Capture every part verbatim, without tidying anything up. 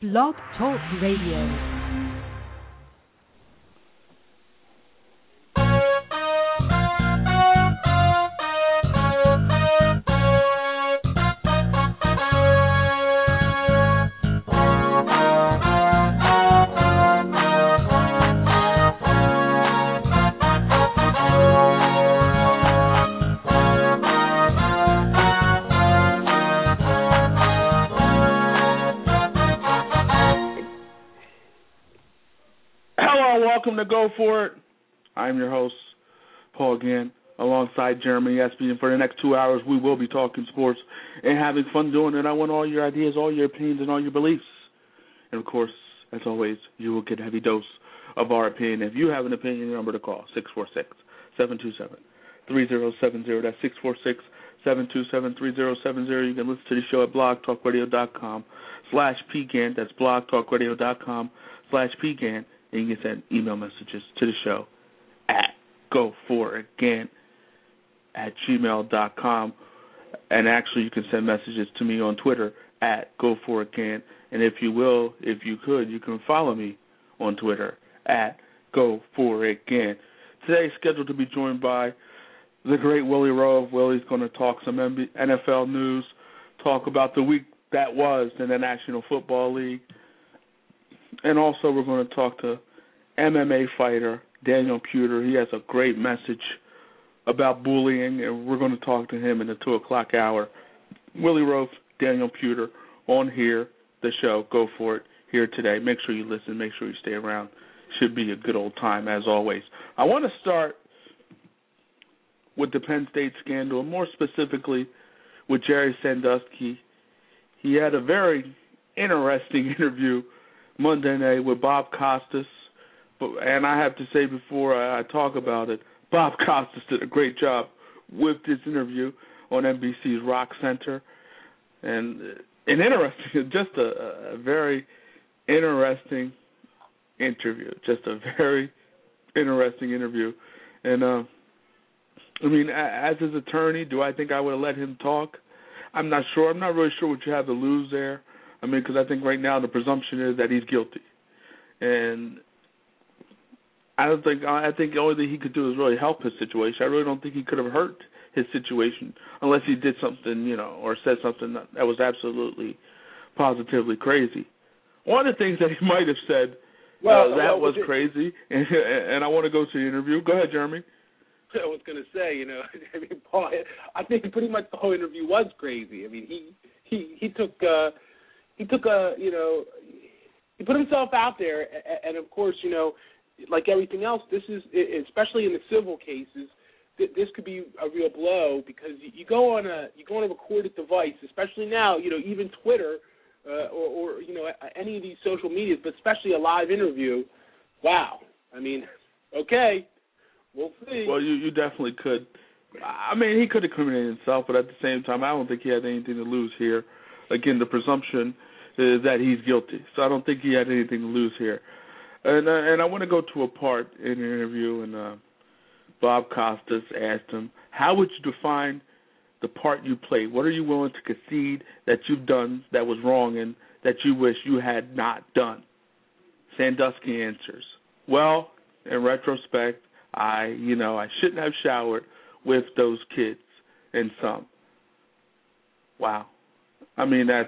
Blog Talk Radio. Welcome to Go For It. I'm your host, Paul Gann, alongside Jeremy Espy, and for the next two hours we will be talking sports and having fun doing it. I want all your ideas, all your opinions, and all your beliefs. And of course, as always, you will get a heavy dose of our opinion. If you have an opinion, your number to call, six four six, seven two seven, three zero seven zero. That's six four six, seven two seven, three zero seven zero. You can listen to the show at blogtalkradio.com slash pgan. That's blogtalkradio.com slash pgan. And you can send email messages to the show at go for it again at gmail dot com. And actually, you can send messages to me on Twitter at go for it again. And if you will, if you could, you can follow me on Twitter at go for it again. Today's scheduled to be joined by the great Willie Rowe. Willie's going to talk some N F L news, talk about the week that was in the National Football League. And also we're going to talk to M M A fighter Daniel Puder. He has a great message about bullying, and we're going to talk to him in the two o'clock hour. Willie Rowe, Daniel Puder, on here, the show, Go For It, here today. Make sure you listen. Make sure you stay around. Should be a good old time, as always. I want to start with the Penn State scandal, more specifically with Jerry Sandusky. He had a very interesting interview Monday night with Bob Costas, but, and I have to say before I, I talk about it, Bob Costas did a great job with this interview on N B C's Rock Center, and an interesting, just a, a very interesting interview, just a very interesting interview, and uh, I mean, as his attorney, do I think I would have let him talk? I'm not sure. I'm not really sure what you have to lose there. I mean, because I think right now the presumption is that he's guilty, and I don't think I think the only thing he could do is really help his situation. I really don't think he could have hurt his situation unless he did something, you know, or said something that, that was absolutely, positively crazy. One of the things that he might have said, well, uh, that well, was crazy, and, and I want to go to the interview. Go ahead, Jeremy. I was going to say, you know, I mean, Paul, I think pretty much the whole interview was crazy. I mean, he he he took. Uh, He took a, you know, he put himself out there, and of course, you know, like everything else, this is, especially in the civil cases, this could be a real blow because you go on a, you go on a recorded device, especially now, you know, even Twitter uh, or, or, you know, any of these social medias, but especially a live interview. Wow. I mean, okay, we'll see. Well, you, you definitely could. I mean, he could incriminate himself, but at the same time, I don't think he had anything to lose here. Again, the presumption is that he's guilty, so I don't think he had anything to lose here. And uh, and I want to go to a part in the interview, and uh, Bob Costas asked him, how would you define the part you played? What are you willing to concede that you've done that was wrong and that you wish you had not done? Sandusky answers, well, in retrospect, I, you know, I shouldn't have showered with those kids and some. Wow. I mean, that's,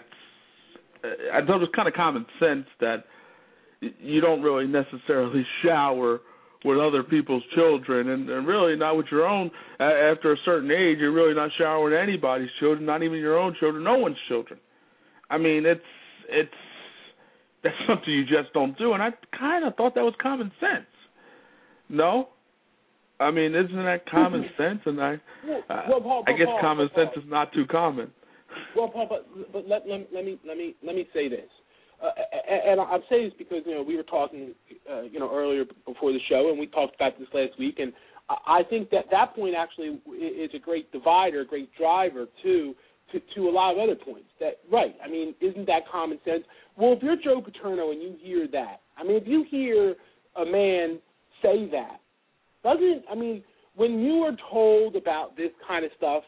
I thought it was kind of common sense that you don't really necessarily shower with other people's children, and, and really not with your own. After a certain age, you're really not showering anybody's children, not even your own children, no one's children. I mean, it's, it's, that's something you just don't do, and I kind of thought that was common sense. No? I mean, isn't that common sense? And I, well, well, Paul, I guess Paul, common Paul, sense is not too common. Well, Paul, but, but let, let, let me let me let me say this, uh, and I'm saying this because you know we were talking, uh, you know, earlier before the show, and we talked about this last week, and I think that that point actually is a great divider, a great driver to to, to a lot of other points. That right? I mean, isn't that common sense? Well, if you're Joe Paterno and you hear that, I mean, if you hear a man say that, doesn't I mean when you are told about this kind of stuff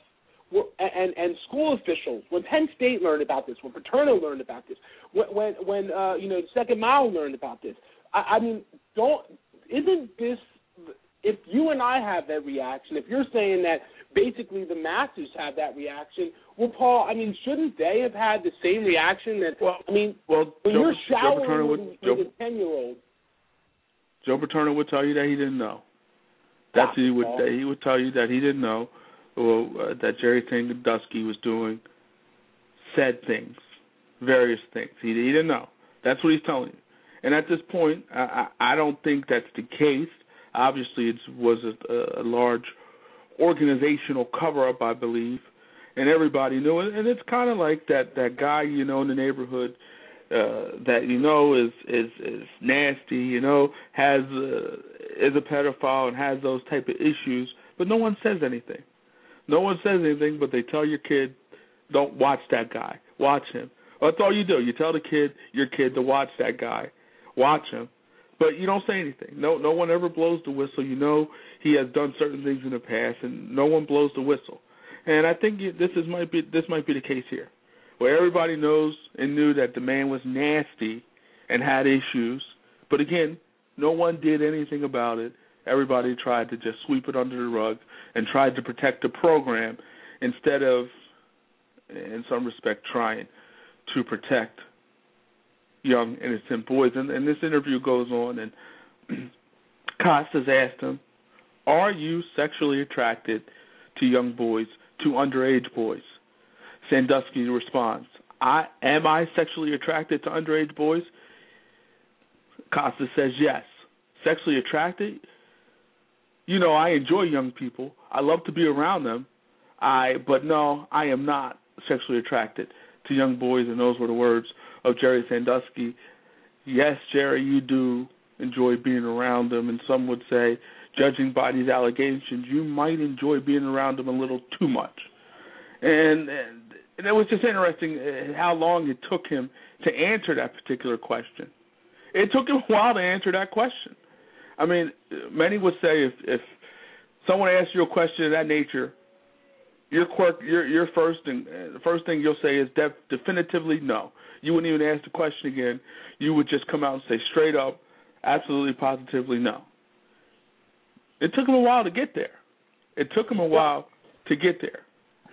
were, and and school officials, when Penn State learned about this, when Paterno learned about this, when when, when uh, you know Second Mile learned about this, I, I mean, don't isn't this? If you and I have that reaction, if you're saying that basically the masses have that reaction, well, Paul, I mean, shouldn't they have had the same reaction? That well, I mean, well, when Joe, you're showering Joe with, would, with Joe, a ten-year-old, Joe Paterno would tell you that he didn't know. That's he would that he would tell you that he didn't know, or uh, that Jerry Sandusky was doing said things, various things. He, he didn't know. That's what he's telling you. And at this point, I, I, I don't think that's the case. Obviously, it was a, a large organizational cover-up, I believe, and everybody knew it. And it's kind of like that, that guy you know in the neighborhood uh, that you know is, is is nasty, you know, has uh, is a pedophile and has those type of issues, but no one says anything. No one says anything, but they tell your kid, don't watch that guy. Watch him. Well, that's all you do. You tell the kid, your kid, to watch that guy. Watch him. But you don't say anything. No no one ever blows the whistle. You know he has done certain things in the past, and no one blows the whistle. And I think this is might be this might be the case here, where everybody knows and knew that the man was nasty and had issues. But again, no one did anything about it. Everybody tried to just sweep it under the rug and tried to protect the program instead of, in some respect, trying to protect young, innocent boys. And, and this interview goes on, and Costas asked him, are you sexually attracted to young boys, to underage boys? Sandusky responds, I, am I sexually attracted to underage boys? Costas says yes. Sexually attracted? You know, I enjoy young people. I love to be around them. I, but no, I am not sexually attracted to young boys, and those were the words of Jerry Sandusky. Yes, Jerry, you do enjoy being around them, and some would say, judging by these allegations, you might enjoy being around them a little too much. And, and, and it was just interesting how long it took him to answer that particular question. It took him a while to answer that question. I mean, many would say if, if someone asks you a question of that nature, your quirk, your your first thing, the first thing you'll say is def, definitively no. You wouldn't even ask the question again. You would just come out and say straight up, absolutely, positively no. It took him a while to get there. It took him a while to get there.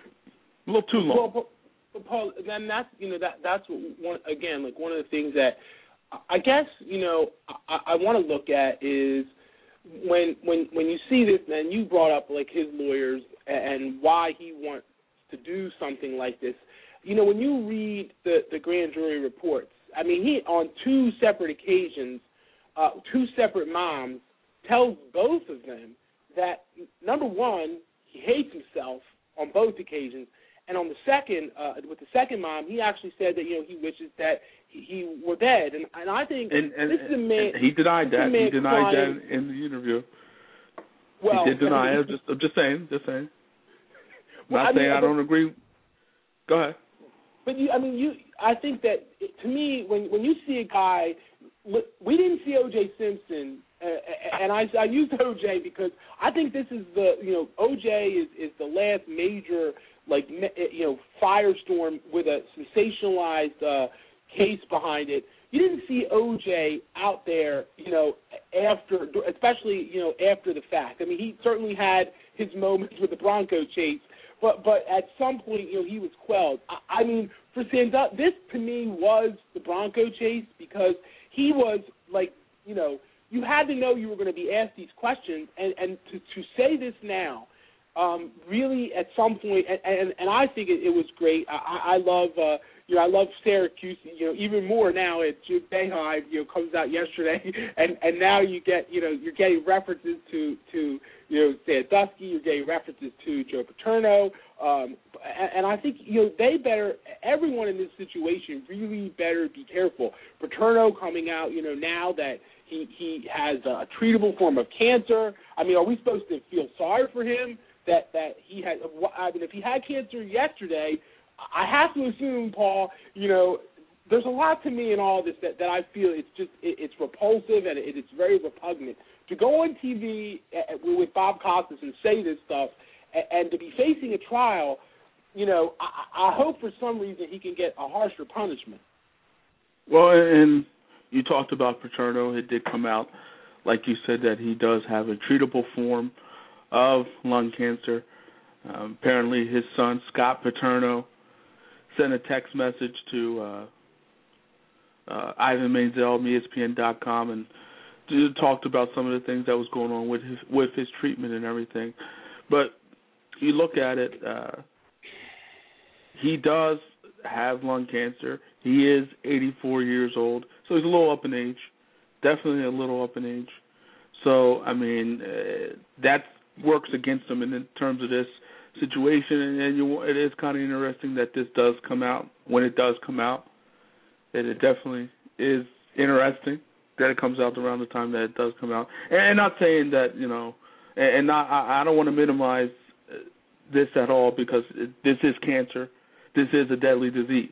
A little too long. Well, but, but Paul, then that's you know that that's one again like one of the things that I guess you know I, I want to look at is when when when you see this, and you brought up like his lawyers and why he wants to do something like this. You know, when you read the, the grand jury reports, I mean, he on two separate occasions, uh, two separate moms tells both of them that number one, he hates himself on both occasions. And on the second, uh, with the second mom, he actually said that, you know, he wishes that he, he were dead. And, and I think and, and, this is a man. He denied that. He denied crying. that in the interview. Well, he did deny it. I'm just, I'm just saying. Just saying. Well, Not I mean, saying I don't agree. Go ahead. But you, I mean, you. I think that to me, when when you see a guy, we didn't see O J Simpson, uh, and I, I used O J because I think this is the, you know, O J is, is the last major, like, you know, firestorm with a sensationalized uh, case behind it. You didn't see O J out there, you know, after, especially, you know, after the fact. I mean, he certainly had his moments with the Bronco chase, but but at some point, you know, he was quelled. I, I mean, for Sandusky, this to me was the Bronco chase because he was like, you know, you had to know you were going to be asked these questions, and, and to, to say this now, um, really at some point, and, and, and I think it, it was great. I, I love, uh, you know, I love Syracuse, you know, even more now. At Jim Beheim, you know, comes out yesterday, and, and now you get, you know, you're getting references to, to you know, Sandusky, you're getting references to Joe Paterno, um, and, and I think, you know, they better, everyone in this situation really better be careful. Paterno coming out, you know, now that he he has a treatable form of cancer. I mean, are we supposed to feel sorry for him that, that he had, I mean, if he had cancer yesterday, I have to assume, Paul, you know, there's a lot to me in all this that, that I feel it's just, it, it's repulsive and it, it's very repugnant. To go on T V with Bob Costas and say this stuff and, and to be facing a trial, you know, I, I hope for some reason he can get a harsher punishment. Well, and you talked about Paterno. It did come out, like you said, that he does have a treatable form of lung cancer. Um, apparently his son, Scott Paterno, sent a text message to uh, uh, Ivan Maisel of E S P N dot com and talked about some of the things that was going on with his, with his treatment and everything. But you look at it, uh, he does have lung cancer. He is eighty-four years old, so he's a little up in age, definitely a little up in age. So, I mean, uh, that works against him in terms of this situation, and, and you, it is kind of interesting that this does come out when it does come out. And it definitely is interesting that it comes out around the time that it does come out. And, and not saying that, you know, and, and not, I, I don't want to minimize this at all because it, this is cancer. This is a deadly disease.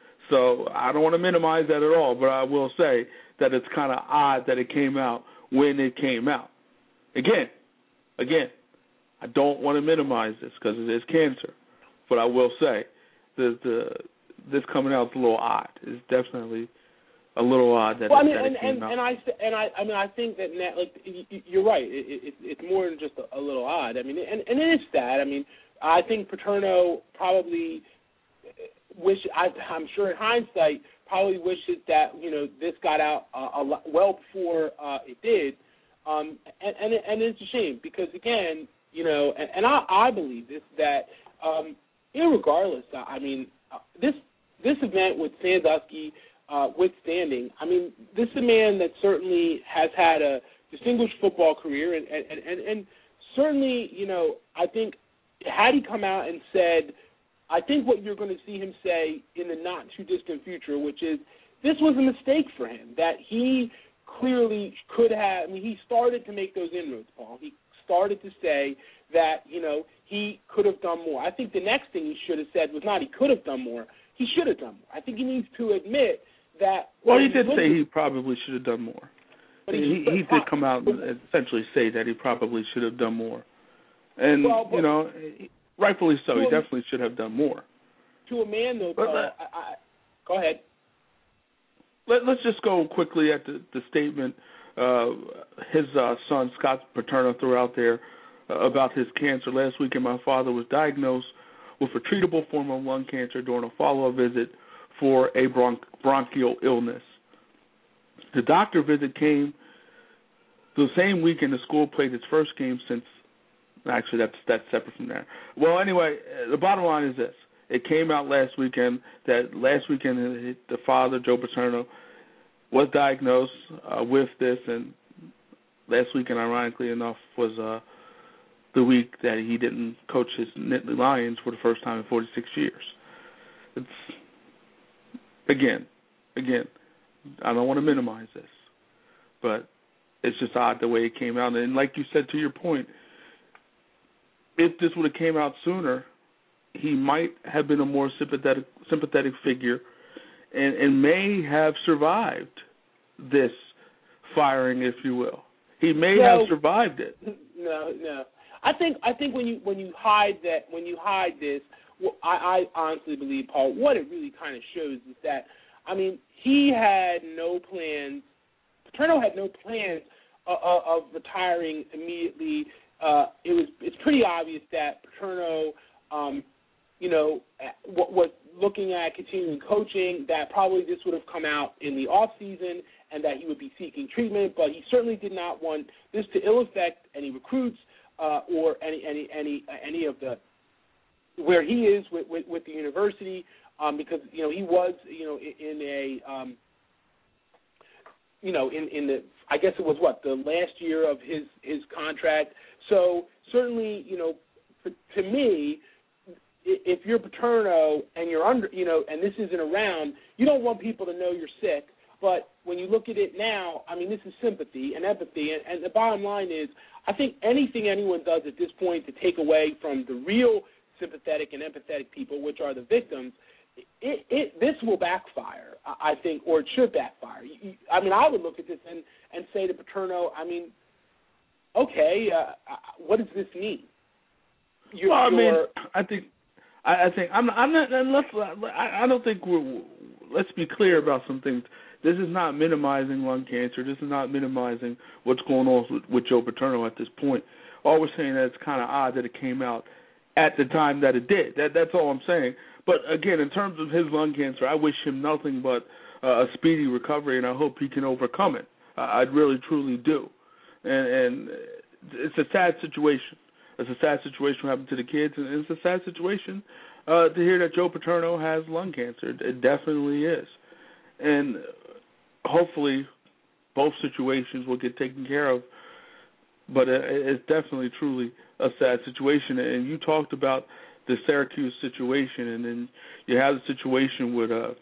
So I don't want to minimize that at all, but I will say that it's kind of odd that it came out when it came out. Again, again, I don't want to minimize this because it is cancer, but I will say the the this coming out is a little odd. It's definitely a little odd that, well, it, I mean, that and, it came and, out. and I and I I mean I think that now, like you're right. It, it, it's more than just a, a little odd. I mean, and, and it is that. I mean, I think Paterno probably wish. I, I'm sure in hindsight probably wishes that you know this got out uh, a lot, well before uh, it did. Um, and and, it, and it's a shame because again, you know, and, and I, I believe this that um, irregardless, I mean, uh, this this event with Sandusky uh, withstanding, I mean, this is a man that certainly has had a distinguished football career, and and, and, and certainly, you know, I think had he come out and said, I think what you're going to see him say in the not too distant future, which is this was a mistake for him, that he clearly could have, I mean, he started to make those inroads, Paul. He started to say that, you know, he could have done more. I think the next thing he should have said was not he could have done more, he should have done more. I think he needs to admit that. Well, he did say he probably should have done more. But he, he, he did come out and essentially say that he probably should have done more. And, well, but, you know, rightfully so, he definitely should have done more. To a man, though, Paul, I, I, go ahead. Let, let's just go quickly at the, the statement uh, his uh, son, Scott Paterno, threw out there uh, about his cancer. Last weekend, my father was diagnosed with a treatable form of lung cancer during a follow-up visit for a bronch- bronchial illness. The doctor visit came the same weekend the school played its first game since, actually that's that's separate from that. Well, anyway, the bottom line is this. It came out last weekend that last weekend the father, Joe Paterno, was diagnosed uh, with this, and last weekend, ironically enough, was uh, the week that he didn't coach his Nittany Lions for the first time in forty-six years. It's, again, again, I don't want to minimize this, but it's just odd the way it came out. And like you said, to your point, if this would have came out sooner, he might have been a more sympathetic sympathetic figure and, and may have survived this firing, if you will. He may no, have survived it. No, no. I think I think when you when you hide that when you hide this, well, I, I honestly believe, Paul, what it really kind of shows is that, I mean, he had no plans. Paterno had no plans of, of retiring immediately. Uh, it was it's pretty obvious that Paterno, um, you know, was looking at continuing coaching. That probably this would have come out in the off season, and that he would be seeking treatment. But he certainly did not want this to ill affect any recruits uh, or any any any any of the where he is with with, with the university, um, because you know he was you know in, in a um, you know in in the I guess it was what the last year of his his contract. So certainly, you know, for, to me, if you're Paterno and you're under, you know, and this isn't around, you don't want people to know you're sick. But when you look at it now, I mean, this is sympathy and empathy. And, and the bottom line is, I think anything anyone does at this point to take away from the real sympathetic and empathetic people, which are the victims, it, it this will backfire, I think, or it should backfire. I mean, I would look at this and, and say to Paterno, I mean, okay, uh, what does this mean? You're, well, I mean, I think I, I think I'm. I'm not. And let's. I, I don't think we're. Let's be clear about some things. This is not minimizing lung cancer. This is not minimizing what's going on with, with Joe Paterno at this point. All we're saying that it's kind of odd that it came out at the time that it did. That that's all I'm saying. But again, in terms of his lung cancer, I wish him nothing but uh, a speedy recovery, and I hope he can overcome it. Uh, I really, truly do. And, and it's a sad situation. It's a sad situation what happened to the kids, and it's a sad situation uh, to hear that Joe Paterno has lung cancer. It definitely is. And hopefully both situations will get taken care of. But it's definitely, truly a sad situation. And you talked about the Syracuse situation, and then you have the situation with uh,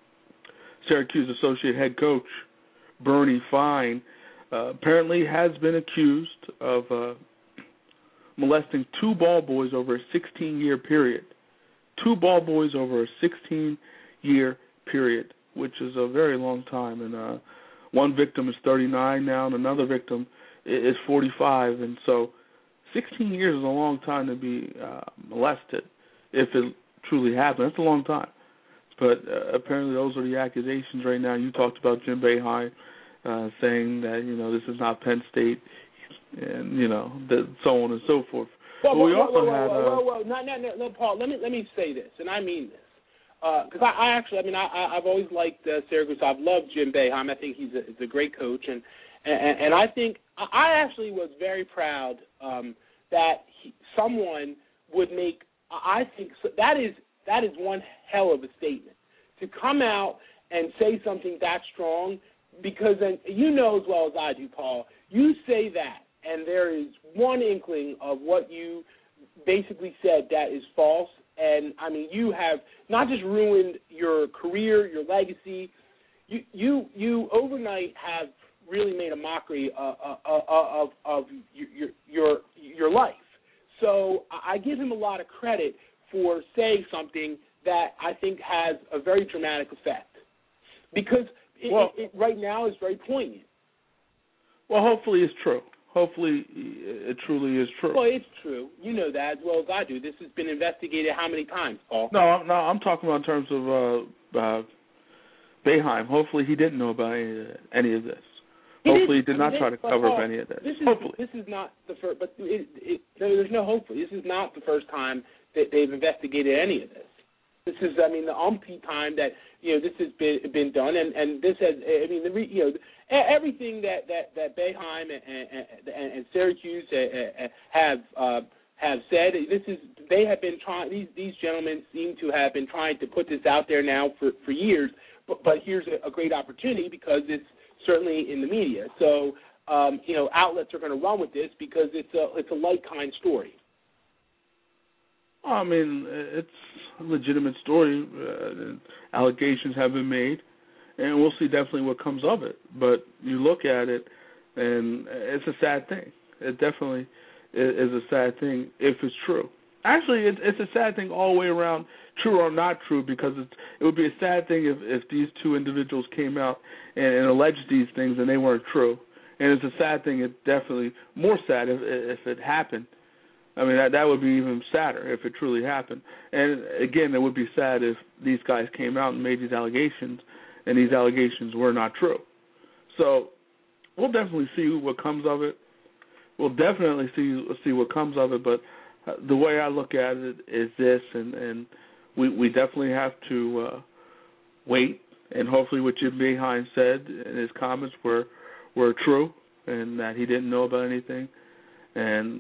Syracuse associate head coach Bernie Fine. Uh, apparently has been accused of uh, molesting two ball boys over a sixteen-year period. Two ball boys over a sixteen-year period, which is a very long time. And uh, one victim is thirty-nine now, and another victim is forty-five. And so sixteen years is a long time to be uh, molested if it truly happened. That's a long time. But uh, apparently those are the accusations right now. You talked about Jim Boeheim uh, saying that, you know, this is not Penn State, and, you know, the, so on and so forth. Whoa, but whoa, we whoa, also whoa, had... whoa, uh, whoa, whoa, no, no, no, no, Paul, let me, let me say this, and I mean this. Because uh, I, I actually, I mean, I, I've always liked uh, Syracuse. I've loved Jim Boeheim. I think he's a, he's a great coach. And, and, and I think, I actually was very proud um, that he, someone would make, I think, so that is that is one hell of a statement. To come out and say something that strong, because then you know as well as I do, Paul, you say that, and there is one inkling of what you basically said that is false, and, I mean, you have not just ruined your career, your legacy, you you, you overnight have really made a mockery uh, uh, uh, of, of your, your, your life. So I give him a lot of credit for saying something that I think has a very dramatic effect, because it, well, it, it right now is very poignant. Well, hopefully it's true. Hopefully it truly is true. Well, it's true. You know that as well as I do. This has been investigated how many times, Paul? No, no, I'm talking about in terms of uh, uh, Boeheim. Hopefully he didn't know about any, any of this. He Hopefully did, he did not he try did, to cover Paul, up any of this. This is, hopefully. This is not the first, but it, it, there's no hopefully. This is not the first time that they've investigated any of this. This is, I mean, the umpteenth time that, you know, this has been been done, and, and this has, I mean, the re, you know, everything that that that Boeheim and, and, and, and Syracuse have uh, have said. This is, they have been trying. These these gentlemen seem to have been trying to put this out there now for, for years. But, but here's a, a great opportunity because it's certainly in the media. So, um, you know, outlets are going to run with this because it's a it's a like kind story. I mean, it's a legitimate story. Uh, allegations have been made, and we'll see definitely what comes of it. But you look at it, and it's a sad thing. It definitely is a sad thing if it's true. Actually, it's, it's a sad thing all the way around, true or not true, because it's, it would be a sad thing if, if these two individuals came out and, and alleged these things and they weren't true. And it's a sad thing, it's definitely more sad if, if it happened. I mean, that that would be even sadder if it truly happened. And, again, it would be sad if these guys came out and made these allegations and these allegations were not true. So we'll definitely see what comes of it. We'll definitely see see what comes of it. But the way I look at it is this, and, and we, we definitely have to uh, wait. And hopefully what Jim Boeheim said in his comments were, were true and that he didn't know about anything. And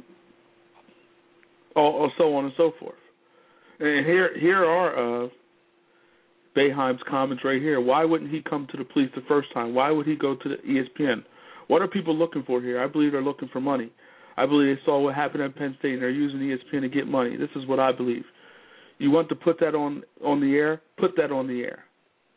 or so on and so forth. And here here are uh, Boeheim's comments right here. Why wouldn't he come to the police the first time? Why would he go to the E S P N? What are people looking for here? I believe they're looking for money. I believe they saw what happened at Penn State and they're using E S P N to get money. This is what I believe. You want to put that on, on the air? Put that on the air.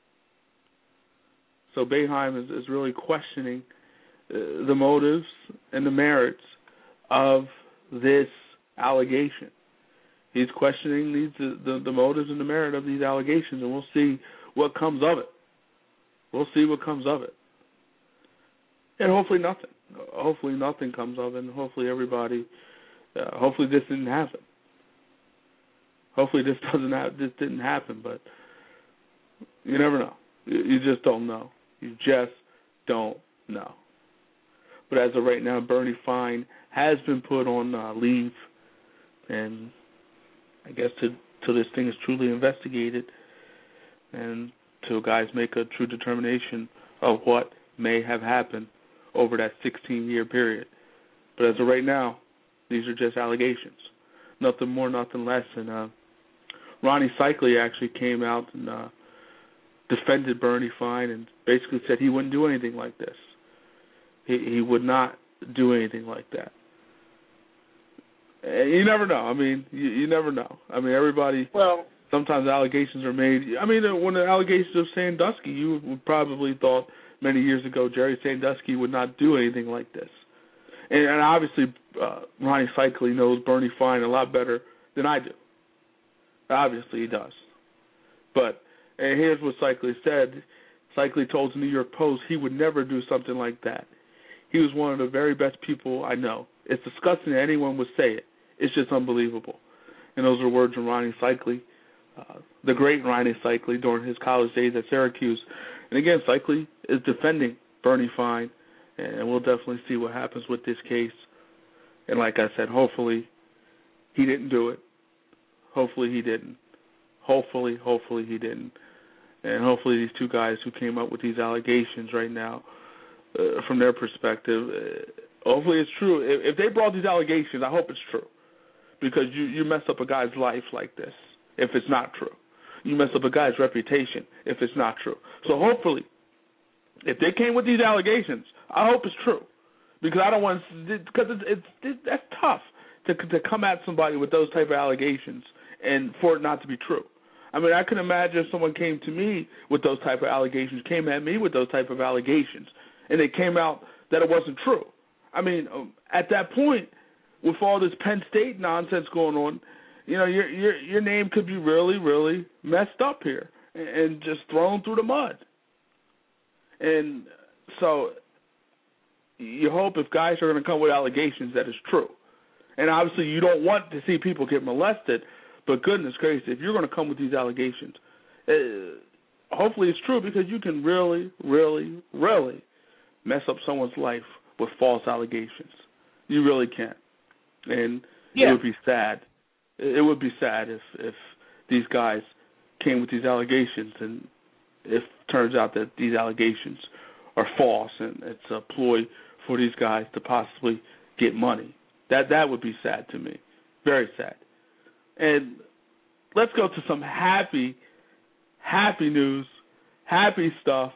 So Boeheim is, is really questioning uh, the motives and the merits of this allegation. He's questioning these the, the, the motives and the merit of these allegations, and we'll see what comes of it. We'll see what comes of it. And hopefully nothing. Hopefully nothing comes of it, and hopefully everybody, uh, hopefully this didn't happen. Hopefully this doesn't ha- this didn't happen, but you never know. You, you just don't know. You just don't know. But as of right now, Bernie Fine has been put on uh, leave, and I guess to till this thing is truly investigated, and till guys make a true determination of what may have happened over that sixteen-year period. But as of right now, these are just allegations. Nothing more, nothing less. And uh, Ronnie Cycli actually came out and uh, defended Bernie Fine and basically said he wouldn't do anything like this. He, he would not do anything like that. And you never know. I mean, you, you never know. I mean, everybody. Well, sometimes allegations are made. I mean, when the allegations of Sandusky, you would probably thought many years ago Jerry Sandusky would not do anything like this. And, and obviously, uh, Ronnie Cycli knows Bernie Fine a lot better than I do. Obviously, he does. But and here's what Cycli said. Cycli told the New York Post he would never do something like that. He was one of the very best people I know. It's disgusting that anyone would say it. It's just unbelievable. And those are words from Ronnie Cycli, uh, the great Ronnie Cycli during his college days at Syracuse. And again, Cycli is defending Bernie Fine, and we'll definitely see what happens with this case. And like I said, hopefully he didn't do it. Hopefully he didn't. Hopefully, hopefully he didn't. And hopefully these two guys who came up with these allegations right now, uh, from their perspective, uh, hopefully it's true. If, if they brought these allegations, I hope it's true. Because you, you mess up a guy's life like this if it's not true. You mess up a guy's reputation if it's not true. So hopefully, if they came with these allegations, I hope it's true. Because I don't want to, because it's, it's, it's that's tough to to come at somebody with those type of allegations and for it not to be true. I mean, I can imagine if someone came to me with those type of allegations, came at me with those type of allegations, and it came out that it wasn't true. I mean, um, at that point, with all this Penn State nonsense going on, you know, your your your name could be really, really messed up here and, and just thrown through the mud. And so you hope if guys are going to come with allegations that it's true. And obviously you don't want to see people get molested, but goodness gracious, if you're going to come with these allegations, uh, hopefully it's true because you can really, really, really mess up someone's life with false allegations. You really can. And yeah. It would be sad. It would be sad if, if these guys came with these allegations and if it turns out that these allegations are false and it's a ploy for these guys to possibly get money. That that would be sad to me. Very sad. And let's go to some happy, happy news, happy stuff.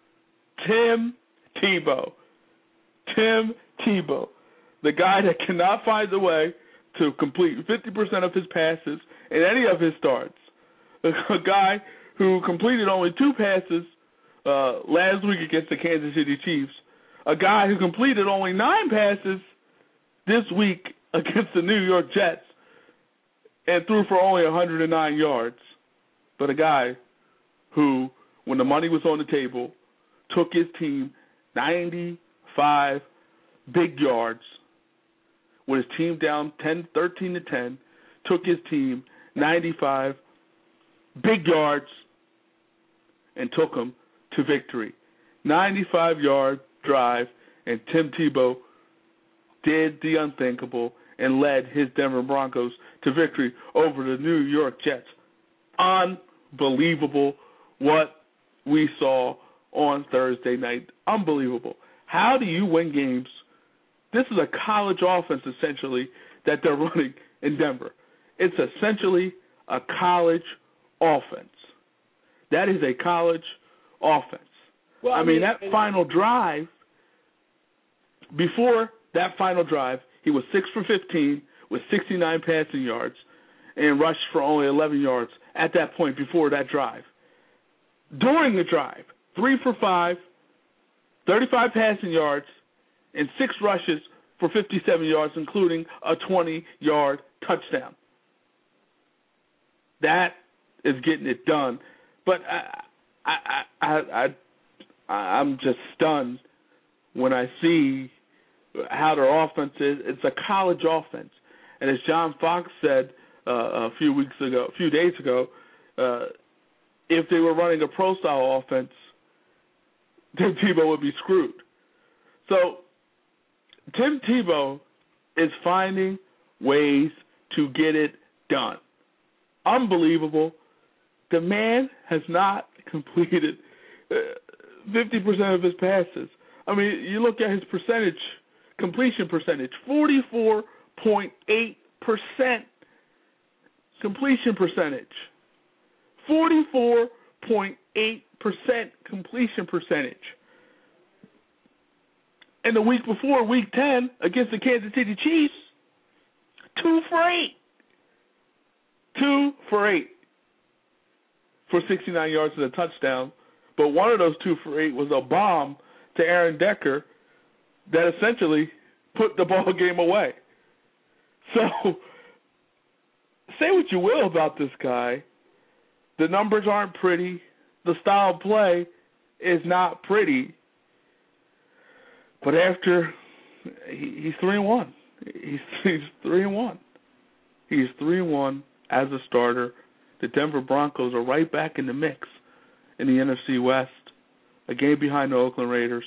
Tim Tebow. Tim Tebow, the guy that cannot find a way to complete fifty percent of his passes in any of his starts. A guy who completed only two passes uh, last week against the Kansas City Chiefs. A guy who completed only nine passes this week against the New York Jets and threw for only one hundred nine yards. But a guy who, when the money was on the table, took his team ninety-five big yards with his team down ten, thirteen to ten, took his team ninety-five big yards and took them to victory. ninety-five-yard drive, and Tim Tebow did the unthinkable and led his Denver Broncos to victory over the New York Jets. Unbelievable what we saw on Thursday night. Unbelievable. How do you win games? This is a college offense, essentially, that they're running in Denver. It's essentially a college offense. That is a college offense. Well, I, I mean, mean, that final drive, before that final drive, he was six for fifteen with sixty-nine passing yards and rushed for only eleven yards at that point before that drive. During the drive, three for five, thirty-five passing yards, and six rushes for fifty-seven yards, including a twenty-yard touchdown. That is getting it done. But I, I, I, I, I'm just stunned when I see how their offense is. It's a college offense. And as John Fox said uh, a few weeks ago, a few days ago, uh, if they were running a pro-style offense, Tim Tebow would be screwed. So Tim Tebow is finding ways to get it done. Unbelievable. The man has not completed fifty percent of his passes. I mean, you look at his percentage, completion percentage, forty-four point eight percent completion percentage. forty-four point eight percent completion percentage. And the week before, week ten, against the Kansas City Chiefs, two for eight. Two for eight for sixty-nine yards and a touchdown. But one of those two for eight was a bomb to Aaron Decker that essentially put the ball game away. So, say what you will about this guy. The numbers aren't pretty. The style of play is not pretty. But after, he, he's three and one. He's, he's three and one. He's three and one as a starter. The Denver Broncos are right back in the mix in the N F C West, a game behind the Oakland Raiders.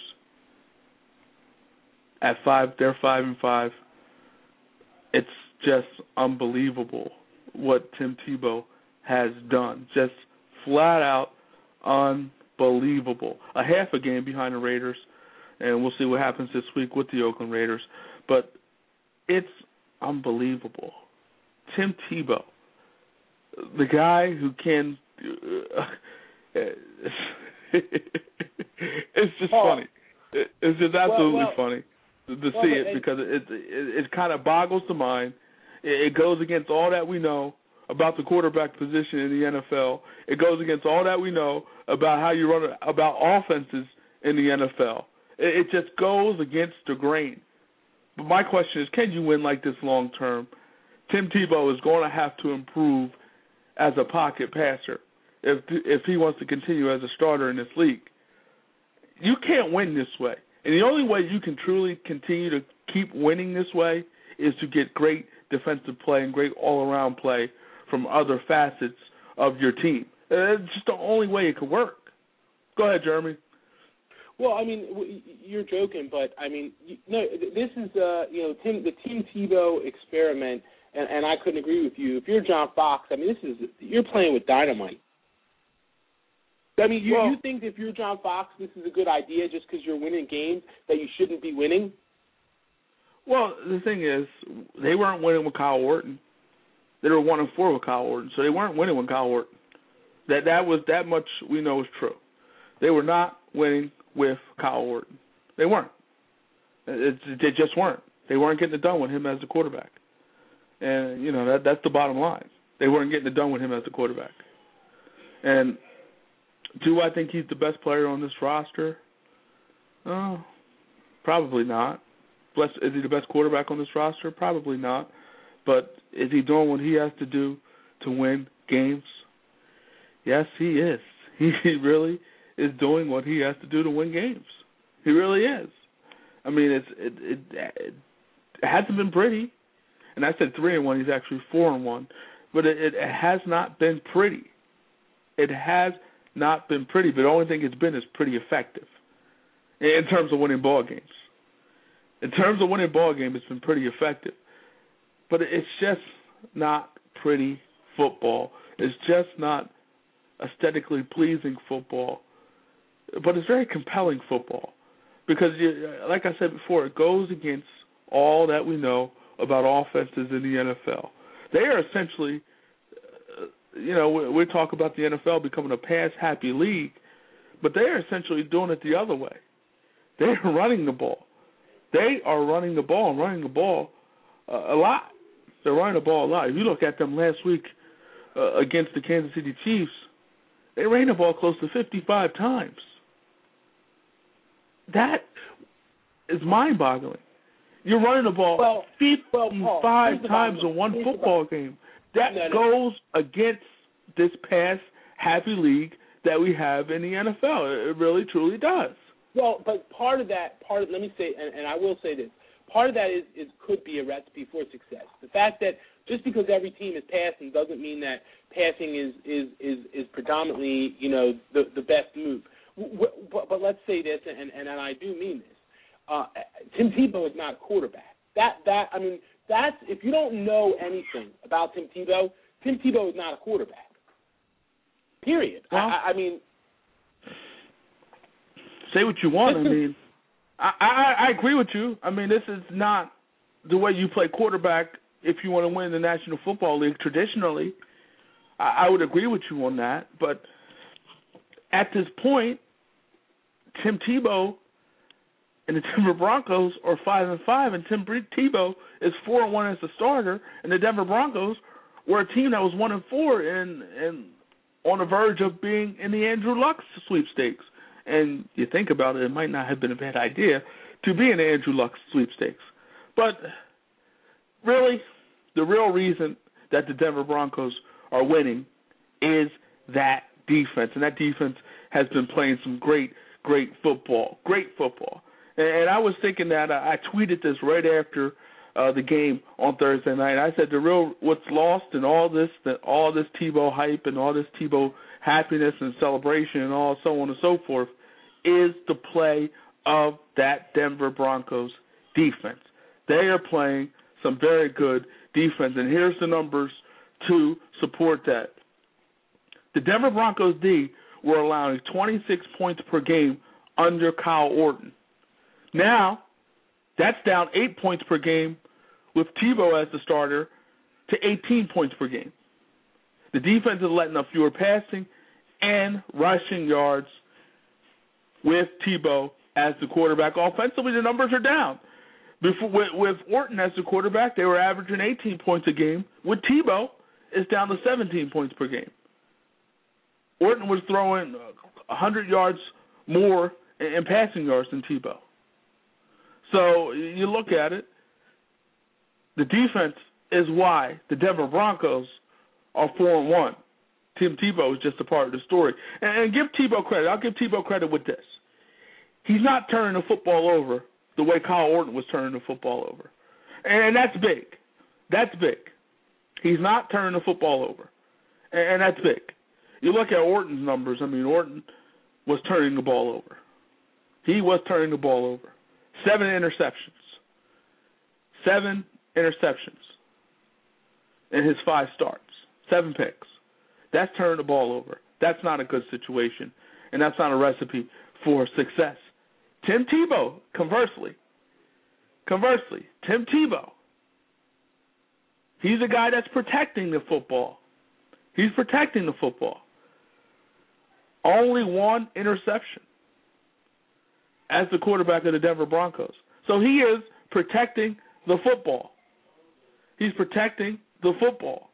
At five, they're five and five. It's just unbelievable what Tim Tebow has done. Just flat out unbelievable. A half a game behind the Raiders, and we'll see what happens this week with the Oakland Raiders. But it's unbelievable. Tim Tebow, the guy who can uh, it's just oh. funny. It's just absolutely well, well, funny to, to well, see it because it it, it kind of boggles the mind. It, it goes against all that we know about the quarterback position in the N F L. It goes against all that we know about how you run about offenses in the N F L. It, it just goes against the grain. But my question is, can you win like this long term? Tim Tebow is going to have to improve as a pocket passer if if he wants to continue as a starter in this league. You can't win this way. And the only way you can truly continue to keep winning this way is to get great defensive play and great all-around play from other facets of your team. It's just the only way it could work. Go ahead, Jeremy. Well, I mean, you're joking, but I mean, no. This is, uh, you know, Tim, the Tim Tebow experiment, and, and I couldn't agree with you. If you're John Fox, I mean, this is you're playing with dynamite. I mean, you, well, you think if you're John Fox, this is a good idea just because you're winning games that you shouldn't be winning? Well, the thing is, they weren't winning with Kyle Orton. They were one and four with Kyle Orton, so they weren't winning with Kyle Orton. That that was that much we know is true. They were not winning with Kyle Orton. They weren't. It, they just weren't. They weren't getting it done with him as the quarterback. And, you know, that that's the bottom line. They weren't getting it done with him as the quarterback. And do I think he's the best player on this roster? Oh, probably not. Is he the best quarterback on this roster? Probably not. But is he doing what he has to do to win games? Yes, he is. He really is doing what he has to do to win games. He really is. I mean, it's it it, it hasn't been pretty. And I said three and one. He's actually four and one. But it, it has not been pretty. It has not been pretty. But the only thing it's been is pretty effective in terms of winning ball games. In terms of winning ball games, it's been pretty effective. But it's just not pretty football. It's just not aesthetically pleasing football. But it's very compelling football because, you, like I said before, it goes against all that we know about offenses in the N F L. They are essentially, uh, you know, we, we talk about the N F L becoming a pass-happy league, but they are essentially doing it the other way. They're running the ball. They are running the ball and running the ball uh, a lot. They're running the ball a lot. If you look at them last week uh, against the Kansas City Chiefs, they ran the ball close to fifty-five times. That is mind-boggling. You're running the ball well, fifty-five well, times in one football game. That no, no. goes against this pass-happy league that we have in the N F L. It really, truly does. Well, but part of that, part of, let me say, and, and I will say this, part of that is, is could be a recipe for success. The fact that just because every team is passing doesn't mean that passing is is is, is predominantly, you know, the, the best move. But, but let's say this, and, and, and I do mean this. Uh, Tim Tebow is not a quarterback. That that I mean, that's if you don't know anything about Tim Tebow, Tim Tebow is not a quarterback. Period. Well, I, I mean, say what you want. I mean, I, I I agree with you. I mean, this is not the way you play quarterback if you want to win the National Football League traditionally. I, I would agree with you on that. But at this point, Tim Tebow and the Denver Broncos are five and five, and Tim Tebow is four and one as a starter, and the Denver Broncos were a team that was one and four and and on the verge of being in the Andrew Luck sweepstakes. And you think about it, it might not have been a bad idea to be in the Andrew Luck sweepstakes. But really, the real reason that the Denver Broncos are winning is that defense, and that defense has been playing some great, great football, great football. And I was thinking that, uh, I tweeted this right after uh, the game on Thursday night. I said the real what's lost in all this, that all this Tebow hype and all this Tebow happiness and celebration and all so on and so forth is the play of that Denver Broncos defense. They are playing some very good defense, and here's the numbers to support that. The Denver Broncos D were allowing twenty-six points per game under Kyle Orton. Now, that's down eight points per game with Tebow as the starter to eighteen points per game. The defense is letting up fewer passing and rushing yards with Tebow as the quarterback. Offensively, the numbers are down. Before, with, with Orton as the quarterback, they were averaging eighteen points a game. With Tebow, it's down to seventeen points per game. Orton was throwing one hundred yards more in, in passing yards than Tebow. So you look at it, the defense is why the Denver Broncos are four and one. Tim Tebow is just a part of the story. And, and give Tebow credit. I'll give Tebow credit with this. He's not turning the football over the way Kyle Orton was turning the football over. And that's big. That's big. He's not turning the football over. And, and that's big. You look at Orton's numbers. I mean, Orton was turning the ball over. He was turning the ball over. Seven interceptions. Seven interceptions in his five starts. Seven picks. That's turning the ball over. That's not a good situation, and that's not a recipe for success. Tim Tebow, conversely, conversely, Tim Tebow, he's a guy that's protecting the football. He's protecting the football. Only one interception as the quarterback of the Denver Broncos. So he is protecting the football. He's protecting the football.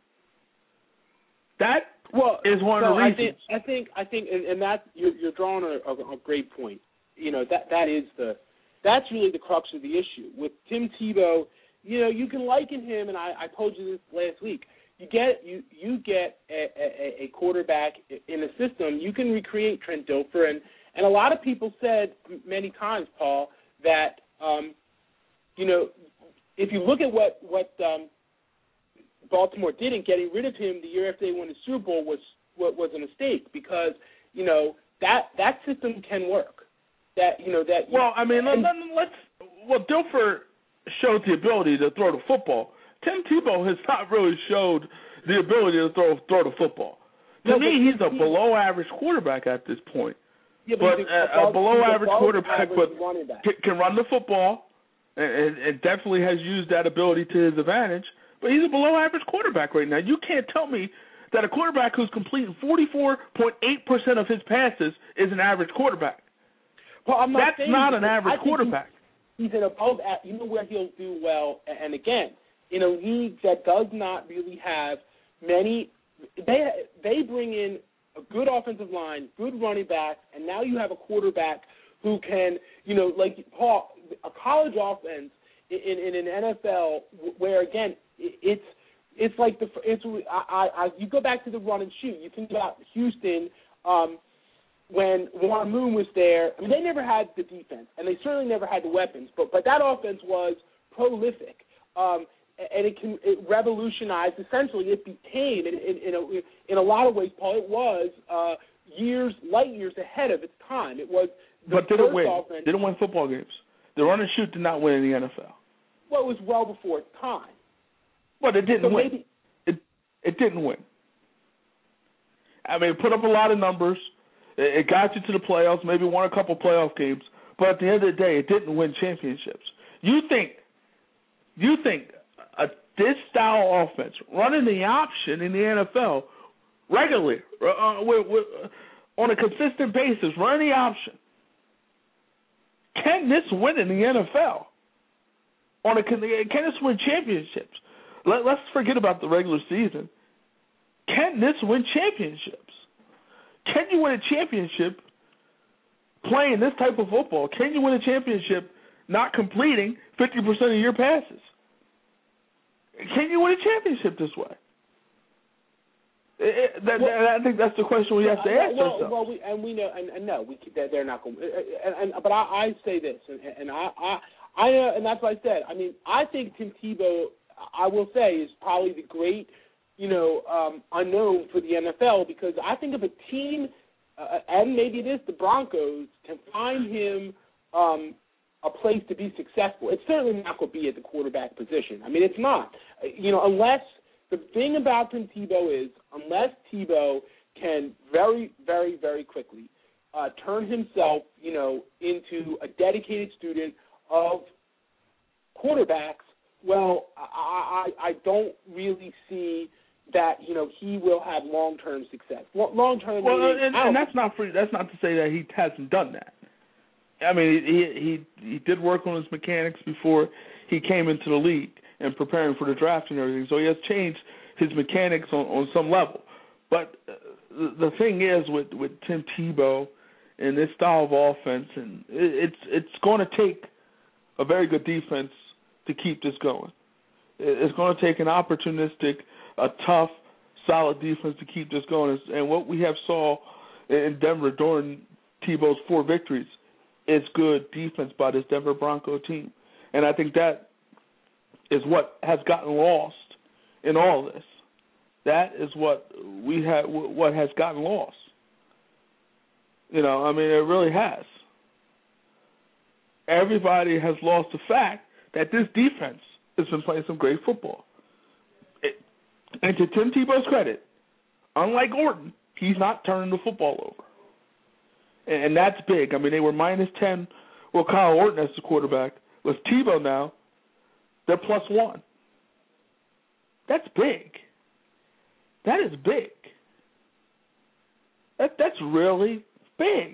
That well, is one so of the reasons. I think, I think, I think, and, and that you're, you're drawing a, a, a great point. You know, that that is the that's really the crux of the issue with Tim Tebow. You know, you can liken him, and I, I told you this last week. You get you you get a, a, a quarterback in a system. You can recreate Trent Dilfer, and, and a lot of people said many times, Paul, that um, you know, if you look at what what um, Baltimore did in getting rid of him the year after they won the Super Bowl was was a mistake, because you know that that system can work. That you know that. Well, I mean, and, let's. Well, Dilfer showed the ability to throw the football. Tim Tebow has not really showed the ability to throw throw the football. To no, me, he's a below average quarterback at this point. Yeah, but, but a, a below average quarterback, average but can, can run the football, and, and definitely has used that ability to his advantage. But he's a below average quarterback right now. You can't tell me that a quarterback who's completing forty-four point eight percent of his passes is an average quarterback. Well, I'm not That's not an average quarterback. He's, he's an above. You know where he'll do well, and again, in a league that does not really have many, they they bring in a good offensive line, good running back, and now you have a quarterback who can, you know, like Paul, a college offense in, in an N F L where again it's it's like the it's I, I you go back to the run and shoot. You think about Houston. Um, When Warren Moon was there, I mean, they never had the defense, and they certainly never had the weapons. But but that offense was prolific. Um, and it can it revolutionized, essentially, it became, in, in, in, a, in a lot of ways, Paul, it was uh, years, light years ahead of its time. It was the But didn't first win. offense. Didn't win football games. The run and shoot did not win in the N F L. Well, it was well before its time. But it didn't so win. Maybe, it it didn't win. I mean, it put up a lot of numbers. It, it got you to the playoffs, maybe won a couple playoff games. But at the end of the day, it didn't win championships. You think, you think a, this style offense, running the option in the N F L regularly, uh, with, with, uh, on a consistent basis, running the option, can this win in the N F L? On a, can this win championships? Let, let's forget about the regular season. Can this win championships? Can you win a championship playing this type of football? Can you win a championship not completing fifty percent of your passes? Can you win a championship this way? It, it, that, well, that, I think that's the question we have to ask well, ourselves. Well, we, and we know, and, and no, we they're not going. And, and but I, I say this, and, and I, I, I, uh, and that's what I said. I mean, I think Tim Tebow, I will say, is probably the great, you know, um, unknown for the N F L, because I think if a team, uh, and maybe it is the Broncos, can find him um, a place to be successful, it's certainly not going to be at the quarterback position. I mean, it's not. You know, unless the thing about Tim Tebow is, unless Tebow can very, very, very quickly uh, turn himself, you know, into a dedicated student of quarterbacks, well, I, I, I don't really see that, you know, he will have long-term success. Long-term. Well, and, and that's not for, that's not to say that he hasn't done that. I mean, he he he did work on his mechanics before he came into the league and preparing for the draft and everything. So he has changed his mechanics on, on some level. But uh, the, the thing is with, with Tim Tebow and this style of offense, and it, it's it's going to take a very good defense to keep this going. It's going to take an opportunistic, a tough, solid defense to keep this going. And what we have saw in Denver during Tebow's four victories is good defense by this Denver Bronco team. And I think that is what has gotten lost in all this. That is what we have, what has gotten lost. You know, I mean, it really has. Everybody has lost the fact that this defense has been playing some great football. It, and to Tim Tebow's credit, unlike Orton, he's not turning the football over. And, and that's big. I mean, they were minus ten with Kyle Orton as the quarterback. With Tebow now, they're plus one. That's big. That is big. That That's really big.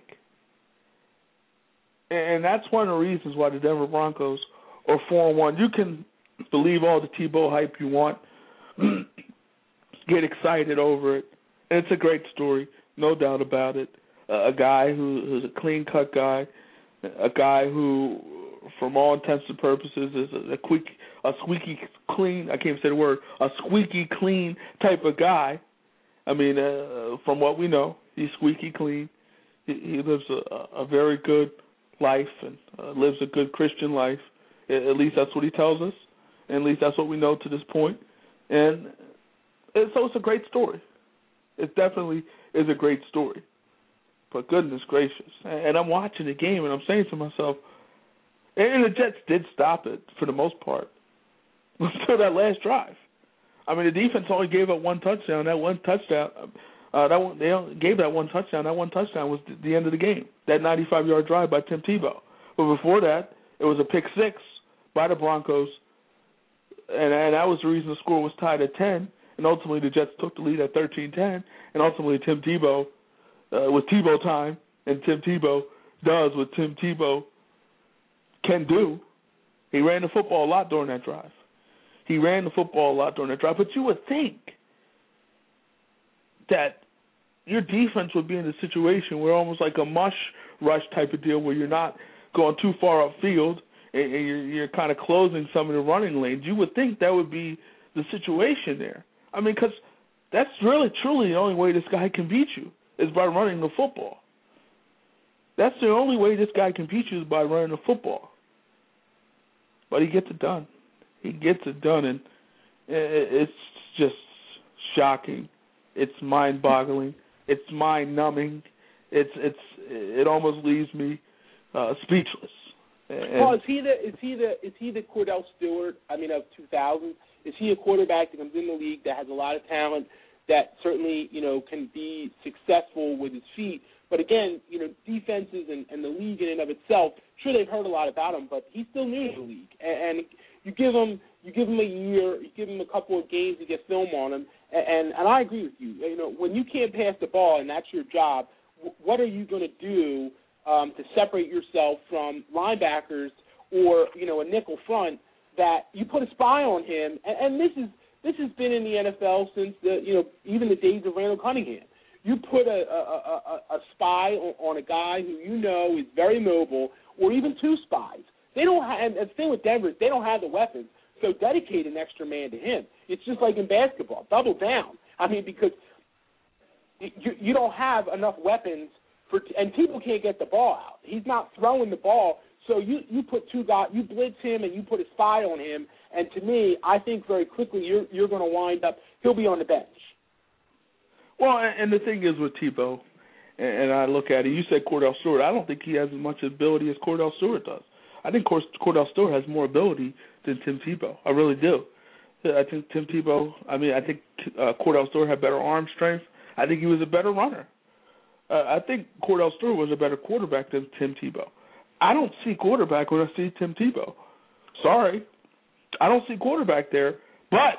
And that's one of the reasons why the Denver Broncos are four and one. You can believe all the Tebow hype you want, get excited over it, and it's a great story, no doubt about it. Uh, a guy who, who's a clean-cut guy, a guy who, from all intents and purposes, is a, a quick, a squeaky clean, I can't even say the word, a squeaky clean type of guy. I mean, uh, from what we know, he's squeaky clean. He, he lives a, a very good life and uh, lives a good Christian life. At least that's what he tells us, and at least that's what we know to this point. And, and so it's a great story. It definitely is a great story. But goodness gracious. And I'm watching the game, and I'm saying to myself, and the Jets did stop it for the most part until that last drive. I mean, the defense only gave up one touchdown. That one touchdown, uh, that one, they only gave that one touchdown. That one touchdown was the end of the game, that ninety-five-yard drive by Tim Tebow. But before that, it was a pick six by the Broncos, and, and that was the reason the score was tied at ten. And ultimately, the Jets took the lead at thirteen ten. And ultimately, Tim Tebow, uh, with Tebow time, and Tim Tebow does what Tim Tebow can do. He ran the football a lot during that drive. He ran the football a lot during that drive. But you would think that your defense would be in a situation where almost like a mush rush type of deal where you're not going too far upfield and you're, you're kind of closing some of the running lanes. You would think that would be the situation there. I mean, because that's really, truly the only way this guy can beat you is by running the football. That's the only way this guy can beat you is by running the football. but he gets it done. He gets it done, and it's just shocking. It's mind-boggling. It's mind-numbing. It's it's it almost leaves me uh, speechless. And Paul, is he the is he the is he the Cordell Stewart? I mean, of two thousand, is he a quarterback that comes in the league that has a lot of talent, that certainly you know can be successful with his feet? But again, you know, defenses and, and the league in and of itself, sure they've heard a lot about him, but he's still new to the league. And, and you give him you give him a year, you give him a couple of games to get film on him, and, and, and I agree with you. You know, when you can't pass the ball and that's your job, what are you going to do um, to separate yourself from linebackers or, you know, a nickel front that you put a spy on him? And, and this is this has been in the N F L since the, you know, even the days of Randall Cunningham. You put a, a, a, a spy on, on a guy who you know is very mobile, or even two spies. They don't have, and the thing with Denver is they don't have the weapons, so dedicate an extra man to him. It's just like in basketball, double down. I mean, because you, you don't have enough weapons for, and people can't get the ball out. He's not throwing the ball, so you, you put two guys, you blitz him and you put a spy on him. And to me, I think very quickly you're you're going to wind up. He'll be on the bench. Well, and the thing is with Tebow, and I look at it, you said Cordell Stewart. I don't think he has as much ability as Cordell Stewart does. I think Cordell Stewart has more ability than Tim Tebow. I really do. I think Tim Tebow, I mean, I think uh, Cordell Stewart had better arm strength. I think he was a better runner. Uh, I think Cordell Stewart was a better quarterback than Tim Tebow. I don't see quarterback when I see Tim Tebow. Sorry. I don't see quarterback there, but,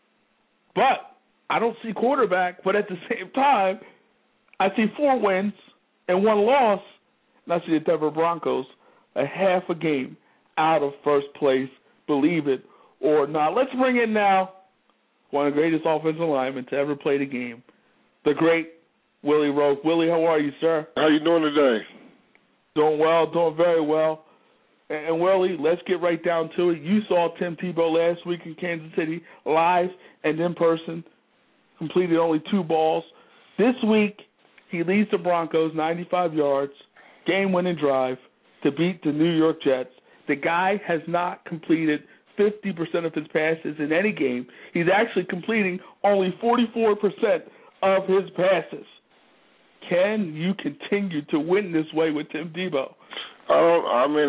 but, I don't see quarterback, but at the same time, I see four wins and one loss, and I see the Denver Broncos a half a game out of first place, believe it or not. Let's bring in now one of the greatest offensive linemen to ever play the game, the great Willie Roaf. Willie, how are you, sir? How you doing today? Doing well, doing very well. And, and Willie, let's get right down to it. You saw Tim Tebow last week in Kansas City live and in person. Completed only two balls. This week, he leads the Broncos ninety-five yards, game-winning drive to beat the New York Jets. The guy has not completed fifty percent of his passes in any game. He's actually completing only forty-four percent of his passes. Can you continue to win this way with Tim Tebow? I don't. I mean,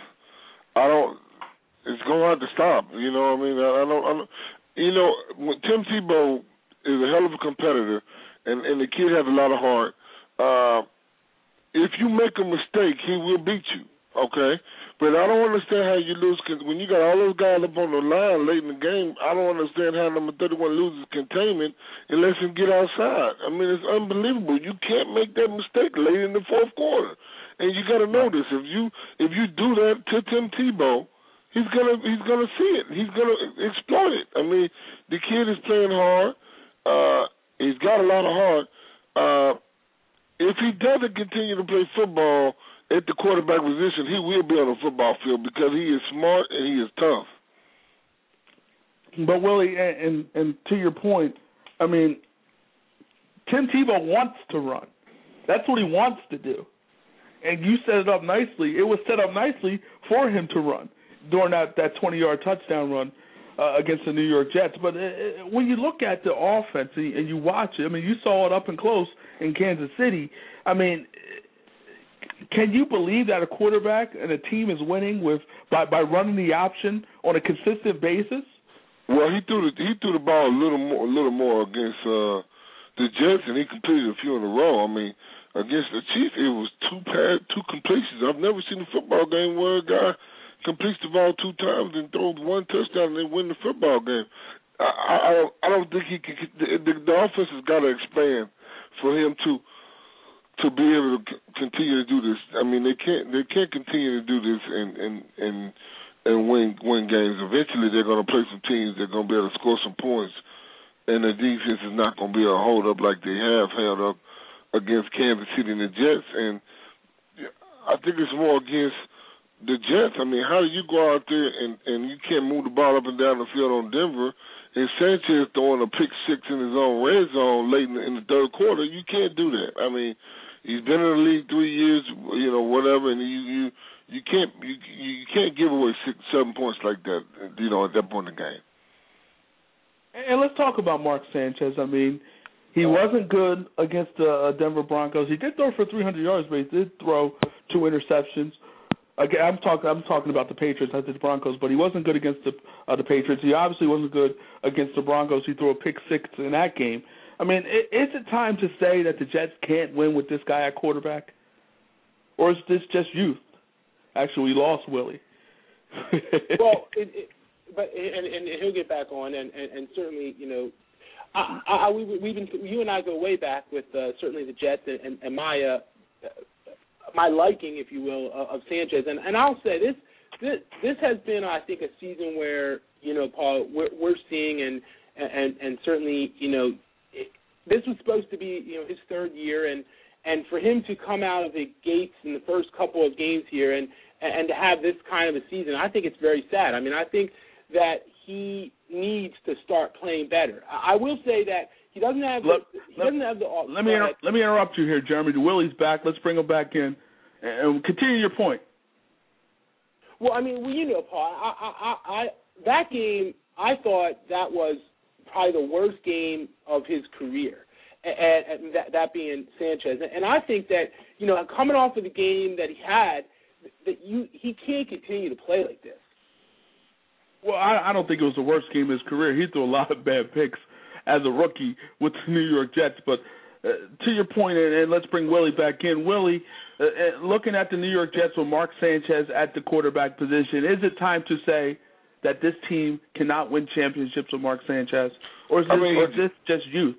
I, I don't. It's going to have to stop. You know what I mean? I, I don't. I don't you know, when Tim Tebow is a hell of a competitor, and, and the kid has a lot of heart. Uh, if you make a mistake, he will beat you, okay? But I don't understand how you lose. When you got all those guys up on the line late in the game, I don't understand how number thirty-one loses containment and lets him get outside. I mean, it's unbelievable. You can't make that mistake late in the fourth quarter. And you got to know this. If you if you do that to Tim Tebow, he's gonna he's gonna see it. He's gonna exploit it. I mean, the kid is playing hard. Uh, he's got a lot of heart. Uh, if he doesn't continue to play football at the quarterback position, he will be on the football field because he is smart and he is tough. But, Willie, and, and, and to your point, I mean, Tim Tebow wants to run. That's what he wants to do. And you set it up nicely. It was set up nicely for him to run during that, that twenty-yard touchdown run Uh, against the New York Jets. But uh, when you look at the offense and, and you watch it, I mean, you saw it up and close in Kansas City. I mean, can you believe that a quarterback and a team is winning with by, by running the option on a consistent basis? Well, he threw the he threw the ball a little more a little more against uh, the Jets, and he completed a few in a row. I mean, against the Chiefs, it was two pass, two completions. I've never seen a football game where a guy completes the ball two times and throws one touchdown and they win the football game. I, I, don't, I don't think he can. The, the, the offense has got to expand for him to to be able to continue to do this. I mean, they can't they can't continue to do this and and and, and win win games. Eventually, they're going to play some teams that are going to be able to score some points, and the defense is not going to be able to hold up like they have held up against Kansas City and the Jets. And I think it's more against the Jets. I mean, how do you go out there and, and you can't move the ball up and down the field on Denver, and Sanchez throwing a pick six in his own red zone late in the, in the third quarter? You can't do that. I mean, he's been in the league three years, you know, whatever, and you you, you can't you, you can't give give away six, seven points like that, you know, at that point in the game. And let's talk about Mark Sanchez. I mean, he wasn't good against the uh, Denver Broncos. He did throw for three hundred yards, but he did throw two interceptions. Again, I'm talking. I'm talking about the Patriots, not the Broncos. But he wasn't good against the uh, the Patriots. He obviously wasn't good against the Broncos. He threw a pick six in that game. I mean, is it time to say that the Jets can't win with this guy at quarterback, or is this just youth? Actually, we lost Willie. well, it, it, but and, and he'll get back on, and, and, and certainly, you know, I, I, we, we've been you and I go way back with uh, certainly the Jets and, and, and my uh, my liking, if you will, of Sanchez, and and I'll say this this this has been, I think, a season where, you know, Paul, we're, we're seeing and and and certainly, you know, it, this was supposed to be, you know, his third year, and and for him to come out of the gates in the first couple of games here and and to have this kind of a season, I think it's very sad. I mean, I think that he needs to start playing better. I will say that he doesn't have the, let, he doesn't have the. Let me inter- let me interrupt you here, Jeremy. Willie's back. Let's bring him back in and continue your point. Well, I mean, well, you know, Paul, I, I, I, that game, I thought that was probably the worst game of his career, and, and that, that being Sanchez. And I think that, you know, coming off of the game that he had, that you he can't continue to play like this. Well, I, I don't think it was the worst game of his career. He threw a lot of bad picks as a rookie with the New York Jets. But uh, to your point, and, and let's bring Willie back in. Willie, uh, looking at the New York Jets with Mark Sanchez at the quarterback position, is it time to say that this team cannot win championships with Mark Sanchez? Or is this, I mean, or is this just youth?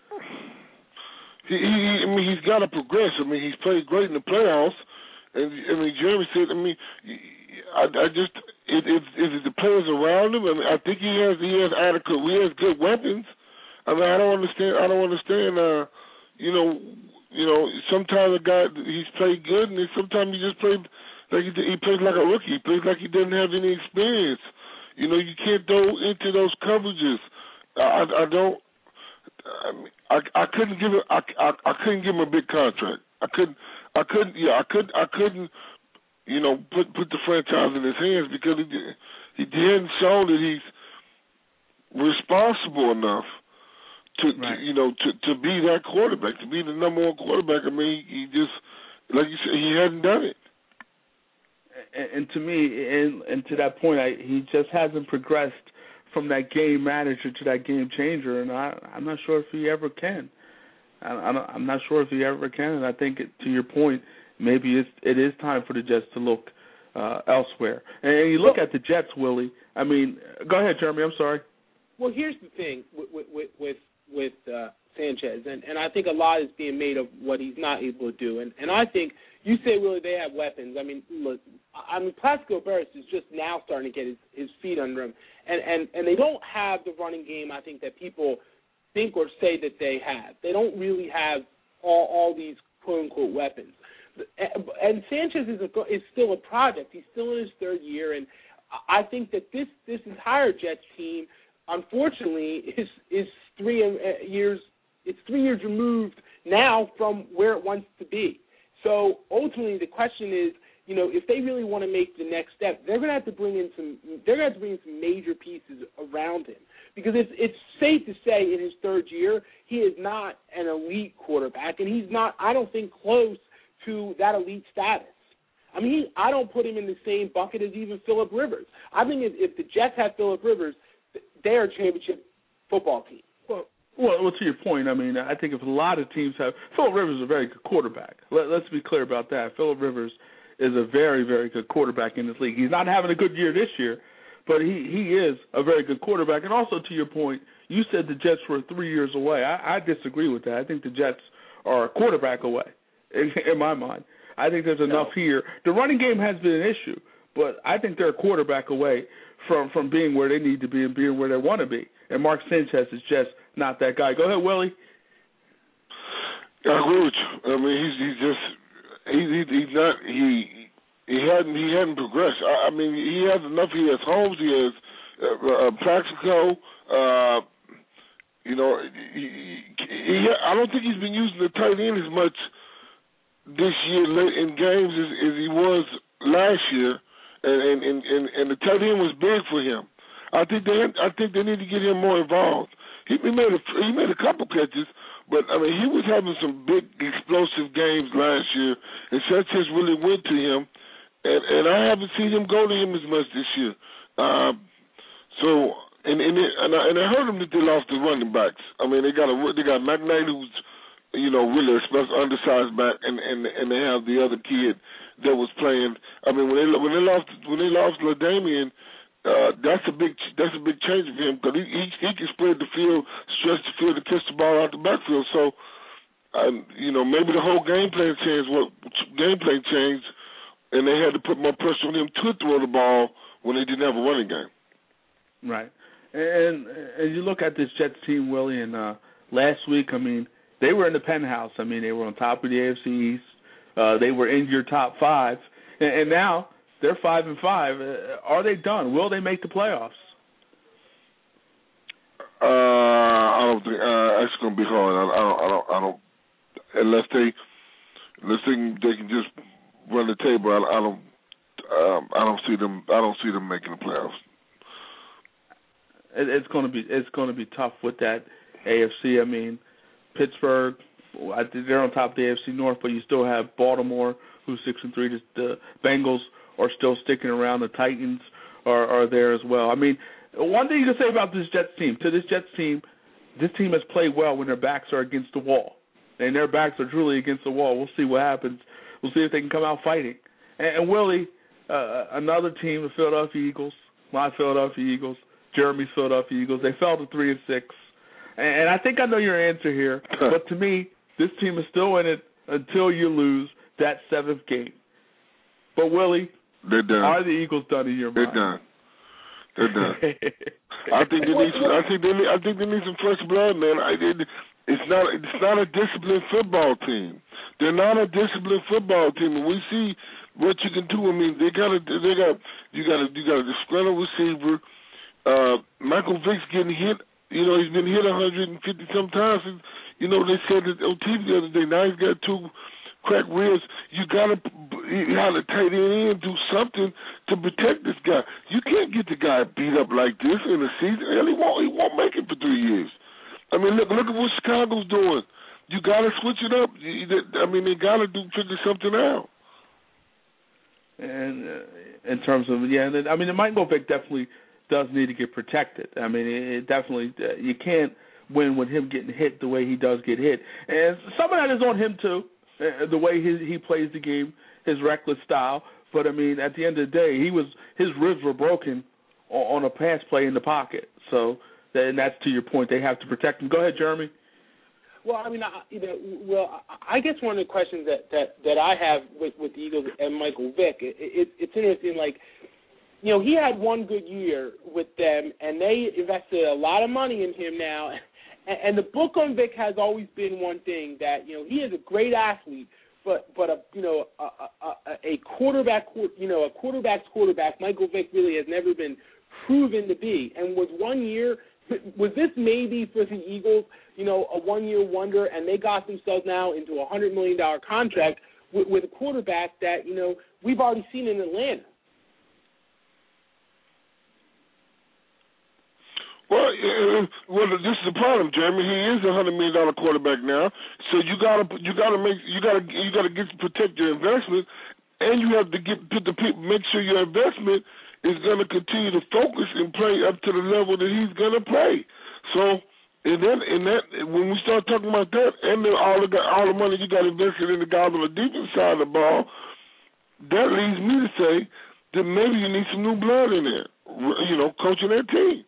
He, he, I mean, he's got to progress. I mean, he's played great in the playoffs. And, I mean, Jeremy said, I mean, I, I just, it, it, it, the players around him, I mean, I think he has, he has adequate, he has good weapons. I mean, I don't understand, I don't understand, uh, you know, you know, sometimes a guy, he's played good, and then sometimes he just played, like he, he plays like a rookie. He plays like he doesn't have any experience. You know, you can't go into those coverages. I, I don't, I mean, I, I couldn't give it, I, I, I couldn't give him a big contract. I couldn't, I couldn't, yeah, I could, I couldn't, you know, put put the franchise in his hands because he he hadn't shown that he's responsible enough to, right. to you know, to, to be that quarterback, to be the number one quarterback. I mean, he, he just, like you said, he hadn't done it. And, and to me, and, and to that point, I, he just hasn't progressed from that game manager to that game changer, and I, I'm not sure if he ever can. I, I'm not sure if he ever can, and I think, it, to your point, maybe it's, it is time for the Jets to look uh, elsewhere. And you look well, at the Jets, Willie. I mean, go ahead, Jeremy. I'm sorry. Well, here's the thing with with with, with uh, Sanchez, and, and I think a lot is being made of what he's not able to do. And, and I think you say, Willie, they have weapons. I mean, look, I mean, Plaxico Burress is just now starting to get his, his feet under him, and, and and they don't have the running game, I think, that people think or say that they have. They don't really have all, all these quote-unquote weapons. And Sanchez is, a, is still a project. He's still in his third year, and I think that this, this entire Jets team, unfortunately, is is three years. It's three years removed now from where it wants to be. So ultimately, the question is, you know, if they really want to make the next step, they're going to have to bring in some. They're going to have to bring in some major pieces around him, because it's it's safe to say in his third year he is not an elite quarterback, and he's not. I don't think close to that elite status. I mean, he, I don't put him in the same bucket as even Phillip Rivers. I think if, if the Jets have Phillip Rivers, they're a championship football team. Well, well, well, to your point, I mean, I think if a lot of teams have – Phillip Rivers is a very good quarterback. Let, let's be clear about that. Phillip Rivers is a very, very good quarterback in this league. He's not having a good year this year, but he, he is a very good quarterback. And also, to your point, you said the Jets were three years away. I, I disagree with that. I think the Jets are a quarterback away. In, in my mind, I think there's enough no. here. The running game has been an issue, but I think they're a quarterback away from, from being where they need to be and being where they want to be. And Mark Sanchez is just not that guy. Go ahead, Willie. I agree with you. I mean, he's he's just he, he he's not he he hadn't he hadn't progressed. I, I mean, he has enough. He has Holmes. He has uh, uh, Plaxico. Uh, you know, he, he, he, I don't think he's been using the tight end as much this year in games as, as he was last year, and and and, and, and the tight end was big for him. I think they I think they need to get him more involved. He, he made a he made a couple catches, but I mean he was having some big explosive games last year, and Sanchez really went to him, and and I haven't seen him go to him as much this year. Uh, so and and it, and, I, and I heard them that they lost the running backs. I mean they got a they got McKnight, who's you know really a special undersized back, and and and they have the other kid that was playing. I mean when they when they lost when they lost LaDainian. Uh, that's a big that's a big change for him because he, he he can spread the field, stretch the field, and catch the ball out the backfield. So, um, you know, maybe the whole game plan changed. What game plan changed, and they had to put more pressure on him to throw the ball when they didn't have a running game. Right, and and you look at this Jets team, Willie, and uh, last week, I mean, they were in the penthouse. I mean, they were on top of the A F C East. Uh, they were in your top five, and, and now. They're five and five. Uh, are they done? Will they make the playoffs? Uh, I don't think uh, it's going to be hard. I, I don't. I don't. I don't. Unless they, unless they can, they can just run the table. I, I don't. Um, I don't see them. I don't see them making the playoffs. It, it's going to be. It's going to be tough with that A F C. I mean, Pittsburgh. I think they're on top of the A F C North, but you still have Baltimore, who's six and three. The Bengals are still sticking around. The Titans are, are there as well. I mean, one thing you can say about this Jets team, to this Jets team, this team has played well when their backs are against the wall. And their backs are truly against the wall. We'll see what happens. We'll see if they can come out fighting. And, and Willie, uh, another team, the Philadelphia Eagles, my Philadelphia Eagles, Jeremy's Philadelphia Eagles, they fell to three and six. And, and I think I know your answer here, but to me, this team is still in it until you lose that seventh game. But Willie, they're done. Are the Eagles done in your mind? They're done. They're done. I think they need. Some, I think they need. I think they need some fresh blood, man. I did. It's not. It's not a disciplined football team. They're not a disciplined football team. And we see what you can do. I mean, they got. They got. You got. A, you got a disgruntled receiver. Uh, Michael Vick's getting hit. You know, he's been hit one hundred fifty some times. And, you know, they said it on T V the other day. Now he's got two cracked ribs. You got to. You got to tight end in, do something to protect this guy. You can't get the guy beat up like this in a season. Hell, he won't. He won't make it for three years. I mean, look, look at what Chicago's doing. You got to switch it up. I mean, they got to do figure something out. And uh, in terms of yeah, I mean, Michael Vick definitely does need to get protected. I mean, it definitely uh, you can't win with him getting hit the way he does get hit, and some of that is on him too. Uh, the way he he plays the game. His reckless style, but I mean, at the end of the day, he was his ribs were broken on, on a pass play in the pocket. So, and that's to your point. They have to protect him. Go ahead, Jeremy. Well, I mean, I, you know, well, I guess one of the questions that, that, that I have with, with the Eagles and Michael Vick, it, it, it's interesting. Like, you know, he had one good year with them, and they invested a lot of money in him now. And, and the book on Vick has always been one thing that you know he is a great athlete. But but a you know a, a, a quarterback you know a quarterback's quarterback Michael Vick really has never been proven to be. And was one year was this maybe for the Eagles you know a one year wonder, and they got themselves now into a hundred million dollar contract with, with a quarterback that you know we've already seen in Atlanta. Well, uh, well, this is the problem, Jeremy. He is a hundred million dollar quarterback now, so you gotta, you gotta make, you gotta, you gotta get to protect your investment, and you have to get put the people, make sure your investment is gonna continue to focus and play up to the level that he's gonna play. So, and then, and that, when we start talking about that, and then all the all the money you got invested in the guys on the defense side of the ball, that leads me to say that maybe you need some new blood in there, you know, coaching that team.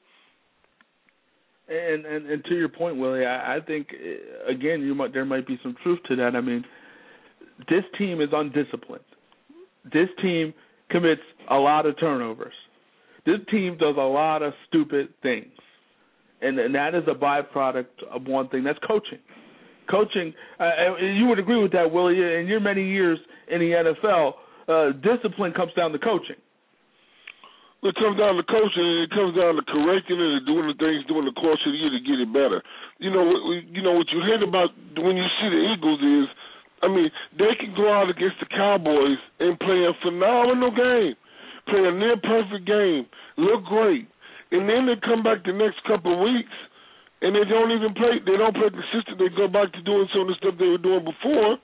And, and and to your point, Willie, I, I think again you might there might be some truth to that. I mean, this team is undisciplined. This team commits a lot of turnovers. This team does a lot of stupid things, and and that is a byproduct of one thing. That's coaching. Coaching. Uh, you would agree with that, Willie? In your many years in the N F L, uh, discipline comes down to coaching. It comes down to coaching, and it comes down to correcting it and doing the things during the course of the year to get it better. You know, you know what you hear about when you see the Eagles is, I mean, they can go out against the Cowboys and play a phenomenal game, play a near perfect game, look great, and then they come back the next couple of weeks and they don't even play. They don't play consistent. They go back to doing some of the stuff they were doing before.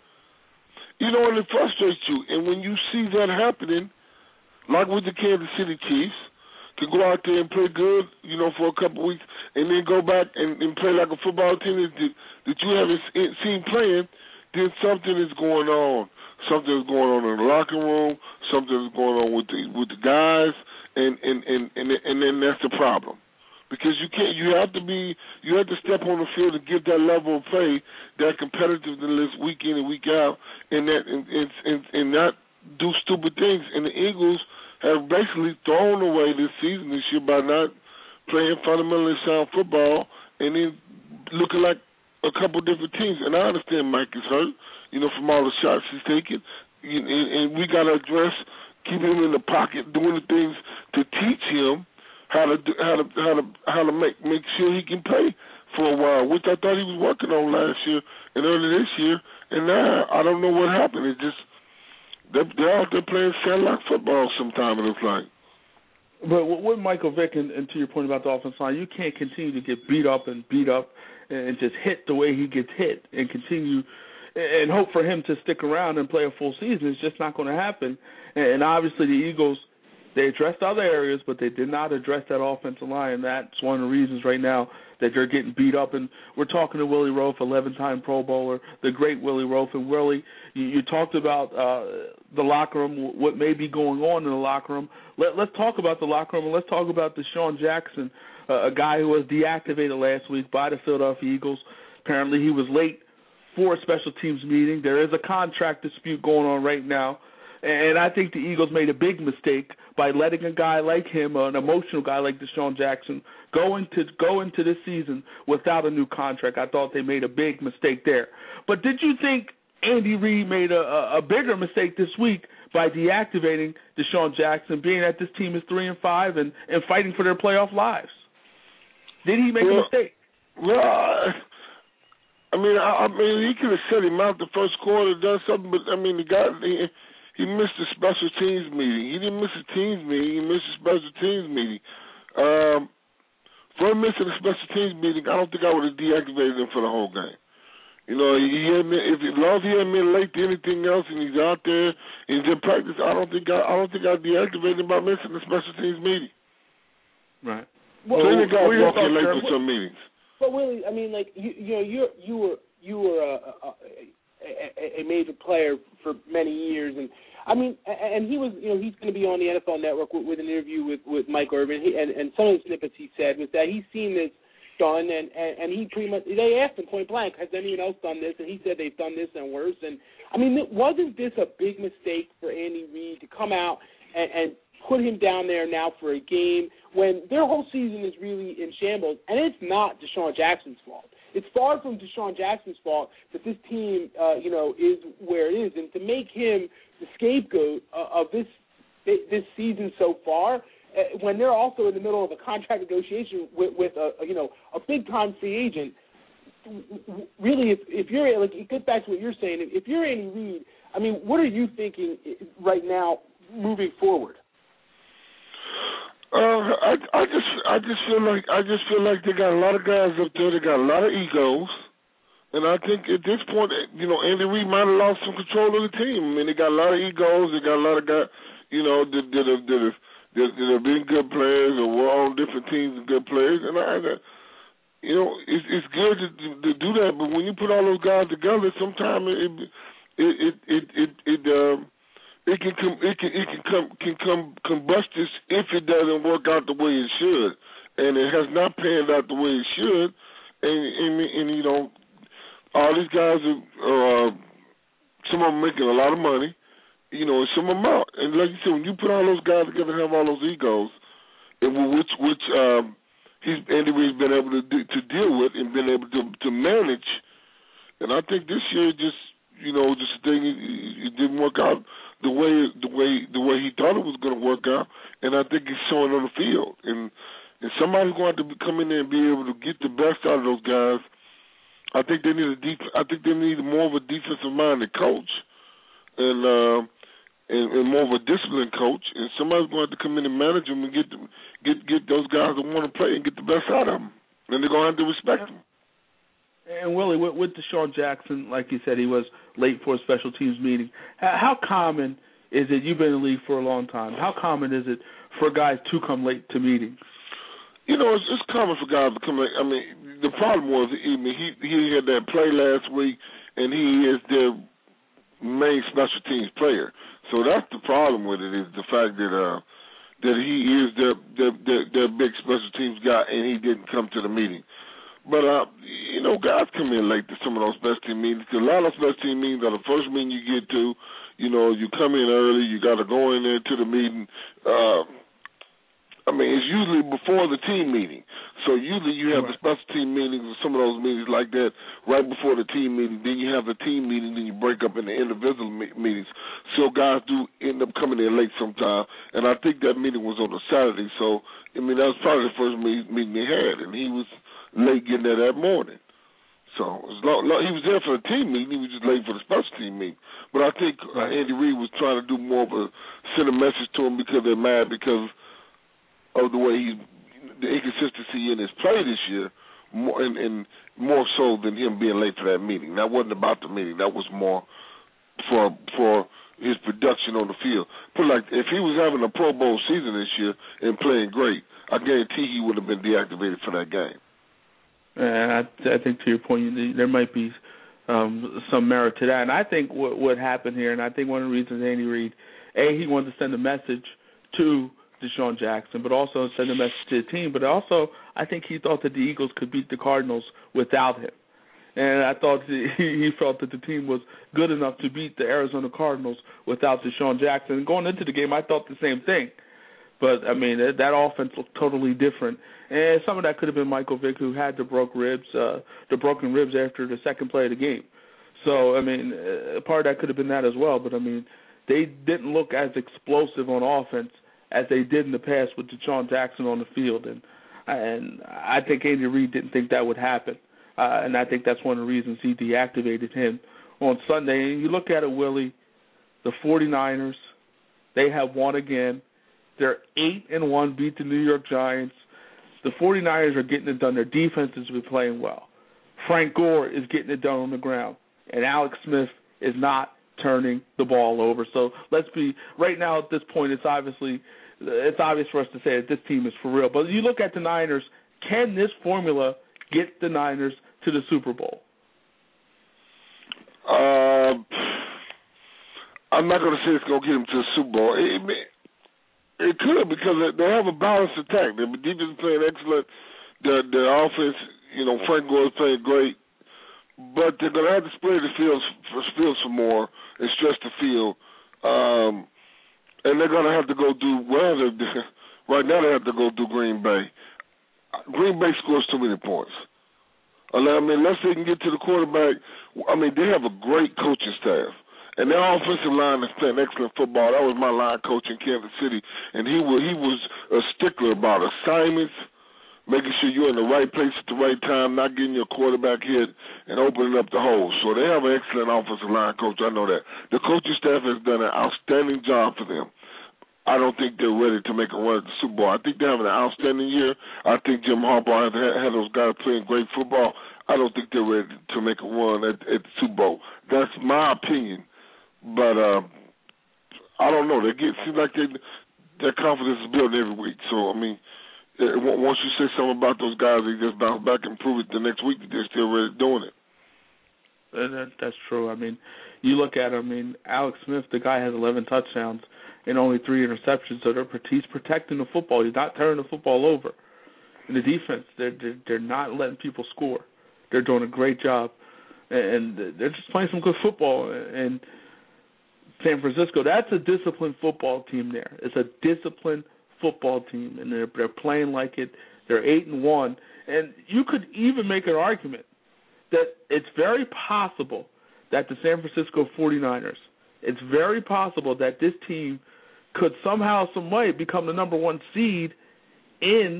You know, and it frustrates you. And when you see that happening, like with the Kansas City Chiefs, to go out there and play good, you know, for a couple of weeks, and then go back and, and play like a football team that, that you haven't seen playing, then something is going on. Something is going on in the locker room. Something is going on with the with the guys, and and and and, and then that's the problem. Because you can't, you have to be, you have to step on the field and give that level of play, that competitiveness week in and week out, and that and and, and, and not do stupid things. And the Eagles have basically thrown away this season this year by not playing fundamentally sound football and then looking like a couple different teams. And I understand Mike is hurt, you know, from all the shots he's taking, and, and we got to address keeping him in the pocket, doing the things to teach him how to do, how to how to how to make make sure he can play for a while, which I thought he was working on last year and early this year, and now I don't know what happened. It just they're, they're out there playing satellite football sometime, it looks like. But with Michael Vick, and, and to your point about the offensive line, you can't continue to get beat up and beat up and just hit the way he gets hit and continue and hope for him to stick around and play a full season. It's just not going to happen. And obviously the Eagles, they addressed other areas, but they did not address that offensive line, and that's one of the reasons right now that they're getting beat up. And we're talking to Willie Roaf, eleven-time Pro Bowler, the great Willie Roaf. And Willie, you, you talked about uh, the locker room, what may be going on in the locker room. Let, let's talk about the locker room, and let's talk about DeSean Jackson, uh, a guy who was deactivated last week by the Philadelphia Eagles. Apparently he was late for a special teams meeting. There is a contract dispute going on right now. And I think the Eagles made a big mistake by letting a guy like him, an emotional guy like DeSean Jackson, go into go into this season without a new contract. I thought they made a big mistake there. But did you think Andy Reid made a, a bigger mistake this week by deactivating DeSean Jackson, being that this team is three and five and, and fighting for their playoff lives? Did he make well, a mistake? Well, I mean, I, I mean, he could have set him out the first quarter, done something, but I mean, the guy. He, He missed a special teams meeting. He didn't miss a teams meeting. He missed a special teams meeting. Um, for missing a special teams meeting, I don't think I would have deactivated him for the whole game. You know, he had been, if as long as he hadn't been late to anything else and he's out there and he's in practice, I don't think I, I don't think I'd deactivate him by missing the special teams meeting. Right. Well, so any guys walking late for some meetings. But Willie, I mean, like you, you know, you you were you were a, a, a, a major player for many years, and I mean, and he was, you know, he's going to be on the N F L Network with, with an interview with, with Mike Irvin, he, and, and some of the snippets he said was that he's seen this done, and, and, and he pretty much, they asked him point blank, has anyone else done this? And he said they've done this and worse. And, I mean, wasn't this a big mistake for Andy Reid to come out and, and put him down there now for a game when their whole season is really in shambles? And it's not DeSean Jackson's fault. It's far from DeSean Jackson's fault that this team, uh, you know, is where it is. And to make him the scapegoat uh, of this this season so far, uh, when they're also in the middle of a contract negotiation with, with a, you know, a big-time free agent, really, if, if you're, like, it gets back to what you're saying, if you're Andy Reid, I mean, what are you thinking right now moving forward? Uh, I, I just, I just feel like, I just feel like they got a lot of guys up there. They got a lot of egos, and I think at this point, you know, Andy Reid might have lost some control of the team. I mean, they got a lot of egos. They got a lot of guys, you know, that that have, that have, that have been good players or were on different teams and good players. And I, you know, it's it's good to, to do that, but when you put all those guys together, sometimes it it it it it, it um. It can come. It can. It can come. Can come combustus if it doesn't work out the way it should, and it has not panned out the way it should. And and, and you know, all these guys are. Uh, some of them making a lot of money, you know, and some of them out. And like you said, when you put all those guys together and have all those egos, and which which um, he's Andy Reid's been able to do, to deal with and been able to to manage. And I think this year just you know just the thing it, it didn't work out the way the way the way he thought it was going to work out, and I think it's showing on the field. And and somebody's going to have to come in there and be able to get the best out of those guys. I think they need a deep. I think they need more of a defensive minded coach, and uh, and, and more of a disciplined coach, and somebody's going to have to come in and manage them and get them, get get those guys that want to play and get the best out of them. And they're going to have to respect them. And Willie, with, with DeSean Jackson, like you said, he was late for a special teams meeting. How common is it? You've been in the league for a long time. How common is it for guys to come late to meetings? You know, it's, it's common for guys to come late. I mean, the problem was, I mean, he he had that play last week, and he is their main special teams player. So that's the problem with it, is the fact that uh, that he is their, their their their big special teams guy, and he didn't come to the meeting. But, uh, you know, guys come in late to some of those special team meetings. Because a lot of those special team meetings are the first meeting you get to. You know, you come in early. You got to go in there to the meeting. Uh, I mean, it's usually before the team meeting. So usually you have right. the special team meetings or some of those meetings like that right before the team meeting. Then you have the team meeting. Then you break up into individual me- meetings. So guys do end up coming in late sometime. And I think that meeting was on a Saturday. So, I mean, that was probably the first meet- meeting they had. And he was late getting there that morning. So as long, he was there for the team meeting. He was just late for the special team meeting. But I think uh, Andy Reid was trying to do more of a send a message to him because they're mad because of the way he's the inconsistency in his play this year, more, and, and more so than him being late for that meeting. That wasn't about the meeting. That was more for for his production on the field. Put like if he was having a Pro Bowl season this year and playing great, I guarantee he would have been deactivated for that game. And I, I think to your point, there might be um, some merit to that. And I think what, what happened here, and I think one of the reasons Andy Reid, A, he wanted to send a message to DeSean Jackson, but also send a message to the team. But also, I think he thought that the Eagles could beat the Cardinals without him. And I thought he, he felt that the team was good enough to beat the Arizona Cardinals without DeSean Jackson. And going into the game, I thought the same thing. But, I mean, that, that offense looked totally different. And some of that could have been Michael Vick, who had the broke ribs, uh, the broken ribs after the second play of the game. So, I mean, uh, part of that could have been that as well. But, I mean, they didn't look as explosive on offense as they did in the past with DeSean Jackson on the field. And and I think Andy Reid didn't think that would happen. Uh, and I think that's one of the reasons he deactivated him on Sunday. And you look at it, Willie, the 49ers, they have won again. They're eight and one, beat the New York Giants. The 49ers are getting it done. Their defense has been playing well. Frank Gore is getting it done on the ground. And Alex Smith is not turning the ball over. So let's be right now at this point. It's obviously it's obvious for us to say that this team is for real. But you look at the Niners. Can this formula get the Niners to the Super Bowl? Uh, I'm not going to say it's going to get them to the Super Bowl. It, it, it could because they have a balanced attack. The defense is playing excellent. The the offense, you know, Frank Gore is playing great. But they're going to have to spray the field for, field some more and stretch the field. Um, and they're going to have to go do, well, right now they have to go do Green Bay. Green Bay scores too many points. I mean, unless they can get to the quarterback, I mean, they have a great coaching staff. And their offensive line is playing excellent football. That was my line coach in Kansas City. And he was, he was a stickler about assignments, making sure you're in the right place at the right time, not getting your quarterback hit, and opening up the holes. So they have an excellent offensive line coach. I know that. The coaching staff has done an outstanding job for them. I don't think they're ready to make a run at the Super Bowl. I think they're having an outstanding year. I think Jim Harbaugh has had those guys playing great football. I don't think they're ready to make a run at, at the Super Bowl. That's my opinion. But uh, I don't know. They get seems like they, their confidence is building every week. So, I mean, once you say something about those guys, they just bounce back and prove it the next week that they're still really doing it. That, that's true. I mean, you look at him, I mean, Alex Smith, the guy has eleven touchdowns and only three interceptions, so they're, he's protecting the football. He's not turning the football over. In the defense, they're, they're, they're not letting people score. They're doing a great job, and they're just playing some good football. And San Francisco, that's a disciplined football team there. It's a disciplined football team, and they're, they're playing like it. They're eight and one, and you could even make an argument that it's very possible that the San Francisco 49ers, it's very possible that this team could somehow, some way, become the number one seed in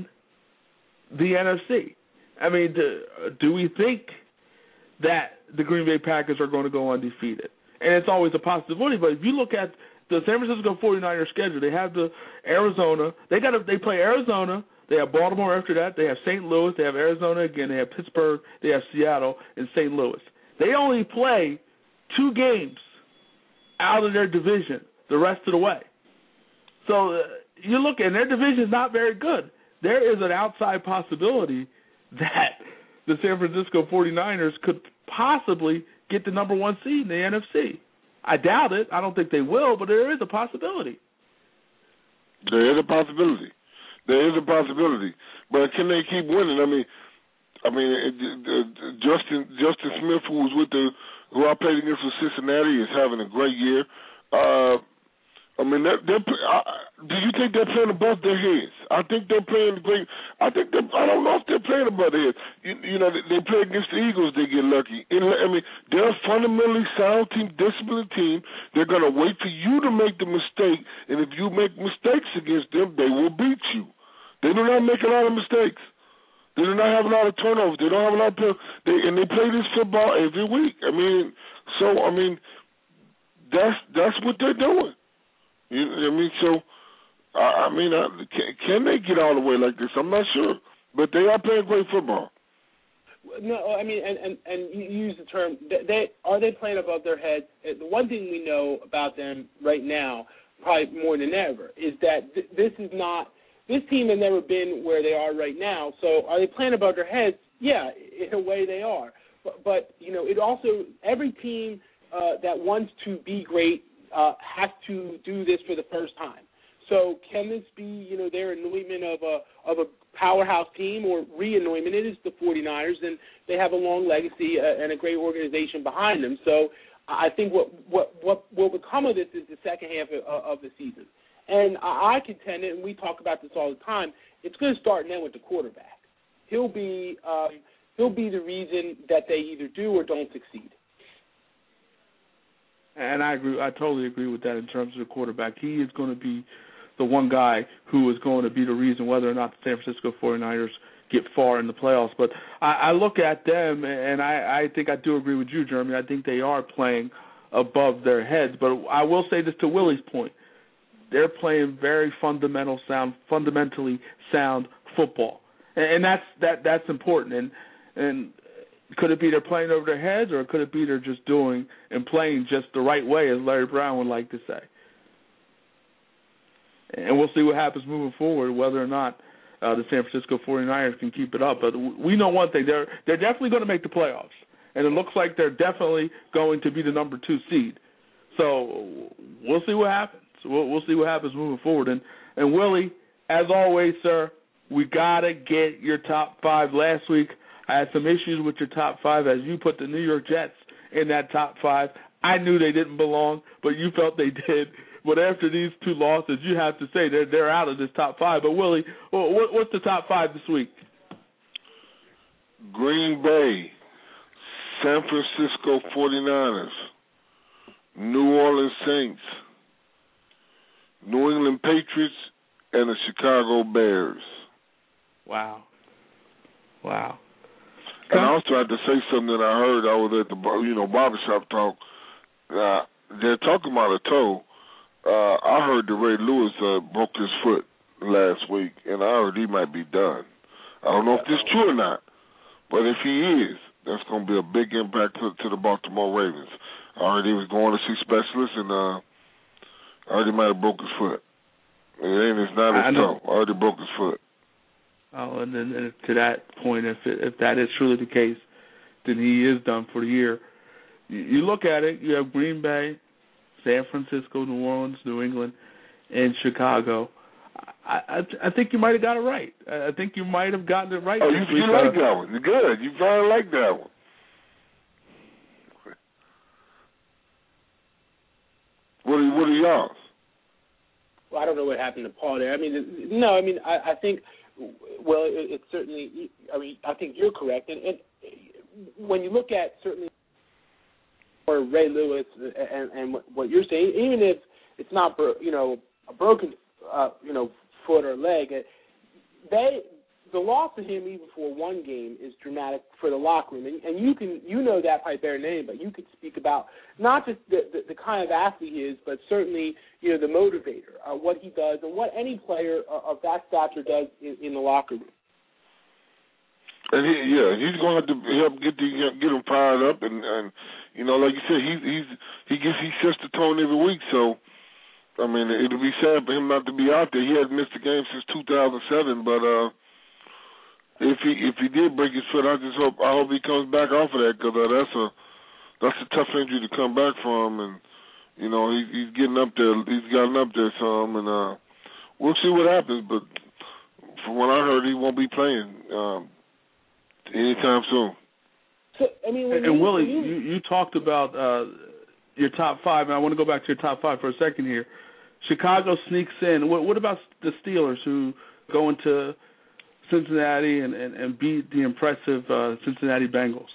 the N F C. I mean, do, do we think that the Green Bay Packers are going to go undefeated? And it's always a possibility, but if you look at the San Francisco forty-niners schedule. They have the Arizona. They got they play Arizona. They have Baltimore after that. They have Saint Louis. They have Arizona again. They have Pittsburgh. They have Seattle and Saint Louis. They only play two games out of their division the rest of the way. So uh, you look, and their division is not very good. There is an outside possibility that the San Francisco forty-niners could possibly get the number one seed in the N F C. I doubt it. I don't think they will, but there is a possibility. There is a possibility. There is a possibility. But can they keep winning? I mean, I mean, uh, Justin Justin Smith, who was with the who I played against with Cincinnati, is having a great year. Uh, I mean, they're, they're, uh, do you think they're playing above their heads? I think they're playing great. I think they're, I don't know if they're playing above their heads. You, you know, they, they play against the Eagles, they get lucky. And, I mean, they're a fundamentally sound team, disciplined team. They're going to wait for you to make the mistake, and if you make mistakes against them, they will beat you. They do not make a lot of mistakes. They do not have a lot of turnovers. They don't have a lot of they and they play this football every week. I mean, so I mean, that's that's what they're doing. You know what I mean? So, I, I mean, I, can, can they get all the way like this? I'm not sure, but they are playing great football. No, I mean, and, and, and you use the term, they, are they playing above their heads? The one thing we know about them right now, probably more than ever, is that th- this is not, this team has never been where they are right now. So are they playing above their heads? Yeah, in a way they are. But, but you know, it also, every team uh, that wants to be great uh, has to do this for the first time. So can this be, you know, their anointment of a of a powerhouse team or re-anointment? It is the forty-niners, and they have a long legacy uh, and a great organization behind them. So I think what what what will become of this is the second half of, of the season. And I, I contend, and we talk about this all the time, it's going to start and end with the quarterback. He'll be um, he'll be the reason that they either do or don't succeed. And I agree. I totally agree with that in terms of the quarterback. He is going to be the one guy who is going to be the reason whether or not the San Francisco forty-niners get far in the playoffs. But I, I look at them, and I, I think I do agree with you, Jeremy. I think they are playing above their heads. But I will say this to Willie's point. They're playing very fundamental sound, fundamentally sound football. And, and that's that that's important. And and could it be they're playing over their heads, or could it be they're just doing and playing just the right way, as Larry Brown would like to say? And we'll see what happens moving forward, whether or not uh, the San Francisco forty-niners can keep it up. But we know one thing, they're they're definitely going to make the playoffs. And it looks like they're definitely going to be the number two seed. So we'll see what happens. We'll, we'll see what happens moving forward. And, and Willie, as always, sir, we got to get your top five. Last week I had some issues with your top five as you put the New York Jets in that top five. I knew they didn't belong, but you felt they did. But after these two losses, you have to say they're, they're out of this top five. But, Willie, what, what's the top five this week? Green Bay, San Francisco forty-niners, New Orleans Saints, New England Patriots, and the Chicago Bears. Wow. Wow. And I also had to say something that I heard. I was at the, you know, barbershop talk. Uh, they're talking about a toe. Uh, I heard that Ray Lewis uh, broke his foot last week, and I heard he might be done. I don't know if this is true or not, but if he is, that's going to be a big impact to, to the Baltimore Ravens. I heard he was going to see specialists, and uh, I heard he might have broke his foot. It ain't, it's not his toe. I heard he broke his foot. Oh, and then and to that point, if it, if that is truly the case, then he is done for the year. You, you look at it, you have Green Bay, San Francisco, New Orleans, New England, and Chicago. I, I, I think you might have got it right. I think you might have gotten it right. Oh, this you, week. you like that one. You're good. You probably like that one. What are, what are y'all? Well, I don't know what happened to Paul there. I mean, no, I mean, I, I think, well, it, it certainly, I mean, I think you're correct. And, and when you look at certainly or Ray Lewis and, and what you're saying, even if it's not, you know, a broken, uh, you know, foot or leg, they the loss of him even for one game is dramatic for the locker room, and, and you can you know that probably better than anybody. You could speak about not just the, the, the kind of athlete he is, but certainly you know the motivator, uh, what he does, and what any player of that stature does in, in the locker room. And he, yeah, he's going to have to help get the, get him fired up, and, and you know, like you said, he he's he gets he sets the tone every week. So, I mean, it'll be sad for him not to be out there. He hasn't missed a game since two thousand seven, but uh, if he if he did break his foot, I just hope I hope he comes back off of that, because uh, that's a that's a tough injury to come back from, and you know he, he's getting up there. He's gotten up there some, and uh, we'll see what happens. But from what I heard, he won't be playing um, anytime soon. So, I mean, and, and Willie, you, you talked about uh, your top five, and I want to go back to your top five for a second here. Chicago sneaks in. What, what about the Steelers, who go into Cincinnati and, and, and beat the impressive uh, Cincinnati Bengals?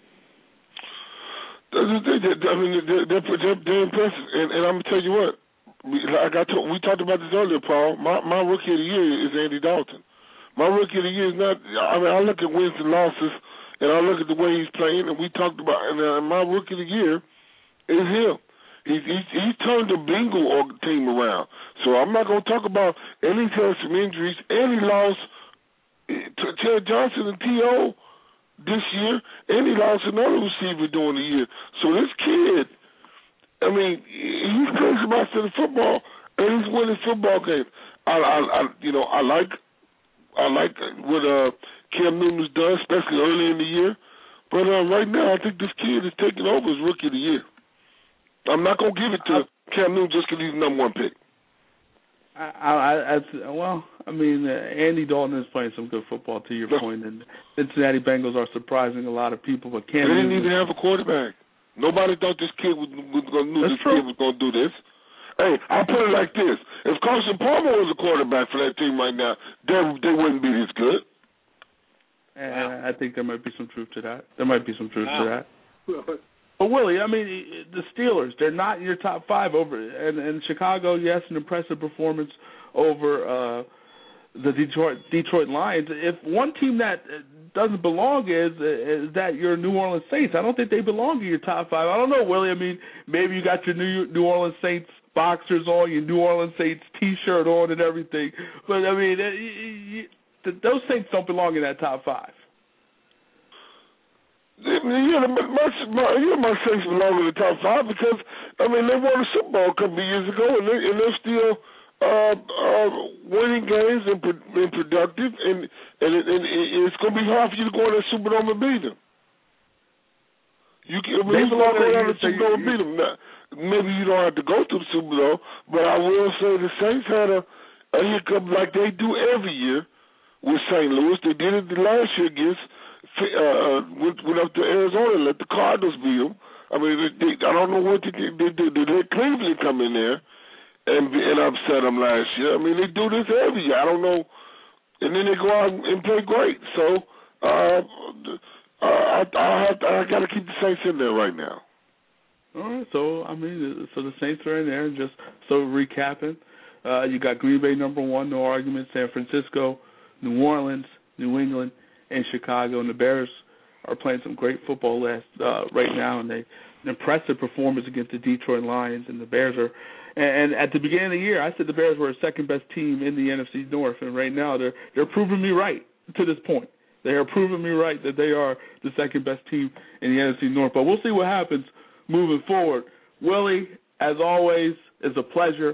I mean, they're, they're, they're, they're impressive, and, and I'm gonna tell you what. We, like I told, we talked about this earlier, Paul. My, my rookie of the year is Andy Dalton. My rookie of the year is not. I mean, I look at wins and losses, and I look at the way he's playing, and we talked about. And uh, my rookie of the year is him. He's he's, he's turned the Bengal team around. So I'm not gonna talk about. And he's had some injuries, and he lost to Ted Johnson and T O this year, and he lost another receiver during the year. So this kid, I mean, he's crazy about the football, and he's winning football games. I, I, I you know, I like. I like what uh, Cam Newton has done, especially early in the year. But uh, right now, I think this kid is taking over as Rookie of the Year. I'm not going to give it to I, Cam Newton just because he's the number one pick. I, I, I, well, I mean, uh, Andy Dalton is playing some good football, to your no. point, and Cincinnati Bengals are surprising a lot of people. But Cam they didn't Newton, even have a quarterback. Nobody thought this kid was, was going to knew this true. kid was going to do this. Hey, I'll put it like this. If Carson Palmer was a quarterback for that team right now, they, they wouldn't be this good. And wow. I think there might be some truth to that. There might be some truth wow. to that. But, Willie, I mean, the Steelers, they're not in your top five over. And, and Chicago, yes, an impressive performance over uh, the Detroit Detroit Lions. If one team that doesn't belong is, is that your New Orleans Saints. I don't think they belong in your top five. I don't know, Willie. I mean, maybe you got your New New Orleans Saints boxers on, your New Orleans Saints T-shirt on and everything. But, I mean, you, you, those Saints don't belong in that top five. Yeah, my, my, yeah, my Saints belong in the top five because, I mean, they won a Super Bowl a couple of years ago, and, they, and they're still uh, uh, winning games and, and productive, and, and, it, and it's going to be hard for you to go in that Superdome and beat them. You can, I mean, you can go down to the Superdome and beat them. Now, maybe you don't have to go to the Super Bowl, but I will say the Saints had a, a hiccup like they do every year with Saint Louis. They did it the last year against, uh, went, went up to Arizona and let the Cardinals beat them. I mean, they, they, I don't know what they did. They, they, they let Cleveland come in there and, and upset them last year. I mean, they do this every year. I don't know. And then they go out and play great. So uh, uh, I, I, have to, I got to keep the Saints in there right now. All right, so, I mean, so the Saints are in there. And just so recapping, uh, you got Green Bay number one, no argument, San Francisco, New Orleans, New England, and Chicago. And the Bears are playing some great football last uh, right now, and they an impressive performance against the Detroit Lions. And the Bears are, and, and at the beginning of the year, I said the Bears were the second best team in the N F C North, and right now they're they're proving me right to this point. They are proving me right that they are the second best team in the N F C North. But we'll see what happens moving forward. Willie, as always, is a pleasure,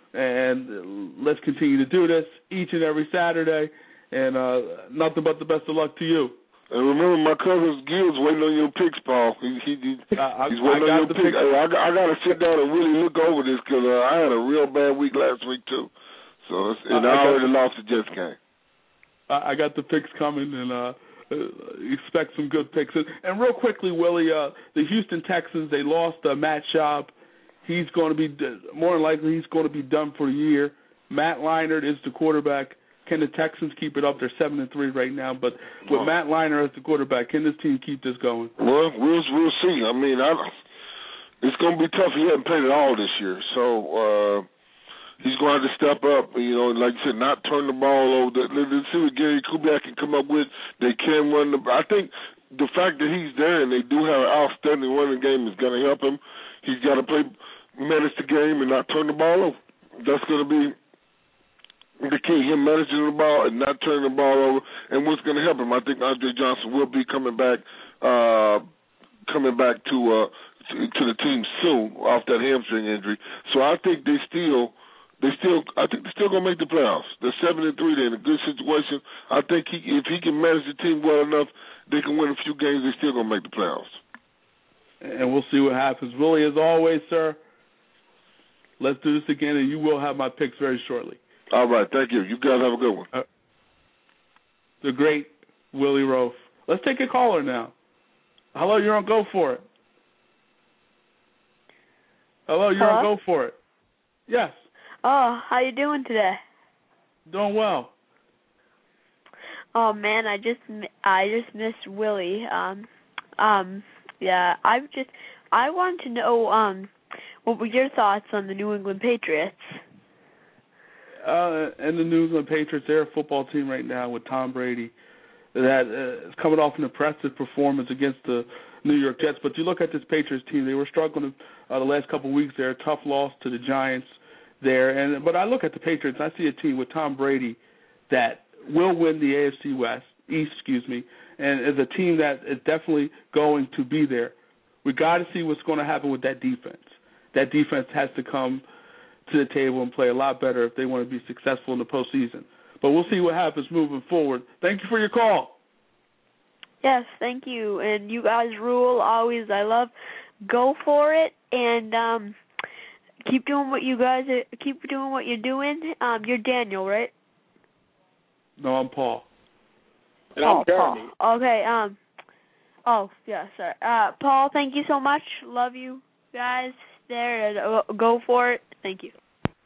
and let's continue to do this each and every Saturday, and uh, nothing but the best of luck to you. And remember, my cousin Gil's waiting on your picks, Paul. He, he, he, uh, he's waiting on your picks. Pick. Hey, I, I got to sit down and really look over this because uh, I had a real bad week last week, too. So, it's, and uh, I, I already lost the Jets game. I got the picks coming, and uh, expect some good picks. And real quickly, Willie, uh, the Houston Texans, they lost uh, Matt Schaub. He's going to be, more than likely, he's going to be done for the year. Matt Leinart is the quarterback. Can the Texans keep it up? They're seven and three right now, but with well, Matt Leinart as the quarterback, can this team keep this going? Well, we'll we'll see. I mean, I, it's going to be tough. He hasn't played at all this year, so uh, he's going to have to step up, you know, like you said, not turn the ball over. Let's see what Gary Kubiak can come up with. They can run the – I think the fact that he's there and they do have an outstanding running game is going to help him. He's got to play manage the game and not turn the ball over. That's going to be the key, him managing the ball and not turning the ball over. And what's going to help him, I think Andre Johnson will be coming back uh, coming back to uh, – to the team soon off that hamstring injury. So I think they still, they still, I think they're still gonna make the playoffs. They're seven and three. They're in a good situation. I think he, if he can manage the team well enough, they can win a few games. They're still gonna make the playoffs. And we'll see what happens. Willie, as always, sir, let's do this again, and you will have my picks very shortly. All right, thank you. You guys have a good one. Uh, the great Willie Roaf. Let's take a caller now. Hello, you're on Go For It. Hello, you're Hello? on Go For It. Yes. Oh, how you doing today? Doing well. Oh man, I just I just missed Willie. Um, um, yeah, I just I wanted to know um, what were your thoughts on the New England Patriots? Uh, and the New England Patriots, they're a football team right now with Tom Brady that uh, is coming off an impressive performance against the New York Jets. But you look at this Patriots team, they were struggling uh, the last couple of weeks there, tough loss to the Giants there. And But I look at the Patriots, I see a team with Tom Brady that will win the A F C West, East, excuse me, and is a team that is definitely going to be there. We got to see what's going to happen with that defense. That defense has to come to the table and play a lot better if they want to be successful in the postseason. But we'll see what happens moving forward. Thank you for your call. Yes, thank you. And you guys rule always. I love Go For It, and um, keep doing what you guys are, keep doing what you're doing. Um, you're Daniel, right? No, I'm Paul. And I'm oh, Jeremy. Paul. Okay. Um. Oh, yeah. Sorry. Uh, Paul, thank you so much. Love you guys there. And, uh, go for it. Thank you.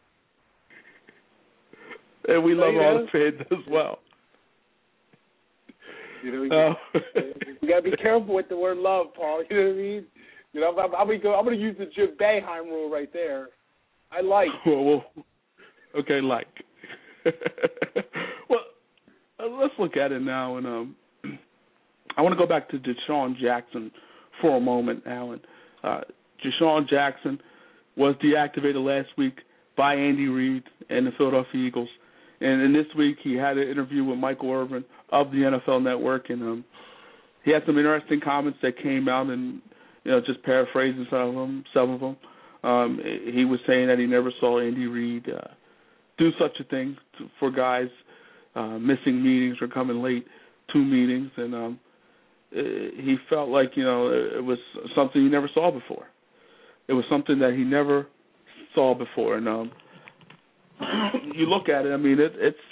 And we So, love you all know, the fans as well. You know, Uh, we gotta be careful with the word love, Paul. You know what I mean? You know, I'm, I'm, gonna, I'm gonna use the Jim Boeheim rule right there. I like. well, well, okay, like. well, uh, let's look at it now, and um, I want to go back to Deshaun Jackson for a moment, Alan. Uh, Deshaun Jackson was deactivated last week by Andy Reid and the Philadelphia Eagles. And, and this week he had an interview with Michael Irvin of the N F L Network, and um, he had some interesting comments that came out, and you know, just paraphrasing some of them. Some of them, um, he was saying that he never saw Andy Reid uh, do such a thing to, for guys uh, missing meetings or coming late to meetings, and um, it, he felt like you know it was something he never saw before. It was something that he never saw before, and um, you look at it. I mean, it, it's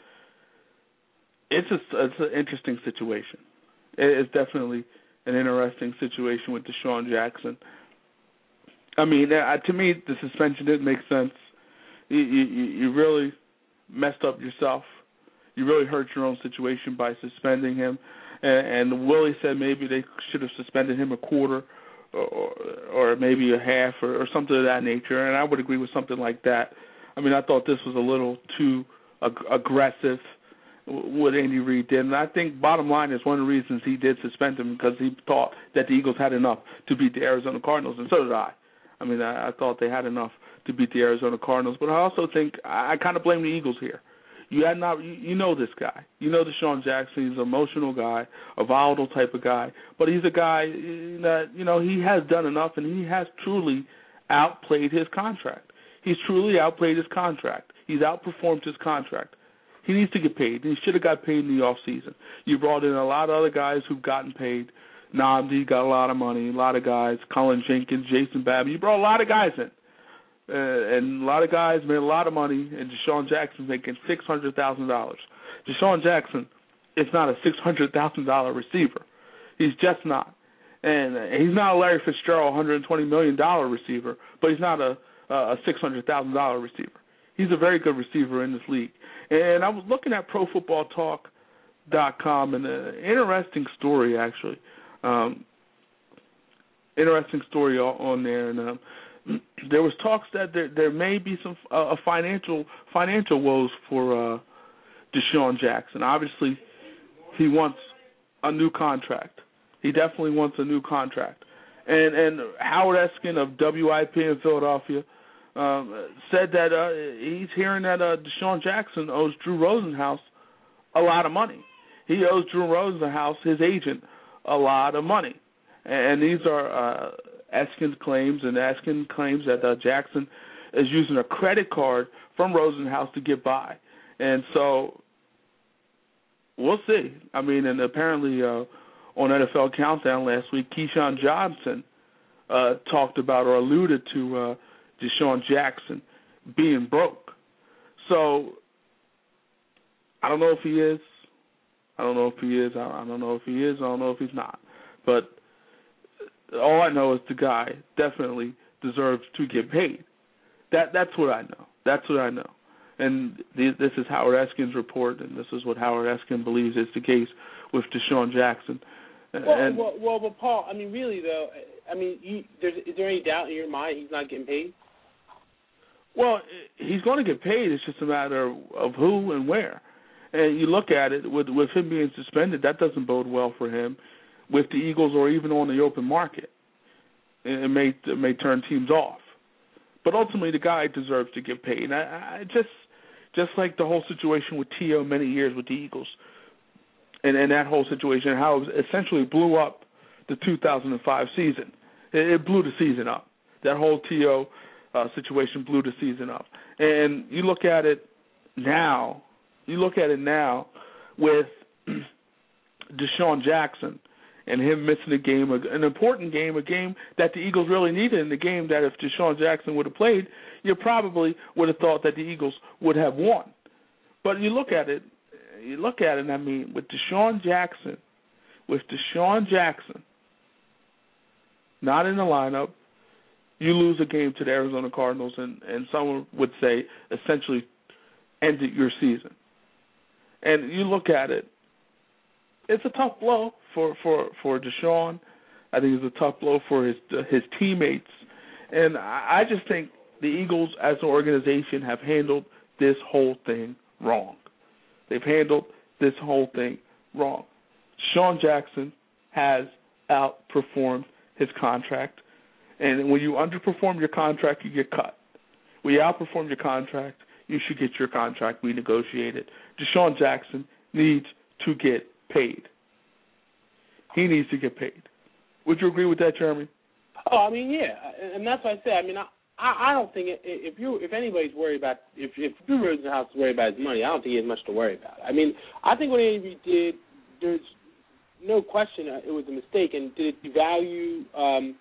it's a, it's an interesting situation. It, it's definitely an interesting situation with Deshaun Jackson. I mean, uh, to me, the suspension didn't make sense. You, you, you really messed up yourself. You really hurt your own situation by suspending him. And, and Willie said maybe they should have suspended him a quarter or, or maybe a half or, or something of that nature. And I would agree with something like that. I mean, I thought this was a little too ag- aggressive, what Andy Reid did. And I think bottom line is one of the reasons he did suspend him because he thought that the Eagles had enough to beat the Arizona Cardinals, and so did I. I mean, I, I thought they had enough to beat the Arizona Cardinals. But I also think I, I kind of blame the Eagles here. You had not, you, you know this guy. You know Deshaun Jackson. He's an emotional guy, a volatile type of guy. But he's a guy that, you know, he has done enough, and he has truly outplayed his contract. He's truly outplayed his contract. He's outperformed his contract. He needs to get paid. He should have got paid in the off season. You brought in a lot of other guys who've gotten paid. Namdi got a lot of money, a lot of guys, Colin Jenkins, Jason Babbitt. You brought a lot of guys in. Uh, and a lot of guys made a lot of money, and Deshaun Jackson's making six hundred thousand dollars. Deshaun Jackson is not a six hundred thousand dollars receiver. He's just not. And he's not a Larry Fitzgerald one hundred twenty million dollars receiver, but he's not a, a six hundred thousand dollars receiver. He's a very good receiver in this league. And I was looking at Pro Football Talk dot com, and an interesting story, actually. Um, interesting story on there. And um, there was talks that there there may be some uh, financial financial woes for uh, Deshaun Jackson. Obviously, he wants a new contract. He definitely wants a new contract. And and Howard Eskin of W I P in Philadelphia um, said that uh, he's hearing that uh, Deshaun Jackson owes Drew Rosenhaus a lot of money. He owes Drew Rosenhaus, his agent, a lot of money. And these are uh, Eskin's claims, and Eskin claims that uh, Jackson is using a credit card from Rosenhaus to get by. And so we'll see. I mean, and apparently uh, on N F L Countdown last week, Keyshawn Johnson uh, talked about or alluded to uh, Deshaun Jackson being broke. So I don't know if he is. I don't know if he is. I don't know if he is. I don't know if he's not. But all I know is the guy definitely deserves to get paid. That That's what I know. That's what I know. And this is Howard Eskin's report, and this is what Howard Eskin believes is the case with Deshaun Jackson. Well, and, well, well, but Paul, I mean, really though, I mean, you, there's, is there any doubt in your mind he's not getting paid? Well, he's going to get paid. It's just a matter of, of who and where. And you look at it, with, with him being suspended, that doesn't bode well for him with the Eagles or even on the open market. It may, it may turn teams off. But ultimately, the guy deserves to get paid. And I, I just, just like the whole situation with T O many years with the Eagles, and, and that whole situation, how it essentially blew up the two thousand five season. It, it blew the season up. That whole T O uh, situation blew the season up. And you look at it now, you look at it now with Deshaun Jackson and him missing a game, an important game, a game that the Eagles really needed, in the game that if Deshaun Jackson would have played, you probably would have thought that the Eagles would have won. But you look at it, you look at it, I mean, with Deshaun Jackson, with Deshaun Jackson not in the lineup, you lose a game to the Arizona Cardinals, and, and someone would say essentially ended your season. And you look at it, it's a tough blow for, for, for Deshaun. I think it's a tough blow for his his teammates. And I, I just think the Eagles as an organization have handled this whole thing wrong. They've handled this whole thing wrong. Deshaun Jackson has outperformed his contract. And when you underperform your contract, you get cut. When you outperform your contract, you should get your contract renegotiated. Deshaun Jackson needs to get paid. He needs to get paid. Would you agree with that, Jeremy? Oh, I mean, yeah, and that's what I said. I mean, I, I don't think it, if you if anybody's worried about if if Drew Rosenhaus is worried about his money, I don't think he has much to worry about. I mean, I think what Andy did, there's no question it was a mistake. And did it devalue, um,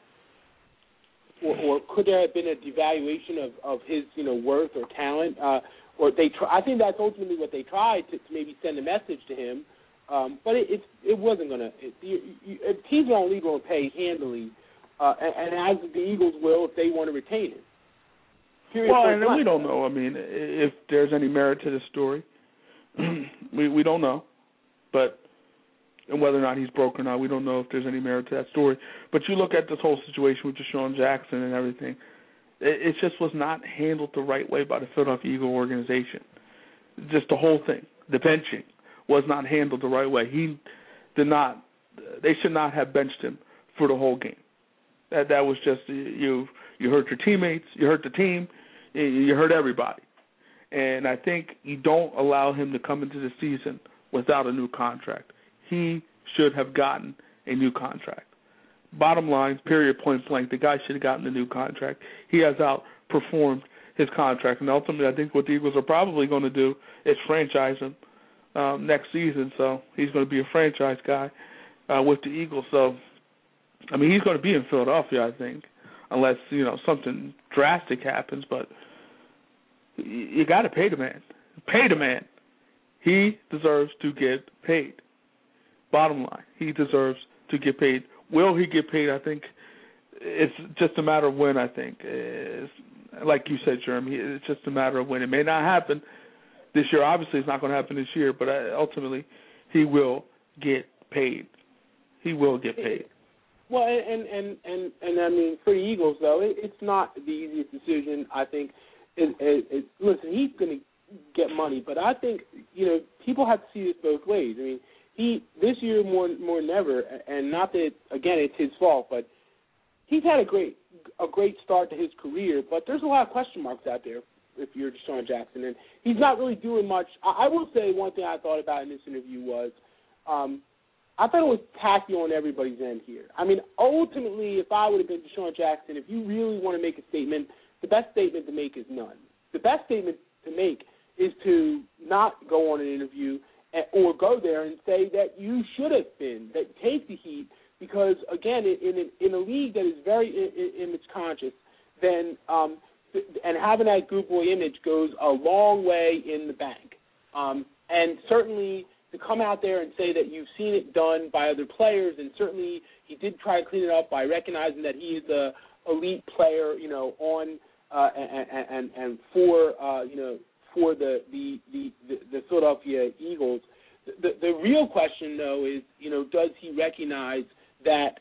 or, or could there have been a devaluation of, of his you know worth or talent? Uh, or they, try, I think that's ultimately what they tried to, to maybe send a message to him. Um, but it, it it wasn't gonna. It, you, you, teams are only going to pay handily, uh, and, and as the Eagles will if they want to retain him. Period. Well, and we don't know. I mean, if there's any merit to this story, we we don't know. But and whether or not he's broke or not, we don't know if there's any merit to that story. But you look at this whole situation with Deshaun Jackson and everything, it, it just was not handled the right way by the Philadelphia Eagle organization. Just the whole thing, the benching was not handled the right way. He did not. They should not have benched him for the whole game. That that was just you. You hurt your teammates. You hurt the team. You hurt everybody. And I think you don't allow him to come into the season without a new contract. He should have gotten a new contract. Bottom line, period, point blank, the guy should have gotten a new contract. He has outperformed his contract. And ultimately, I think what the Eagles are probably going to do is franchise him um, next season. So he's going to be a franchise guy uh, with the Eagles. So, I mean, he's going to be in Philadelphia, I think, unless, you know, something drastic happens. But you, you got to pay the man. Pay the man. He deserves to get paid. Bottom line, he deserves to get paid. Will he get paid? I think it's just a matter of when, I think. It's, like you said, Jeremy, it's just a matter of when. It may not happen this year. Obviously, it's not going to happen this year, but ultimately he will get paid. He will get paid. Well, and and and and I mean, for the Eagles though, it, it's not the easiest decision. I think. It, it, it, listen, he's going to get money, but I think you know people have to see this both ways. I mean, he this year more more than ever, and not that again it's his fault, but he's had a great a great start to his career. But there's a lot of question marks out there if you're DeSean Jackson, and he's not really doing much. I, I will say one thing I thought about in this interview was. Um, I thought it was tacky on everybody's end here. I mean, ultimately, if I would have been DeSean Jackson, if you really want to make a statement, the best statement to make is none. The best statement to make is to not go on an interview or go there and say that you should have been, that take the heat, because, again, in, in, in a league that is very image conscious, then um, and having that good boy image goes a long way in the bank. Um, and certainly to come out there and say that you've seen it done by other players, and certainly he did try to clean it up by recognizing that he is a elite player, you know, on uh, and, and and for uh, you know for the the, the, the Philadelphia Eagles. The, the real question, though, is you know does he recognize that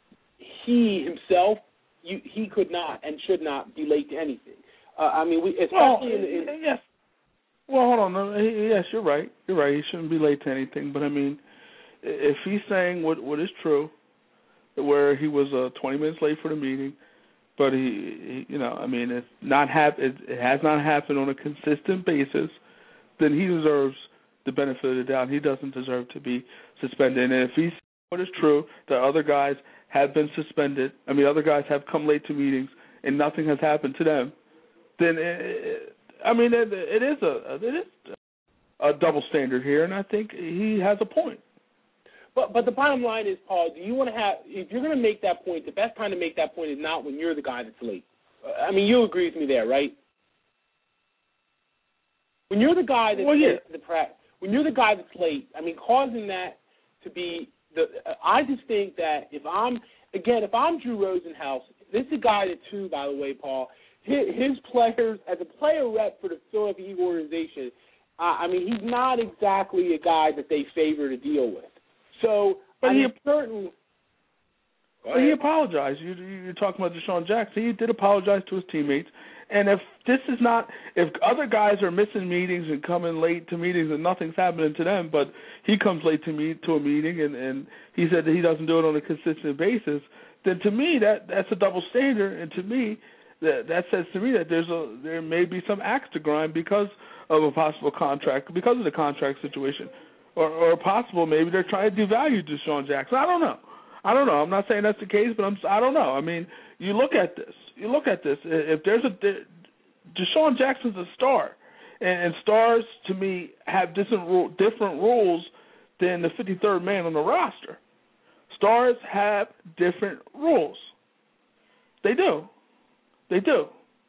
he himself you, he could not and should not be late to anything? Uh, I mean, we especially well, in, in yes. Well, hold on. No, yes, you're right. You're right. He shouldn't be late to anything. But, I mean, if he's saying what what is true, where he was uh, twenty minutes late for the meeting, but he, he you know, I mean, it's not hap- it, it has not happened on a consistent basis, then he deserves the benefit of the doubt. He doesn't deserve to be suspended. And if he's what is true, that other guys have been suspended, I mean, other guys have come late to meetings and nothing has happened to them, then it, it, I mean, it, it is a it is a double standard here, and I think he has a point. But but the bottom line is, Paul, do you want to have if you're going to make that point, the best time to make that point is not when you're the guy that's late. I mean, you agree with me there, right? When you're the guy that's well, yeah. late to the practice, when you're the guy that's late, I mean, causing that to be the. I just think that if I'm again, if I'm Drew Rosenhaus, this is a guy that too, by the way, Paul. His players, as a player rep for the Philadelphia Eagles organization, uh, I mean, he's not exactly a guy that they favor to deal with. So, but I he, mean, certain. But he apologized. You, you're talking about DeSean Jackson. He did apologize to his teammates. And if this is not, if other guys are missing meetings and coming late to meetings and nothing's happening to them, but he comes late to meet to a meeting and, and he said that he doesn't do it on a consistent basis, then to me that that's a double standard. And to me, That, that says to me that there's a there may be some axe to grind because of a possible contract, because of the contract situation, or, or possible maybe they're trying to devalue DeSean Jackson. I don't know. I don't know. I'm not saying that's the case, but I'm I don't know. I mean, you look at this. You look at this. If there's a DeSean Jackson's a star, and, and stars to me have different different rules than the fifty-third man on the roster. Stars have different rules. They do. They do.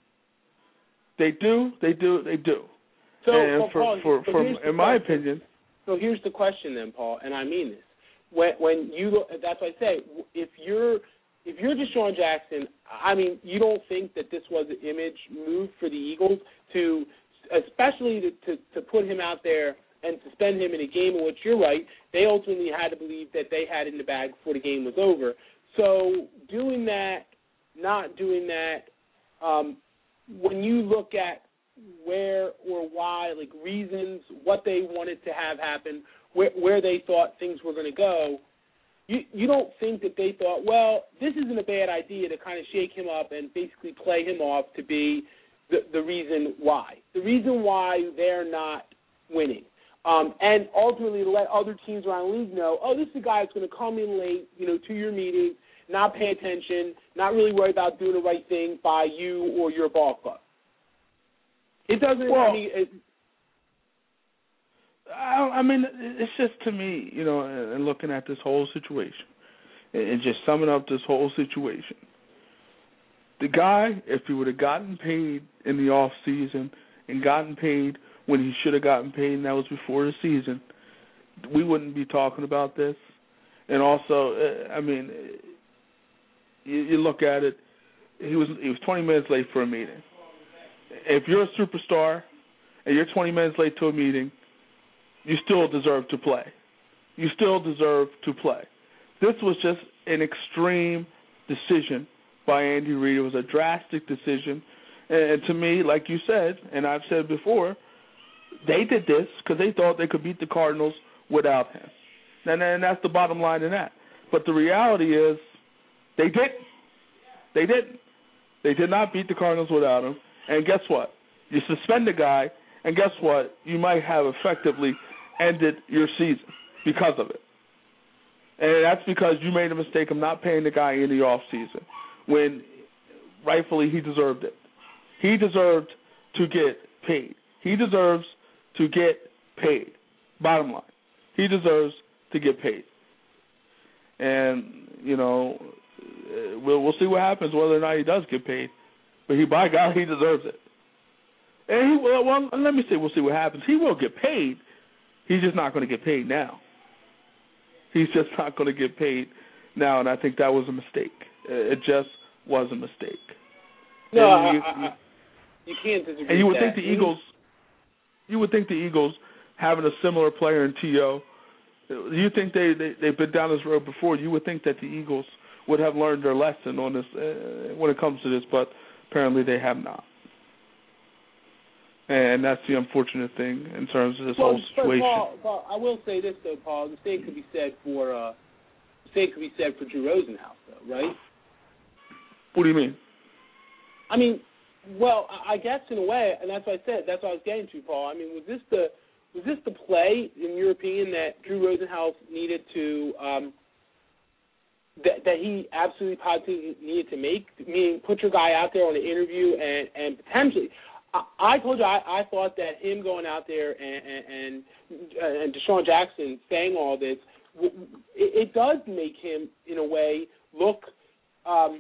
They do. They do. They do. So, and well, for, Paul, for, so from, in my question. opinion. So here's the question, then, Paul, and I mean this. When, when you look, that's what I say. If you're if you're DeSean Jackson, I mean, you don't think that this was an image move for the Eagles to, especially to, to, to put him out there and suspend him in a game in which you're right. They ultimately had to believe that they had it in the bag before the game was over. So doing that, not doing that. Um, when you look at where or why, like reasons, what they wanted to have happen, where, where they thought things were going to go, you, you don't think that they thought, well, this isn't a bad idea to kind of shake him up and basically play him off to be the, the reason why. The reason why they're not winning. Um, and ultimately to let other teams around the league know, oh, this is a guy that's going to come in late, you know, to your meeting, not pay attention, not really worry about doing the right thing by you or your ball club. It doesn't, well, I mean, it, I, I mean, it's just to me, you know, and looking at this whole situation, and just summing up this whole situation, the guy, if he would have gotten paid in the off season and gotten paid when he should have gotten paid, and that was before the season, we wouldn't be talking about this. And also, I mean, you, you look at it, he was he was twenty minutes late for a meeting. If you're a superstar and you're twenty minutes late to a meeting, you still deserve to play. You still deserve to play. This was just an extreme decision by Andy Reid. It was a drastic decision. And to me, like you said, and I've said before, they did this because they thought they could beat the Cardinals without him. And, and that's the bottom line in that. But the reality is they didn't. They didn't. They did not beat the Cardinals without him. And guess what? You suspend the guy, and guess what? You might have effectively ended your season because of it. And that's because you made a mistake of not paying the guy in the off season when rightfully he deserved it. He deserved to get paid. He deserves to get paid. Bottom line. He deserves to get paid. And, you know, we'll we'll see what happens whether or not he does get paid. But he, by God, he deserves it. And he will, well, let me say we'll see what happens. He will get paid. He's just not going to get paid now. He's just not going to get paid now, and I think that was a mistake. It just was a mistake. No, I, you, I, I, you can't disagree. And you would with think that. the Eagles, you would think the Eagles having a similar player in T O. You think they, they they've been down this road before? You would think that the Eagles would have learned their lesson on this uh, when it comes to this, but apparently they have not. And that's the unfortunate thing in terms of this well, whole situation. Paul, Paul, I will say this though, Paul. The same could be said for uh, the same could be said for Drew Rosenhaus, though, right? What do you mean? I mean, well, I guess in a way, and that's what I said. That's what I was getting to, Paul. I mean, was this the was this the play, in your opinion, that Drew Rosenhaus needed to um, that that he absolutely positively needed to make? Meaning, put your guy out there on an interview and and potentially. I told you I, I thought that him going out there and and, and, and Deshaun Jackson saying all this, it, it does make him in a way look um,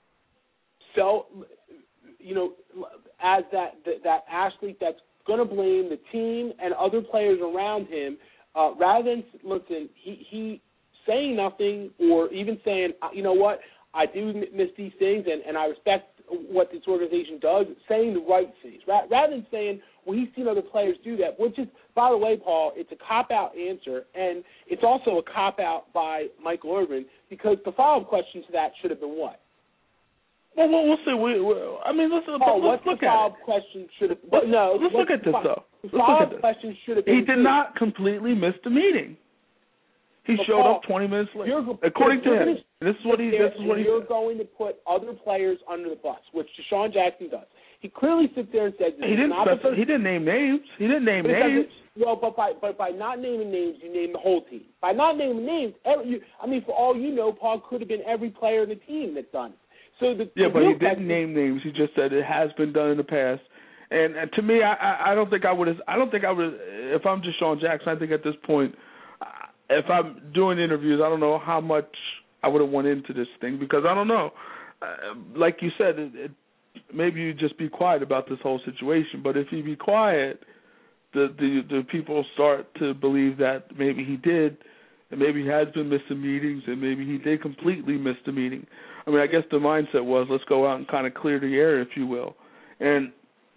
so you know as that that, that athlete that's going to blame the team and other players around him uh, rather than listen he he saying nothing or even saying you know what I do miss these things and, and I respect what this organization does, saying the right things, rather than saying, well, he's seen other players do that, which is, by the way, Paul, it's a cop-out answer, and it's also a cop-out by Michael Irvin, because the follow-up question to that should have been what? Well, we'll, we'll see. We, we, I mean, let's, Paul, let's what's look the at follow-up it. question should have Let's, no, let's look at this, though. The let's follow-up look at this. question should have been He did too. not completely miss the meeting. He But showed Paul, up twenty minutes late. You're, According you're to him, this is what he. This is what he. You're said. going to put other players under the bus, which Deshaun Jackson does. He clearly sits there and says, He didn't. not Specify, the he didn't name names. He didn't name but names. Well, but by but by not naming names, you name the whole team. By not naming names, every, you, I mean, for all you know, Paul could have been every player in the team that's done it. So the yeah, the but he question, didn't name names. He just said it has been done in the past. And, and to me, I, I, I don't think I would. I don't think I would. If I'm Deshaun Jackson, I think at this point, if I'm doing interviews, I don't know how much I would have went into this thing because I don't know. Uh, like you said, it, it, maybe you just be quiet about this whole situation. But if you be quiet, the, the the people start to believe that maybe he did, and maybe he has been missing meetings, and maybe he did completely miss the meeting. I mean, I guess the mindset was let's go out and kind of clear the air, if you will. And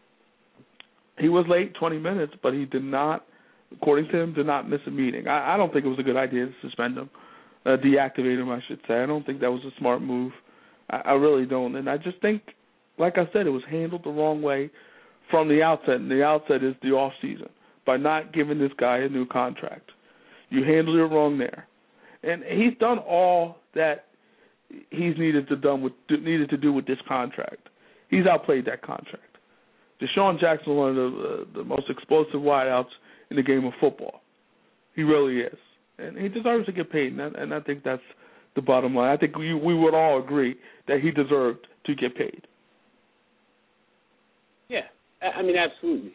he was late twenty minutes, but he did not. According to him, did not miss a meeting. I, I don't think it was a good idea to suspend him, uh, deactivate him, I should say. I don't think that was a smart move. I, I really don't. And I just think, like I said, it was handled the wrong way from the outset. And the outset is the off season by not giving this guy a new contract. You handled it wrong there. And he's done all that he's needed to done with needed to do with this contract. He's outplayed that contract. Deshaun Jackson is one of the, uh, the most explosive wideouts in the game of football. He really is. And he deserves to get paid, and, that, and I think that's the bottom line. I think we, we would all agree that he deserved to get paid. Yeah, I mean, absolutely.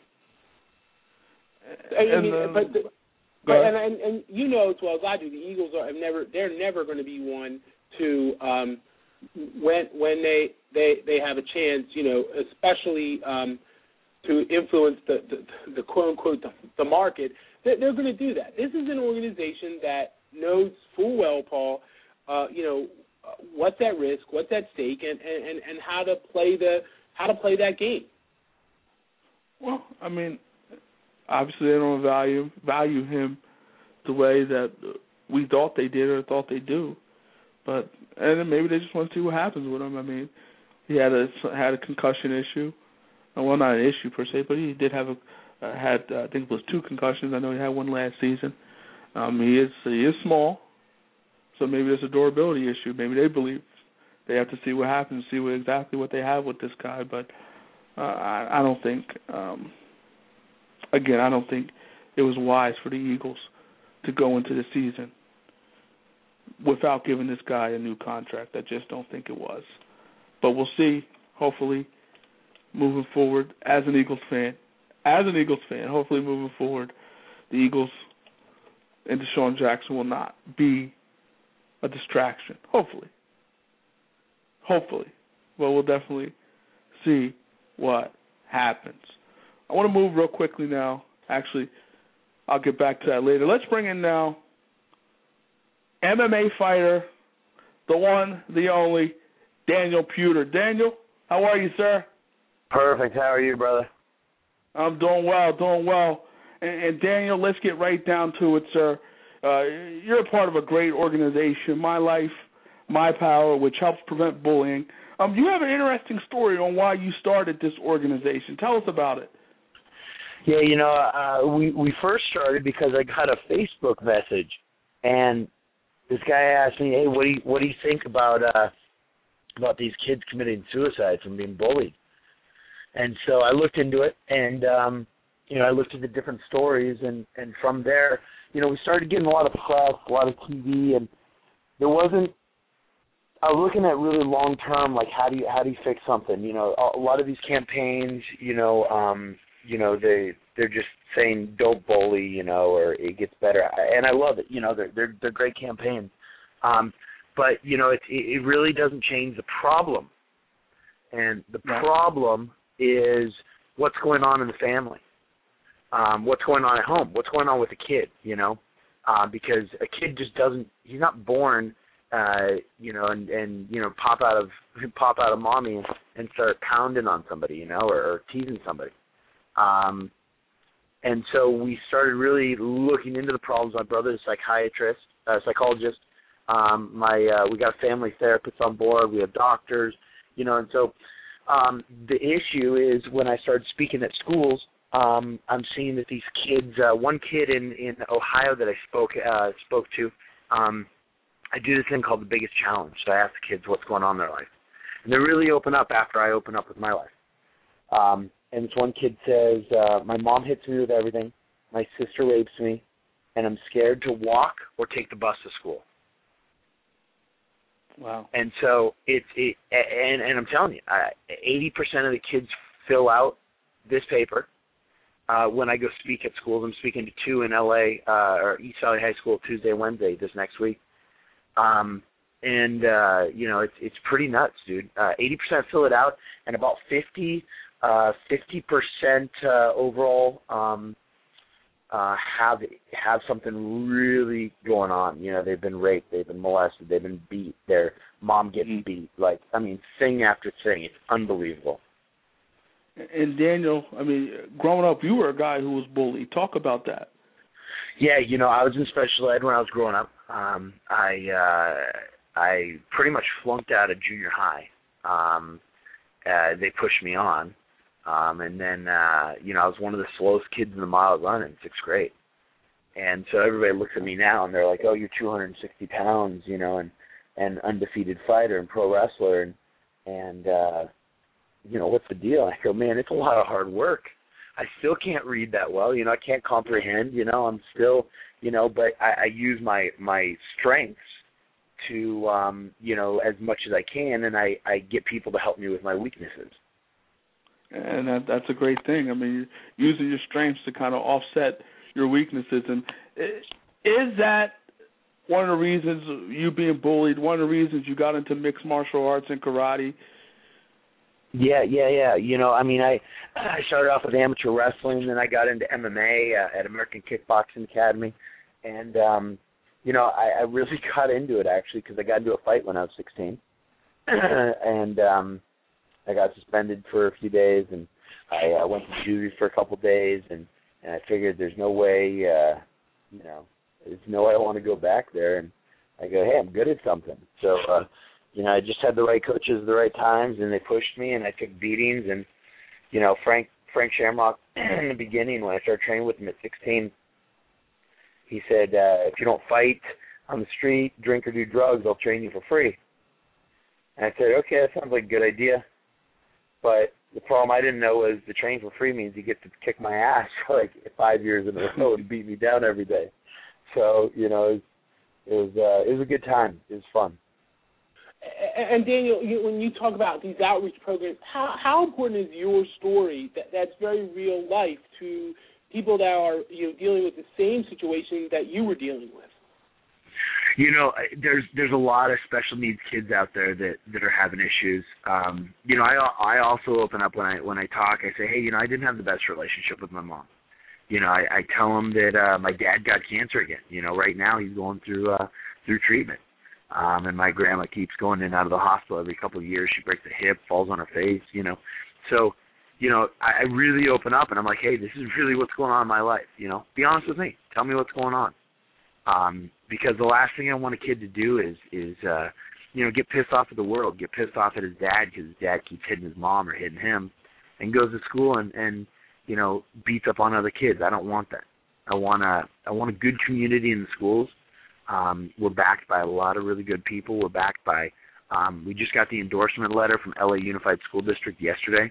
And, I mean, uh, but, the, but and, and and you know as well as I do, the Eagles are have never they're never going to be one to um, when when they, they they have a chance, you know, especially um, to influence the, the, the quote-unquote the, the market, they're, they're going to do that. This is an organization that knows full well, Paul, uh, you know, what's at risk, what's at stake, and, and, and how to play the how to play that game. Well, I mean, obviously they don't value value him the way that we thought they did or thought they do. But and then maybe they just want to see what happens with him. I mean, he had a had a concussion issue. Well, not an issue per se, but he did have a uh, had uh, I think it was two concussions. I know he had one last season. Um, he is he is small, so maybe there's a durability issue. Maybe they believe they have to see what happens, see what exactly what they have with this guy. But uh, I, I don't think. Um, again, I don't think it was wise for the Eagles to go into the season without giving this guy a new contract. I just don't think it was. But we'll see. Hopefully, moving forward, as an Eagles fan, as an Eagles fan, hopefully moving forward, the Eagles and Deshaun Jackson will not be a distraction. Hopefully. Hopefully. But we'll definitely see what happens. I want to move real quickly now. Actually, I'll get back to that later. Let's bring in now M M A fighter, the one, the only, Daniel Puder. Daniel, how are you, sir? Perfect. How are you, brother? I'm doing well, doing well. And, and Daniel, let's get right down to it, sir. Uh, you're a part of a great organization, My Life, My Power, which helps prevent bullying. Um, you have an interesting story on why you started this organization. Tell us about it. Yeah, you know, uh, we we first started because I got a Facebook message, and this guy asked me, "Hey, what do you what do you think about uh, about these kids committing suicide from being bullied?" And so I looked into it, and um, you know, I looked at the different stories, and, and from there, you know, we started getting a lot of press, a lot of T V, and there wasn't. I was looking at really long term, like how do you how do you fix something? You know, a, a lot of these campaigns, you know, um, you know, they they're just saying don't bully, you know, or it gets better, and I love it. You know, they're they're, they're great campaigns, um, but you know, it it really doesn't change the problem, and the right. problem is what's going on in the family, um, what's going on at home, what's going on with the kid, you know, uh, because a kid just doesn't, he's not born, uh, you know, and, and you know, pop out of pop out of mommy and, and start pounding on somebody, you know, or, or teasing somebody. Um, and so we started really looking into the problems. My brother's a psychiatrist, uh, psychologist. Um, my uh, we got family therapists on board. We have doctors, you know, and so. Um, the issue is when I started speaking at schools, um, I'm seeing that these kids, uh, one kid in, in Ohio that I spoke uh, spoke to, um, I do this thing called the Biggest Challenge. So I ask the kids what's going on in their life. And they really open up after I open up with my life. Um, and this one kid says, uh, my mom hits me with everything, my sister rapes me, and I'm scared to walk or take the bus to school. Wow. And so it's it, and and I'm telling you, eighty percent of the kids fill out this paper. Uh, when I go speak at schools, I'm speaking to two in L A uh, or East Valley High School Tuesday, Wednesday this next week. Um, and uh, you know, it's it's pretty nuts, dude. Uh, eighty percent fill it out, and about fifty percent uh, overall um, uh, have have something really going on. You know, they've been raped, they've been molested, they've been beat, their mom gets mm-hmm. beat. Like, I mean, thing after thing. It's unbelievable. And Daniel, I mean, growing up, you were a guy who was bullied. Talk about that. Yeah, you know, I was in special ed when I was growing up. Um, I uh, I pretty much flunked out of junior high. Um, uh, they pushed me on. Um, and then, uh, you know, I was one of the slowest kids in the mile run in sixth grade. And so everybody looks at me now, and they're like, oh, you're two hundred sixty pounds, you know, and, and undefeated fighter and pro wrestler. And, and uh, you know, what's the deal? I go, man, it's a lot of hard work. I still can't read that well. You know, I can't comprehend. You know, I'm still, you know, but I, I use my, my strengths to, um, you know, as much as I can, and I, I get people to help me with my weaknesses. And that, that's a great thing. I mean, using your strengths to kind of offset your weaknesses. And is that one of the reasons you being bullied, one of the reasons you got into mixed martial arts and karate? Yeah, yeah, yeah. You know, I mean, I I started off with amateur wrestling, then I got into M M A uh, at American Kickboxing Academy. And, um, you know, I, I really got into it, actually, because I got into a fight when I was sixteen. and, um I got suspended for a few days, and I uh, went to juvie for a couple of days, and, and I figured there's no way, uh, you know, there's no way I want to go back there. And I go, hey, I'm good at something. So, uh, you know, I just had the right coaches at the right times, and they pushed me, and I took beatings. And, you know, Frank Frank Shamrock, in the beginning, when I started training with him at sixteen, he said, uh, if you don't fight on the street, drink or do drugs, I'll train you for free. And I said, okay, that sounds like a good idea. But the problem I didn't know was the train for free means you get to kick my ass for like five years in a row and beat me down every day. So, you know, it was, it was, uh, it was a good time. It was fun. And Daniel, you, when you talk about these outreach programs, how, how important is your story that, that's very real life to people that are, you know, dealing with the same situation that you were dealing with? You know, there's there's a lot of special needs kids out there that, that are having issues. Um, you know, I I also open up when I when I talk. I say, hey, you know, I didn't have the best relationship with my mom. You know, I, I tell them that uh, my dad got cancer again. You know, right now he's going through uh, through treatment. Um, and my grandma keeps going in and out of the hospital every couple of years. She breaks a hip, falls on her face, you know. So, you know, I, I really open up, and I'm like, hey, this is really what's going on in my life, you know. Be honest with me. Tell me what's going on. Um, because the last thing I want a kid to do is, is uh, you know, get pissed off at the world, get pissed off at his dad because his dad keeps hitting his mom or hitting him, and goes to school and, and you know, beats up on other kids. I don't want that. I want a, I want a good community in the schools. Um, we're backed by a lot of really good people. We're backed by, um, we just got the endorsement letter from L A Unified School District yesterday.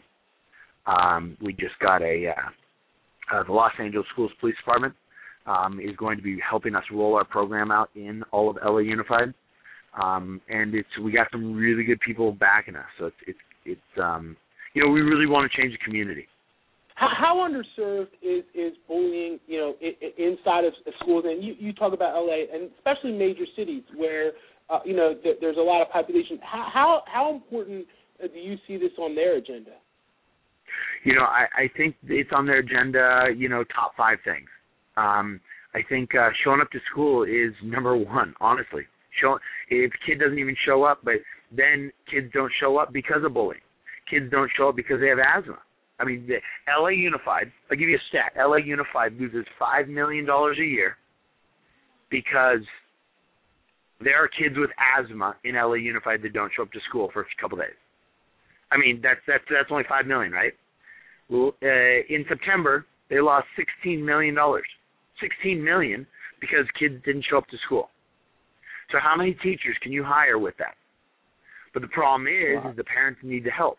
Um, we just got a, uh, uh, the Los Angeles Schools Police Department um, is going to be helping us roll our program out in all of L A Unified. Um, and it's, we got some really good people backing us. So it's, it's, it's um, you know, we really want to change the community. How, how underserved is, is bullying, you know, I, I, inside of schools? And you, you talk about L A and especially major cities where, uh, you know, th- there's a lot of population. How, how how important do you see this on their agenda? You know, I, I think it's on their agenda, you know, top five things. Um, I think uh, showing up to school is number one, honestly. Show, if a kid doesn't even show up, but then kids don't show up because of bullying. Kids don't show up because they have asthma. I mean, the L A Unified, I'll give you a stat. L A Unified loses five million dollars a year because there are kids with asthma in L A Unified that don't show up to school for a couple days. I mean, that's that's that's only five million dollars, right? Well, uh, in September, they lost sixteen million dollars. sixteen million dollars because kids didn't show up to school. So how many teachers can you hire with that? But the problem is, wow. is the parents need the help.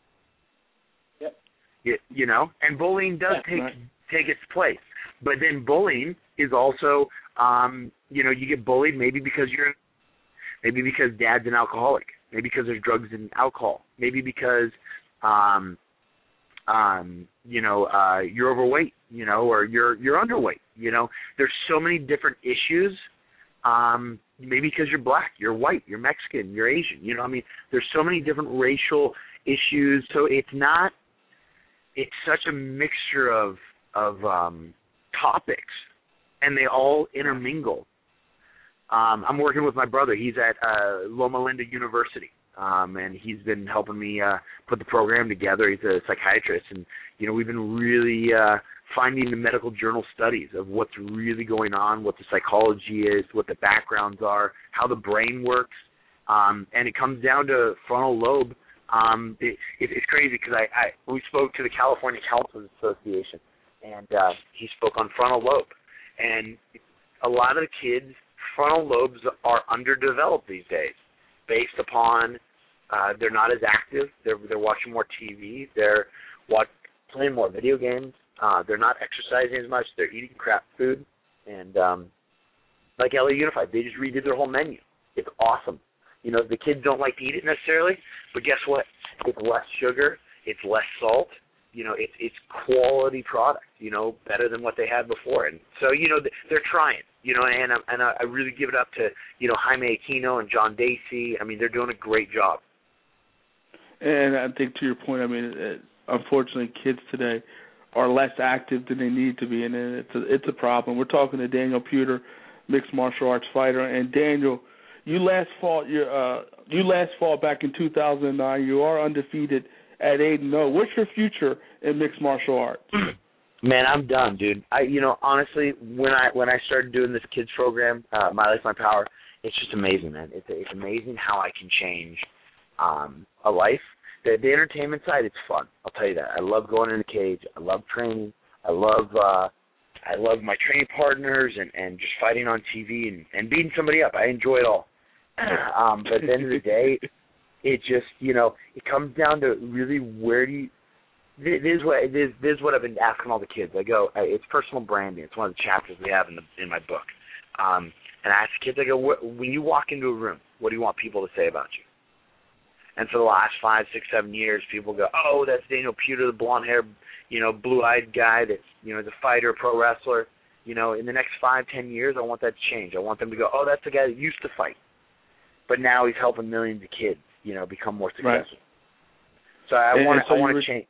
You, you know, and bullying does yeah, take right. take its place. But then bullying is also, um, you know, you get bullied maybe because you're, maybe because dad's an alcoholic, maybe because there's drugs and alcohol, maybe because, um, um, you know, uh, you're overweight, you know, or you're you're underweight. You know, there's so many different issues. Um, maybe because you're black, you're white, you're Mexican, you're Asian. You know, I mean, there's so many different racial issues. So it's not. It's such a mixture of of um, topics, and they all intermingle. Um, I'm working with my brother. He's at uh, Loma Linda University, um, and he's been helping me uh, put the program together. He's a psychiatrist, and you know we've been really uh, finding the medical journal studies of what's really going on, what the psychology is, what the backgrounds are, how the brain works, um, and it comes down to frontal lobe. Um, it, it, it's crazy because I, I we spoke to the California Counselors Association, and uh, he spoke on frontal lobe. And a lot of the kids' frontal lobes are underdeveloped these days, based upon uh, they're not as active. They're they're watching more T V. They're watch, playing more video games. Uh, they're not exercising as much. They're eating crap food. And um, like L A Unified, they just redid their whole menu. It's awesome. You know, the kids don't like to eat it necessarily, but guess what? It's less sugar, it's less salt. You know, it's it's quality product. You know, better than what they had before. And so, you know, they're trying. You know, and and I really give it up to you know Jaime Aquino and John Dacey. I mean, they're doing a great job. And I think to your point, I mean, it, unfortunately, kids today are less active than they need to be, and it's a, it's a problem. We're talking to Daniel Puder, mixed martial arts fighter, and Daniel. You last fought your uh, you last fought back in two thousand nine. You are undefeated at eight and oh. What's your future in mixed martial arts? Man, I'm done, dude. I you know honestly, when I when I started doing this kids program, uh, My Life My Power, it's just amazing, man. It's it's amazing how I can change um, a life. The, the entertainment side, it's fun. I'll tell you that. I love going in the cage. I love training. I love uh, I love my training partners and, and just fighting on T V and, and beating somebody up. I enjoy it all. um, but at the end of the day, it just, you know, it comes down to really where do you, this is what, this, this is what I've been asking all the kids. I go, it's personal branding. It's one of the chapters we have in the in my book. Um, and I ask the kids, I go, when you walk into a room, what do you want people to say about you? And for the last five, six, seven years, people go, oh, that's Daniel Puder, the blonde-haired, you know, blue-eyed guy that's, you know, the fighter, pro wrestler. You know, in the next five, ten years, I want that to change. I want them to go, oh, that's the guy that used to fight, but now he's helping millions of kids, you know, become more successful. Right. So I want, so I want to re- change.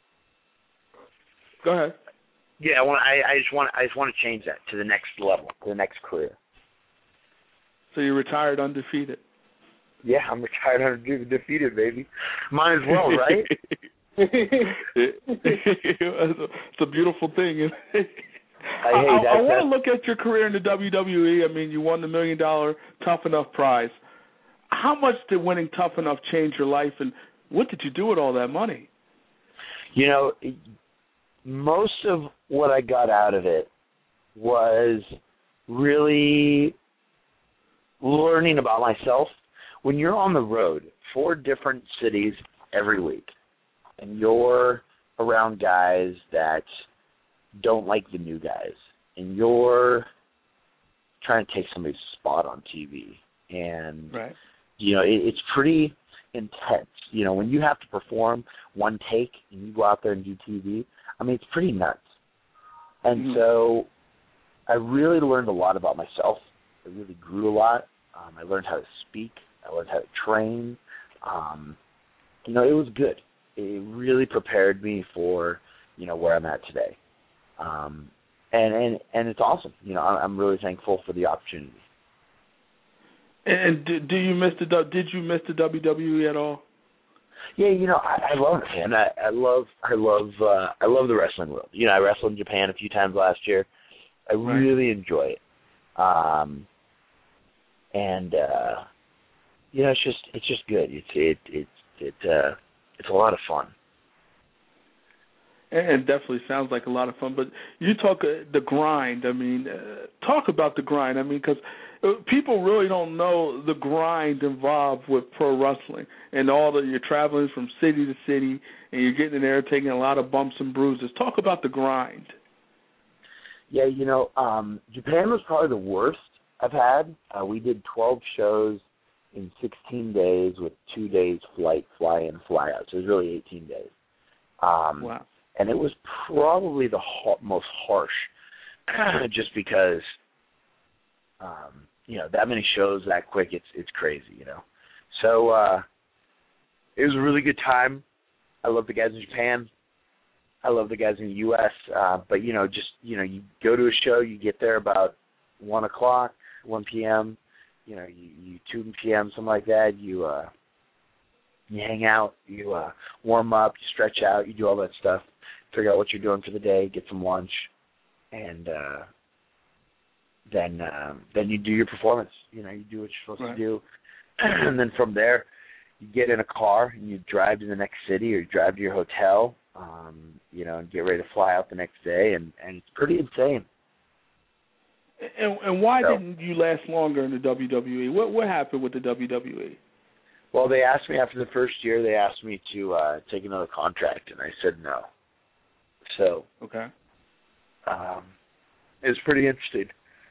Go ahead. Yeah, I want. I, I just want. I just want to change that to the next level, to the next career. So you're retired undefeated. Yeah, I'm retired undefeated, baby. Might as well, right? It's a beautiful thing. I, I, I, I want to look at your career in the W W E. I mean, you won the million dollar Tough Enough prize. How much did winning Tough Enough change your life, and what did you do with all that money? You know, most of what I got out of it was really learning about myself. When you're on the road, four different cities every week, and you're around guys that don't like the new guys, and you're trying to take somebody's spot on T V, and right. you know it, it's pretty intense. You know, when you have to perform one take and you go out there and do T V, I mean, it's pretty nuts. And mm-hmm. so I really learned a lot about myself. I really grew a lot. Um, I learned how to speak. I learned how to train. Um, you know, it was good. It really prepared me for, you know, where I'm at today. Um, and, and, and it's awesome. You know, I'm really thankful for the opportunity. And do, do you miss the did you miss the W W E at all? Yeah, you know, I, I love it, man. I, I love I love uh, I love the wrestling world. You know, I wrestled in Japan a few times last year. I right. really enjoy it. Um, and uh, you know, it's just it's just good. It's it it it uh, it's a lot of fun. And it definitely sounds like a lot of fun. But you talk uh, the grind. I mean, uh, talk about the grind. I mean, because people really don't know the grind involved with pro wrestling and all that. You're traveling from city to city, and you're getting in there taking a lot of bumps and bruises. Talk about the grind. Yeah, you know, um, Japan was probably the worst I've had. Uh, we did twelve shows in sixteen days with two days flight, fly in, fly out. So it was really eighteen days. Um, wow. And it was probably the ha- most harsh just because, um, you know, that many shows that quick, it's it's crazy, you know. So uh, it was a really good time. I love the guys in Japan. I love the guys in the U S Uh, but, you know, just, you know, you go to a show, you get there about one o'clock, one p.m., you know, you, you two p.m., something like that. You uh, you hang out, you uh, warm up, you stretch out, you do all that stuff, figure out what you're doing for the day, get some lunch, and uh, then um, then you do your performance. You know, you do what you're supposed right. to do. And then from there, you get in a car and you drive to the next city or you drive to your hotel, um, you know, and get ready to fly out the next day, and, and it's pretty insane. And, and why so, didn't you last longer in the W W E? What what happened with the W W E? Well, they asked me after the first year, they asked me to uh, take another contract, and I said no. So, okay, um, it was pretty interesting.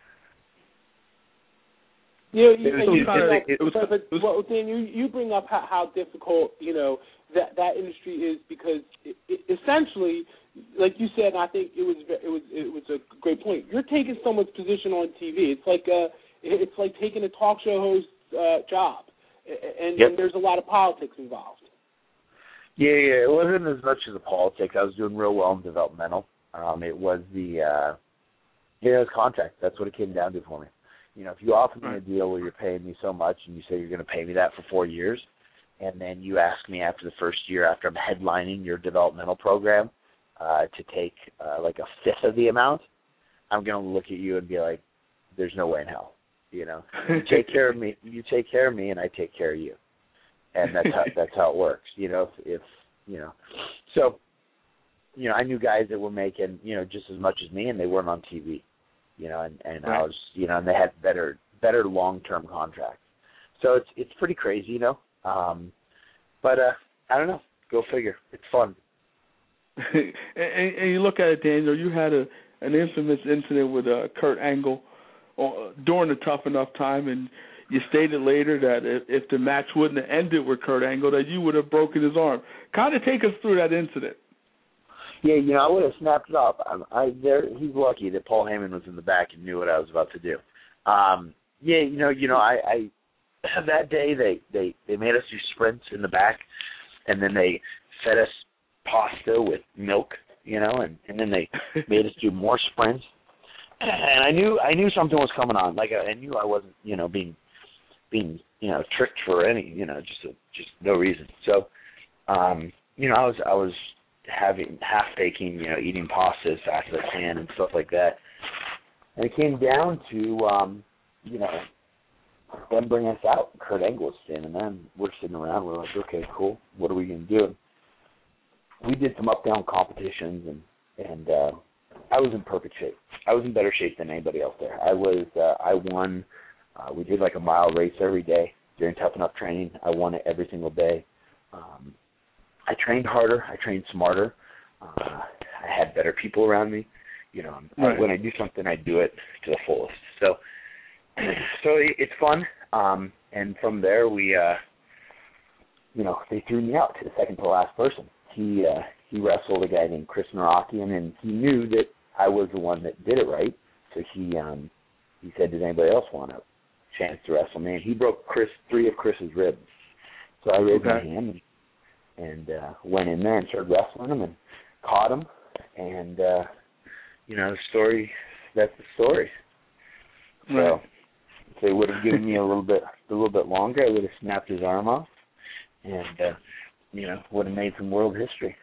Yeah, you, it was, and you it, bring it, up, it, but, but, but well, Dan, you you bring up how, how difficult you know that that industry is because it, it, essentially, like you said, and I think it was it was it was a great point. You're taking someone's position on T V. It's like a it's like taking a talk show host uh, job, and, yep. and there's a lot of politics involved. Yeah, yeah, it wasn't as much as the politics. I was doing real well in developmental. Um, it was the uh, yeah, it was contract. That's what it came down to for me. You know, if you offer me a deal where you're paying me so much and you say you're going to pay me that for four years, and then you ask me after the first year, after I'm headlining your developmental program, uh, to take uh, like a fifth of the amount, I'm going to look at you and be like, there's no way in hell. You know, you take care of me, you take care of me, and I take care of you, and that's how that's how it works. You know, if, if you know, so you know, I knew guys that were making you know just as much as me, and they weren't on T V. You know, and and right. I was you know, and they had better better long term contracts. So it's it's pretty crazy, you know. Um, but uh, I don't know. Go figure. It's fun. and, and you look at it, Daniel. You had a an infamous incident with uh, Kurt Angle uh, during a Tough Enough time, and you stated later that if, if the match wouldn't have ended with Kurt Angle, that you would have broken his arm. Kind of take us through that incident. Yeah, you know, I would have snapped it off. I, I there. He's lucky that Paul Heyman was in the back and knew what I was about to do. Um, yeah, you know, you know, I, I that day they, they, they made us do sprints in the back, and then they fed us pasta with milk, you know, and, and then they made us do more sprints. And I knew I knew something was coming on. Like I, I knew I wasn't, you know, being being you know tricked for any, you know, just a, just no reason. So, um, you know, I was I was having half baking, you know, eating pasta as fast as I can and stuff like that. And it came down to, um, you know, them bringing us out. Kurt Angle was standing there, and we're sitting around. We're like, okay, cool. What are we going to do? We did some up-down competitions, and and uh, I was in perfect shape. I was in better shape than anybody else there. I was. Uh, I won. Uh, we did like a mile race every day during Tough Enough training. I won it every single day. Um, I trained harder. I trained smarter. Uh, I had better people around me. You know, right. I, when I do something, I do it to the fullest. So, so it, it's fun. Um, and from there, we, uh, you know, they threw me out to the second to last person. He uh, he wrestled a guy named Chris Naraki, and he knew that I was the one that did it right. So he um, he said, "Does anybody else want a chance to wrestle me?" And he broke Chris three of Chris's ribs. So I raised okay. my hand and, and uh, went in there and started wrestling him and caught him. And uh, you know, the story, that's the story. Right. So if they would have given me a little bit a little bit longer, I would have snapped his arm off and, uh, you know, would have made some world history.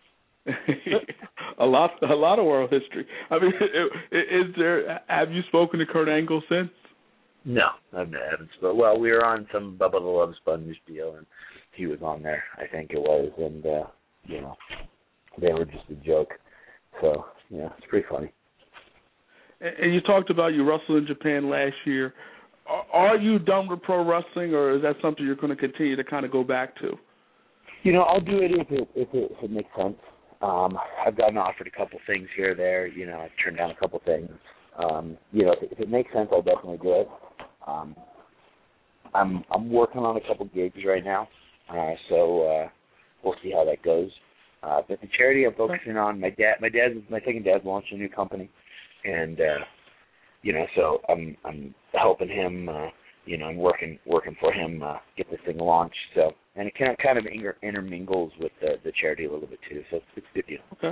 a lot a lot of world history. I mean, is there, have you spoken to Kurt Angle since? No, I haven't. But, well, we were on some Bubba the Love Sponge deal, and he was on there, I think it was, and, uh, you know, they were just a joke. So, yeah, it's pretty funny. And you talked about you wrestled in Japan last year. Are you done with pro wrestling, or is that something you're going to continue to kind of go back to? You know, I'll do it if it if it, if it makes sense. Um, I've gotten offered a couple things here or there. You know, I've turned down a couple things. Um, you know, if, if it makes sense, I'll definitely do it. Um, I'm I'm working on a couple gigs right now, uh, so uh, we'll see how that goes. Uh, but the charity I'm focusing on, my dad, my dad, my second dad launched a new company, and uh, you know, so I'm I'm helping him. Uh, you know, I'm working working for him uh, get this thing launched. So, and it kind of kind of inter- intermingles with the, the charity a little bit too. So it's, it's a good deal. Okay.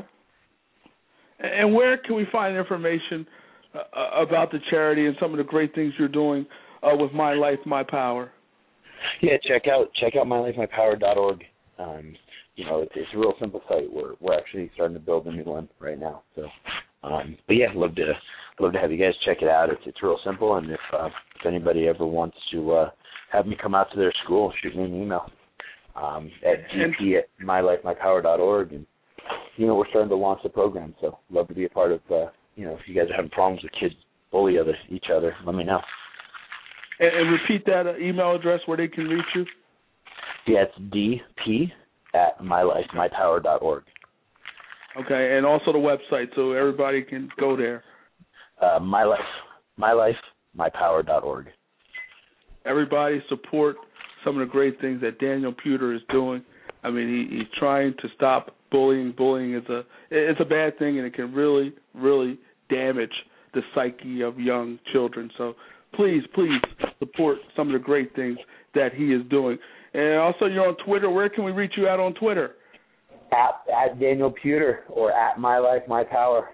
And where can we find information uh, about the charity and some of the great things you're doing uh, with My Life, My Power? Yeah, check out check out my life my power dot org. Um, you know, it's, it's a real simple site. We're we're actually starting to build a new one right now. So, um, but yeah, love to love to have you guys check it out. It's it's real simple, and if uh, if anybody ever wants to uh, have me come out to their school, shoot me an email um, at g p at my life my power dot org, and you know, we're starting to launch the program. So, love to be a part of. Uh, you know, if you guys are having problems with kids bully other each other, let me know. And, and repeat that uh, email address where they can reach you. Yeah, it's D P at my life my power dot org. Okay, and also the website so everybody can go there. Uh, my life, my life, my power dot org. Everybody support some of the great things that Daniel Puder is doing. I mean, he, he's trying to stop bullying. Bullying is a it's a bad thing, and it can really, really damage the psyche of young children. So please, please support some of the great things that he is doing. And also, you're on Twitter. Where can we reach you out on Twitter? At, at Daniel Puder or at My Life, My Power.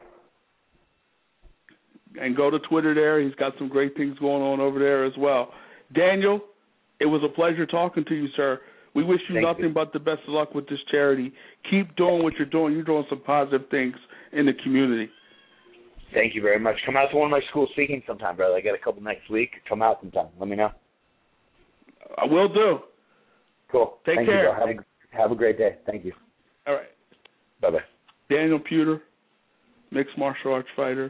And go to Twitter there. He's got some great things going on over there as well. Daniel, it was a pleasure talking to you, sir. We wish you Thank nothing you. but the best of luck with this charity. Keep doing what you're doing. You're doing some positive things in the community. Thank you very much. Come out to one of my schools speaking sometime, brother. I got a couple next week. Come out sometime. Let me know. I will do. Cool. Take Thank care. You, have, a, have a great day. Thank you. All right. Bye-bye. Daniel Puder, mixed martial arts fighter.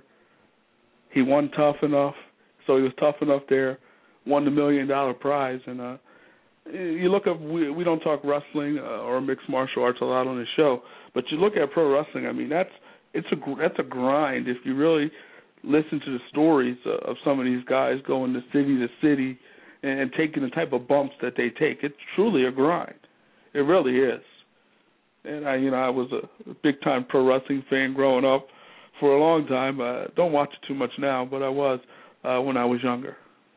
He won Tough Enough, so he was tough enough there, won the million dollar prize. And uh, you look up, we, we don't talk wrestling uh, or mixed martial arts a lot on the show, but you look at pro wrestling. I mean, that's it's a that's a grind. If you really listen to the stories uh, of some of these guys going to city to city and, and taking the type of bumps that they take, it's truly a grind. It really is. And I, you know, I was a, a big time pro wrestling fan growing up for a long time. Uh, don't watch it too much now, but I was uh, when I was younger.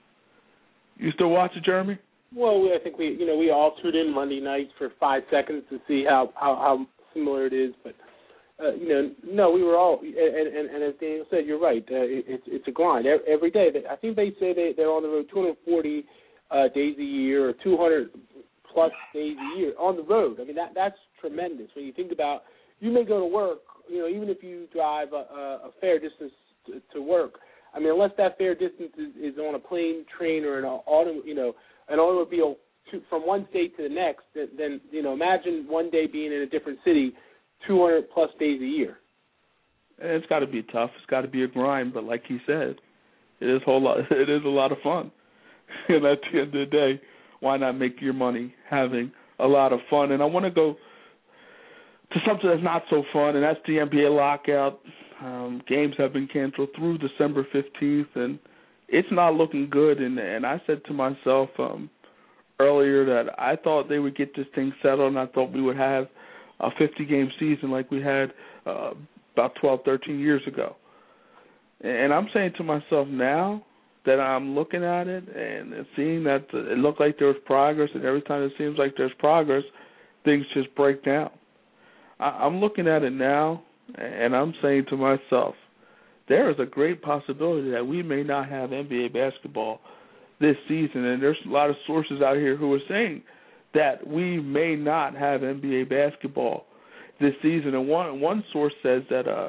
You still watch it, Jeremy? Well, we, I think we, you know, we all tuned in Monday nights for five seconds to see how how, how similar it is. But uh, you know, no, we were all, and, and, and as Daniel said, you're right. Uh, it, it's it's a grind every day. I think they say they they're on the road two hundred forty uh, days a year or two hundred plus days a year on the road. I mean, that that's tremendous when you think about. You may go to work, you know, even if you drive a, a fair distance to, to work. I mean, unless that fair distance is, is on a plane, train, or an auto, you know, an automobile to, from one state to the next, then, then you know, imagine one day being in a different city, two hundred plus days a year. And it's got to be tough. It's got to be a grind. But like he said, it is a whole lot. It is a lot of fun. And at the end of the day, why not make your money having a lot of fun? And I want to go to something that's not so fun, and that's the N B A lockout. Um, games have been canceled through December fifteenth, and it's not looking good. And, and I said to myself um, earlier that I thought they would get this thing settled, and I thought we would have a fifty-game season like we had uh, about twelve, thirteen years ago. And I'm saying to myself now that I'm looking at it and seeing that it looked like there was progress, and every time it seems like there's progress, things just break down. I'm looking at it now, and I'm saying to myself, there is a great possibility that we may not have N B A basketball this season. And there's a lot of sources out here who are saying that we may not have N B A basketball this season. And one one source says that, uh,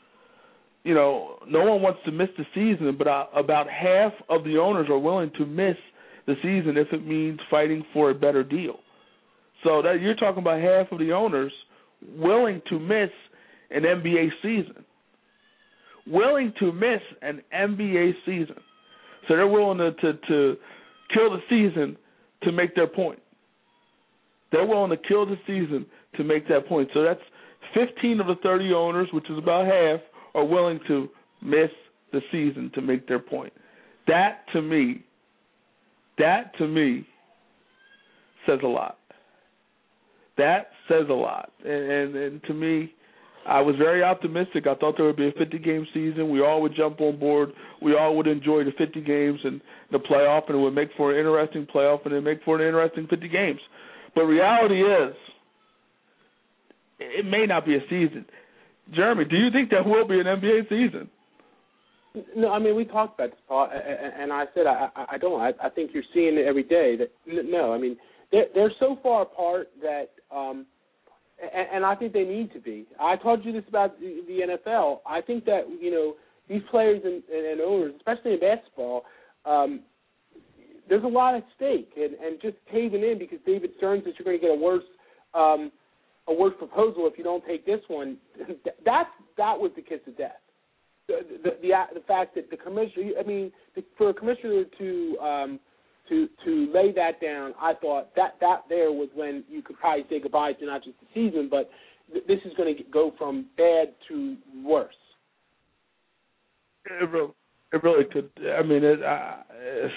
you know, no one wants to miss the season, but uh, about half of the owners are willing to miss the season if it means fighting for a better deal. So that you're talking about half of the owners willing to miss an N B A season. Willing to miss an N B A season. So they're willing to, to, to kill the season to make their point. They're willing to kill the season to make that point. So that's fifteen of the thirty owners, which is about half, are willing to miss the season to make their point. That to me, that to me says a lot. That says a lot. And, and, and to me, I was very optimistic. I thought there would be a fifty-game season. We all would jump on board. We all would enjoy the fifty games and the playoff, and it would make for an interesting playoff, and it would make for an interesting fifty games. But reality is, it may not be a season. Jeremy, do you think there will be an N B A season? No, I mean, we talked about this, Paul, and I said I, I don't. I, I think you're seeing it every day. That no, I mean, they're, they're so far apart that, um, and, and I think they need to be. I told you this about the, the N F L. I think that, you know, these players and, and owners, especially in basketball, um, there's a lot at stake, and, and just caving in because David Stern says you're going to get a worse um, a worse proposal if you don't take this one. That that was the kiss of death. The the, the, the fact that the commissioner, I mean, the, for a commissioner to um, to to lay that down, I thought that that there was when you could probably say goodbye to not just the season, but th- this is going to go from bad to worse. It really, it really could. I mean, it, uh, it's,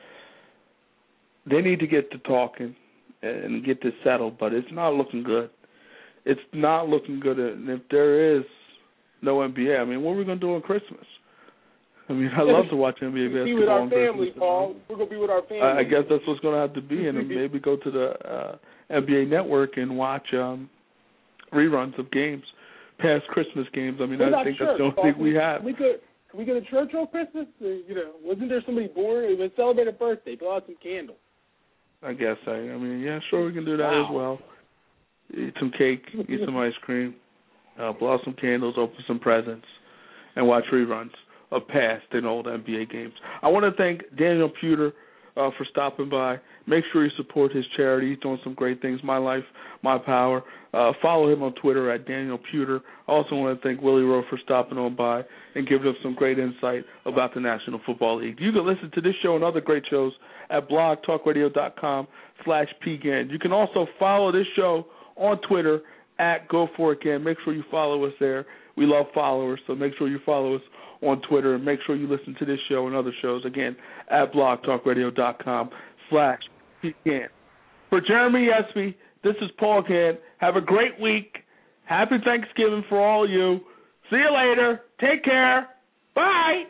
they need to get to talking and get this settled, but it's not looking good. It's not looking good. And if there is no N B A, I mean, what are we going to do on Christmas? I mean, I love to watch N B A basketball. Be with our on family, Christmas. Paul. We're going to be with our family. I guess that's what's going to have to be, and maybe go to the uh, N B A Network and watch um, reruns of games, past Christmas games. I mean, We're I think church, that's the only Paul. thing we have. Can we go, can we go to church on Christmas? Uh, you know, wasn't there somebody born? It was celebrate a birthday. Blow out some candles. I guess I. I mean, yeah, sure, we can do that Wow. as well. Eat some cake, eat some ice cream, uh, blow out some candles, open some presents, and watch reruns of past and old N B A games. I want to thank Daniel Puder uh, for stopping by. Make sure you support his charity. He's doing some great things. My Life, My Power. Uh, follow him on Twitter at Daniel Puder. I also want to thank Willie Rowe for stopping on by and giving us some great insight about the National Football League. You can listen to this show and other great shows at blogtalkradio.com slash pgan. You can also follow this show on Twitter at Go For It Again. Make sure you follow us there. We love followers, so make sure you follow us on Twitter, and make sure you listen to this show and other shows, again, at blogtalkradio.com slash pgan. For Jeremy Espy, this is Paul Gann. Have a great week. Happy Thanksgiving for all of you. See you later. Take care. Bye.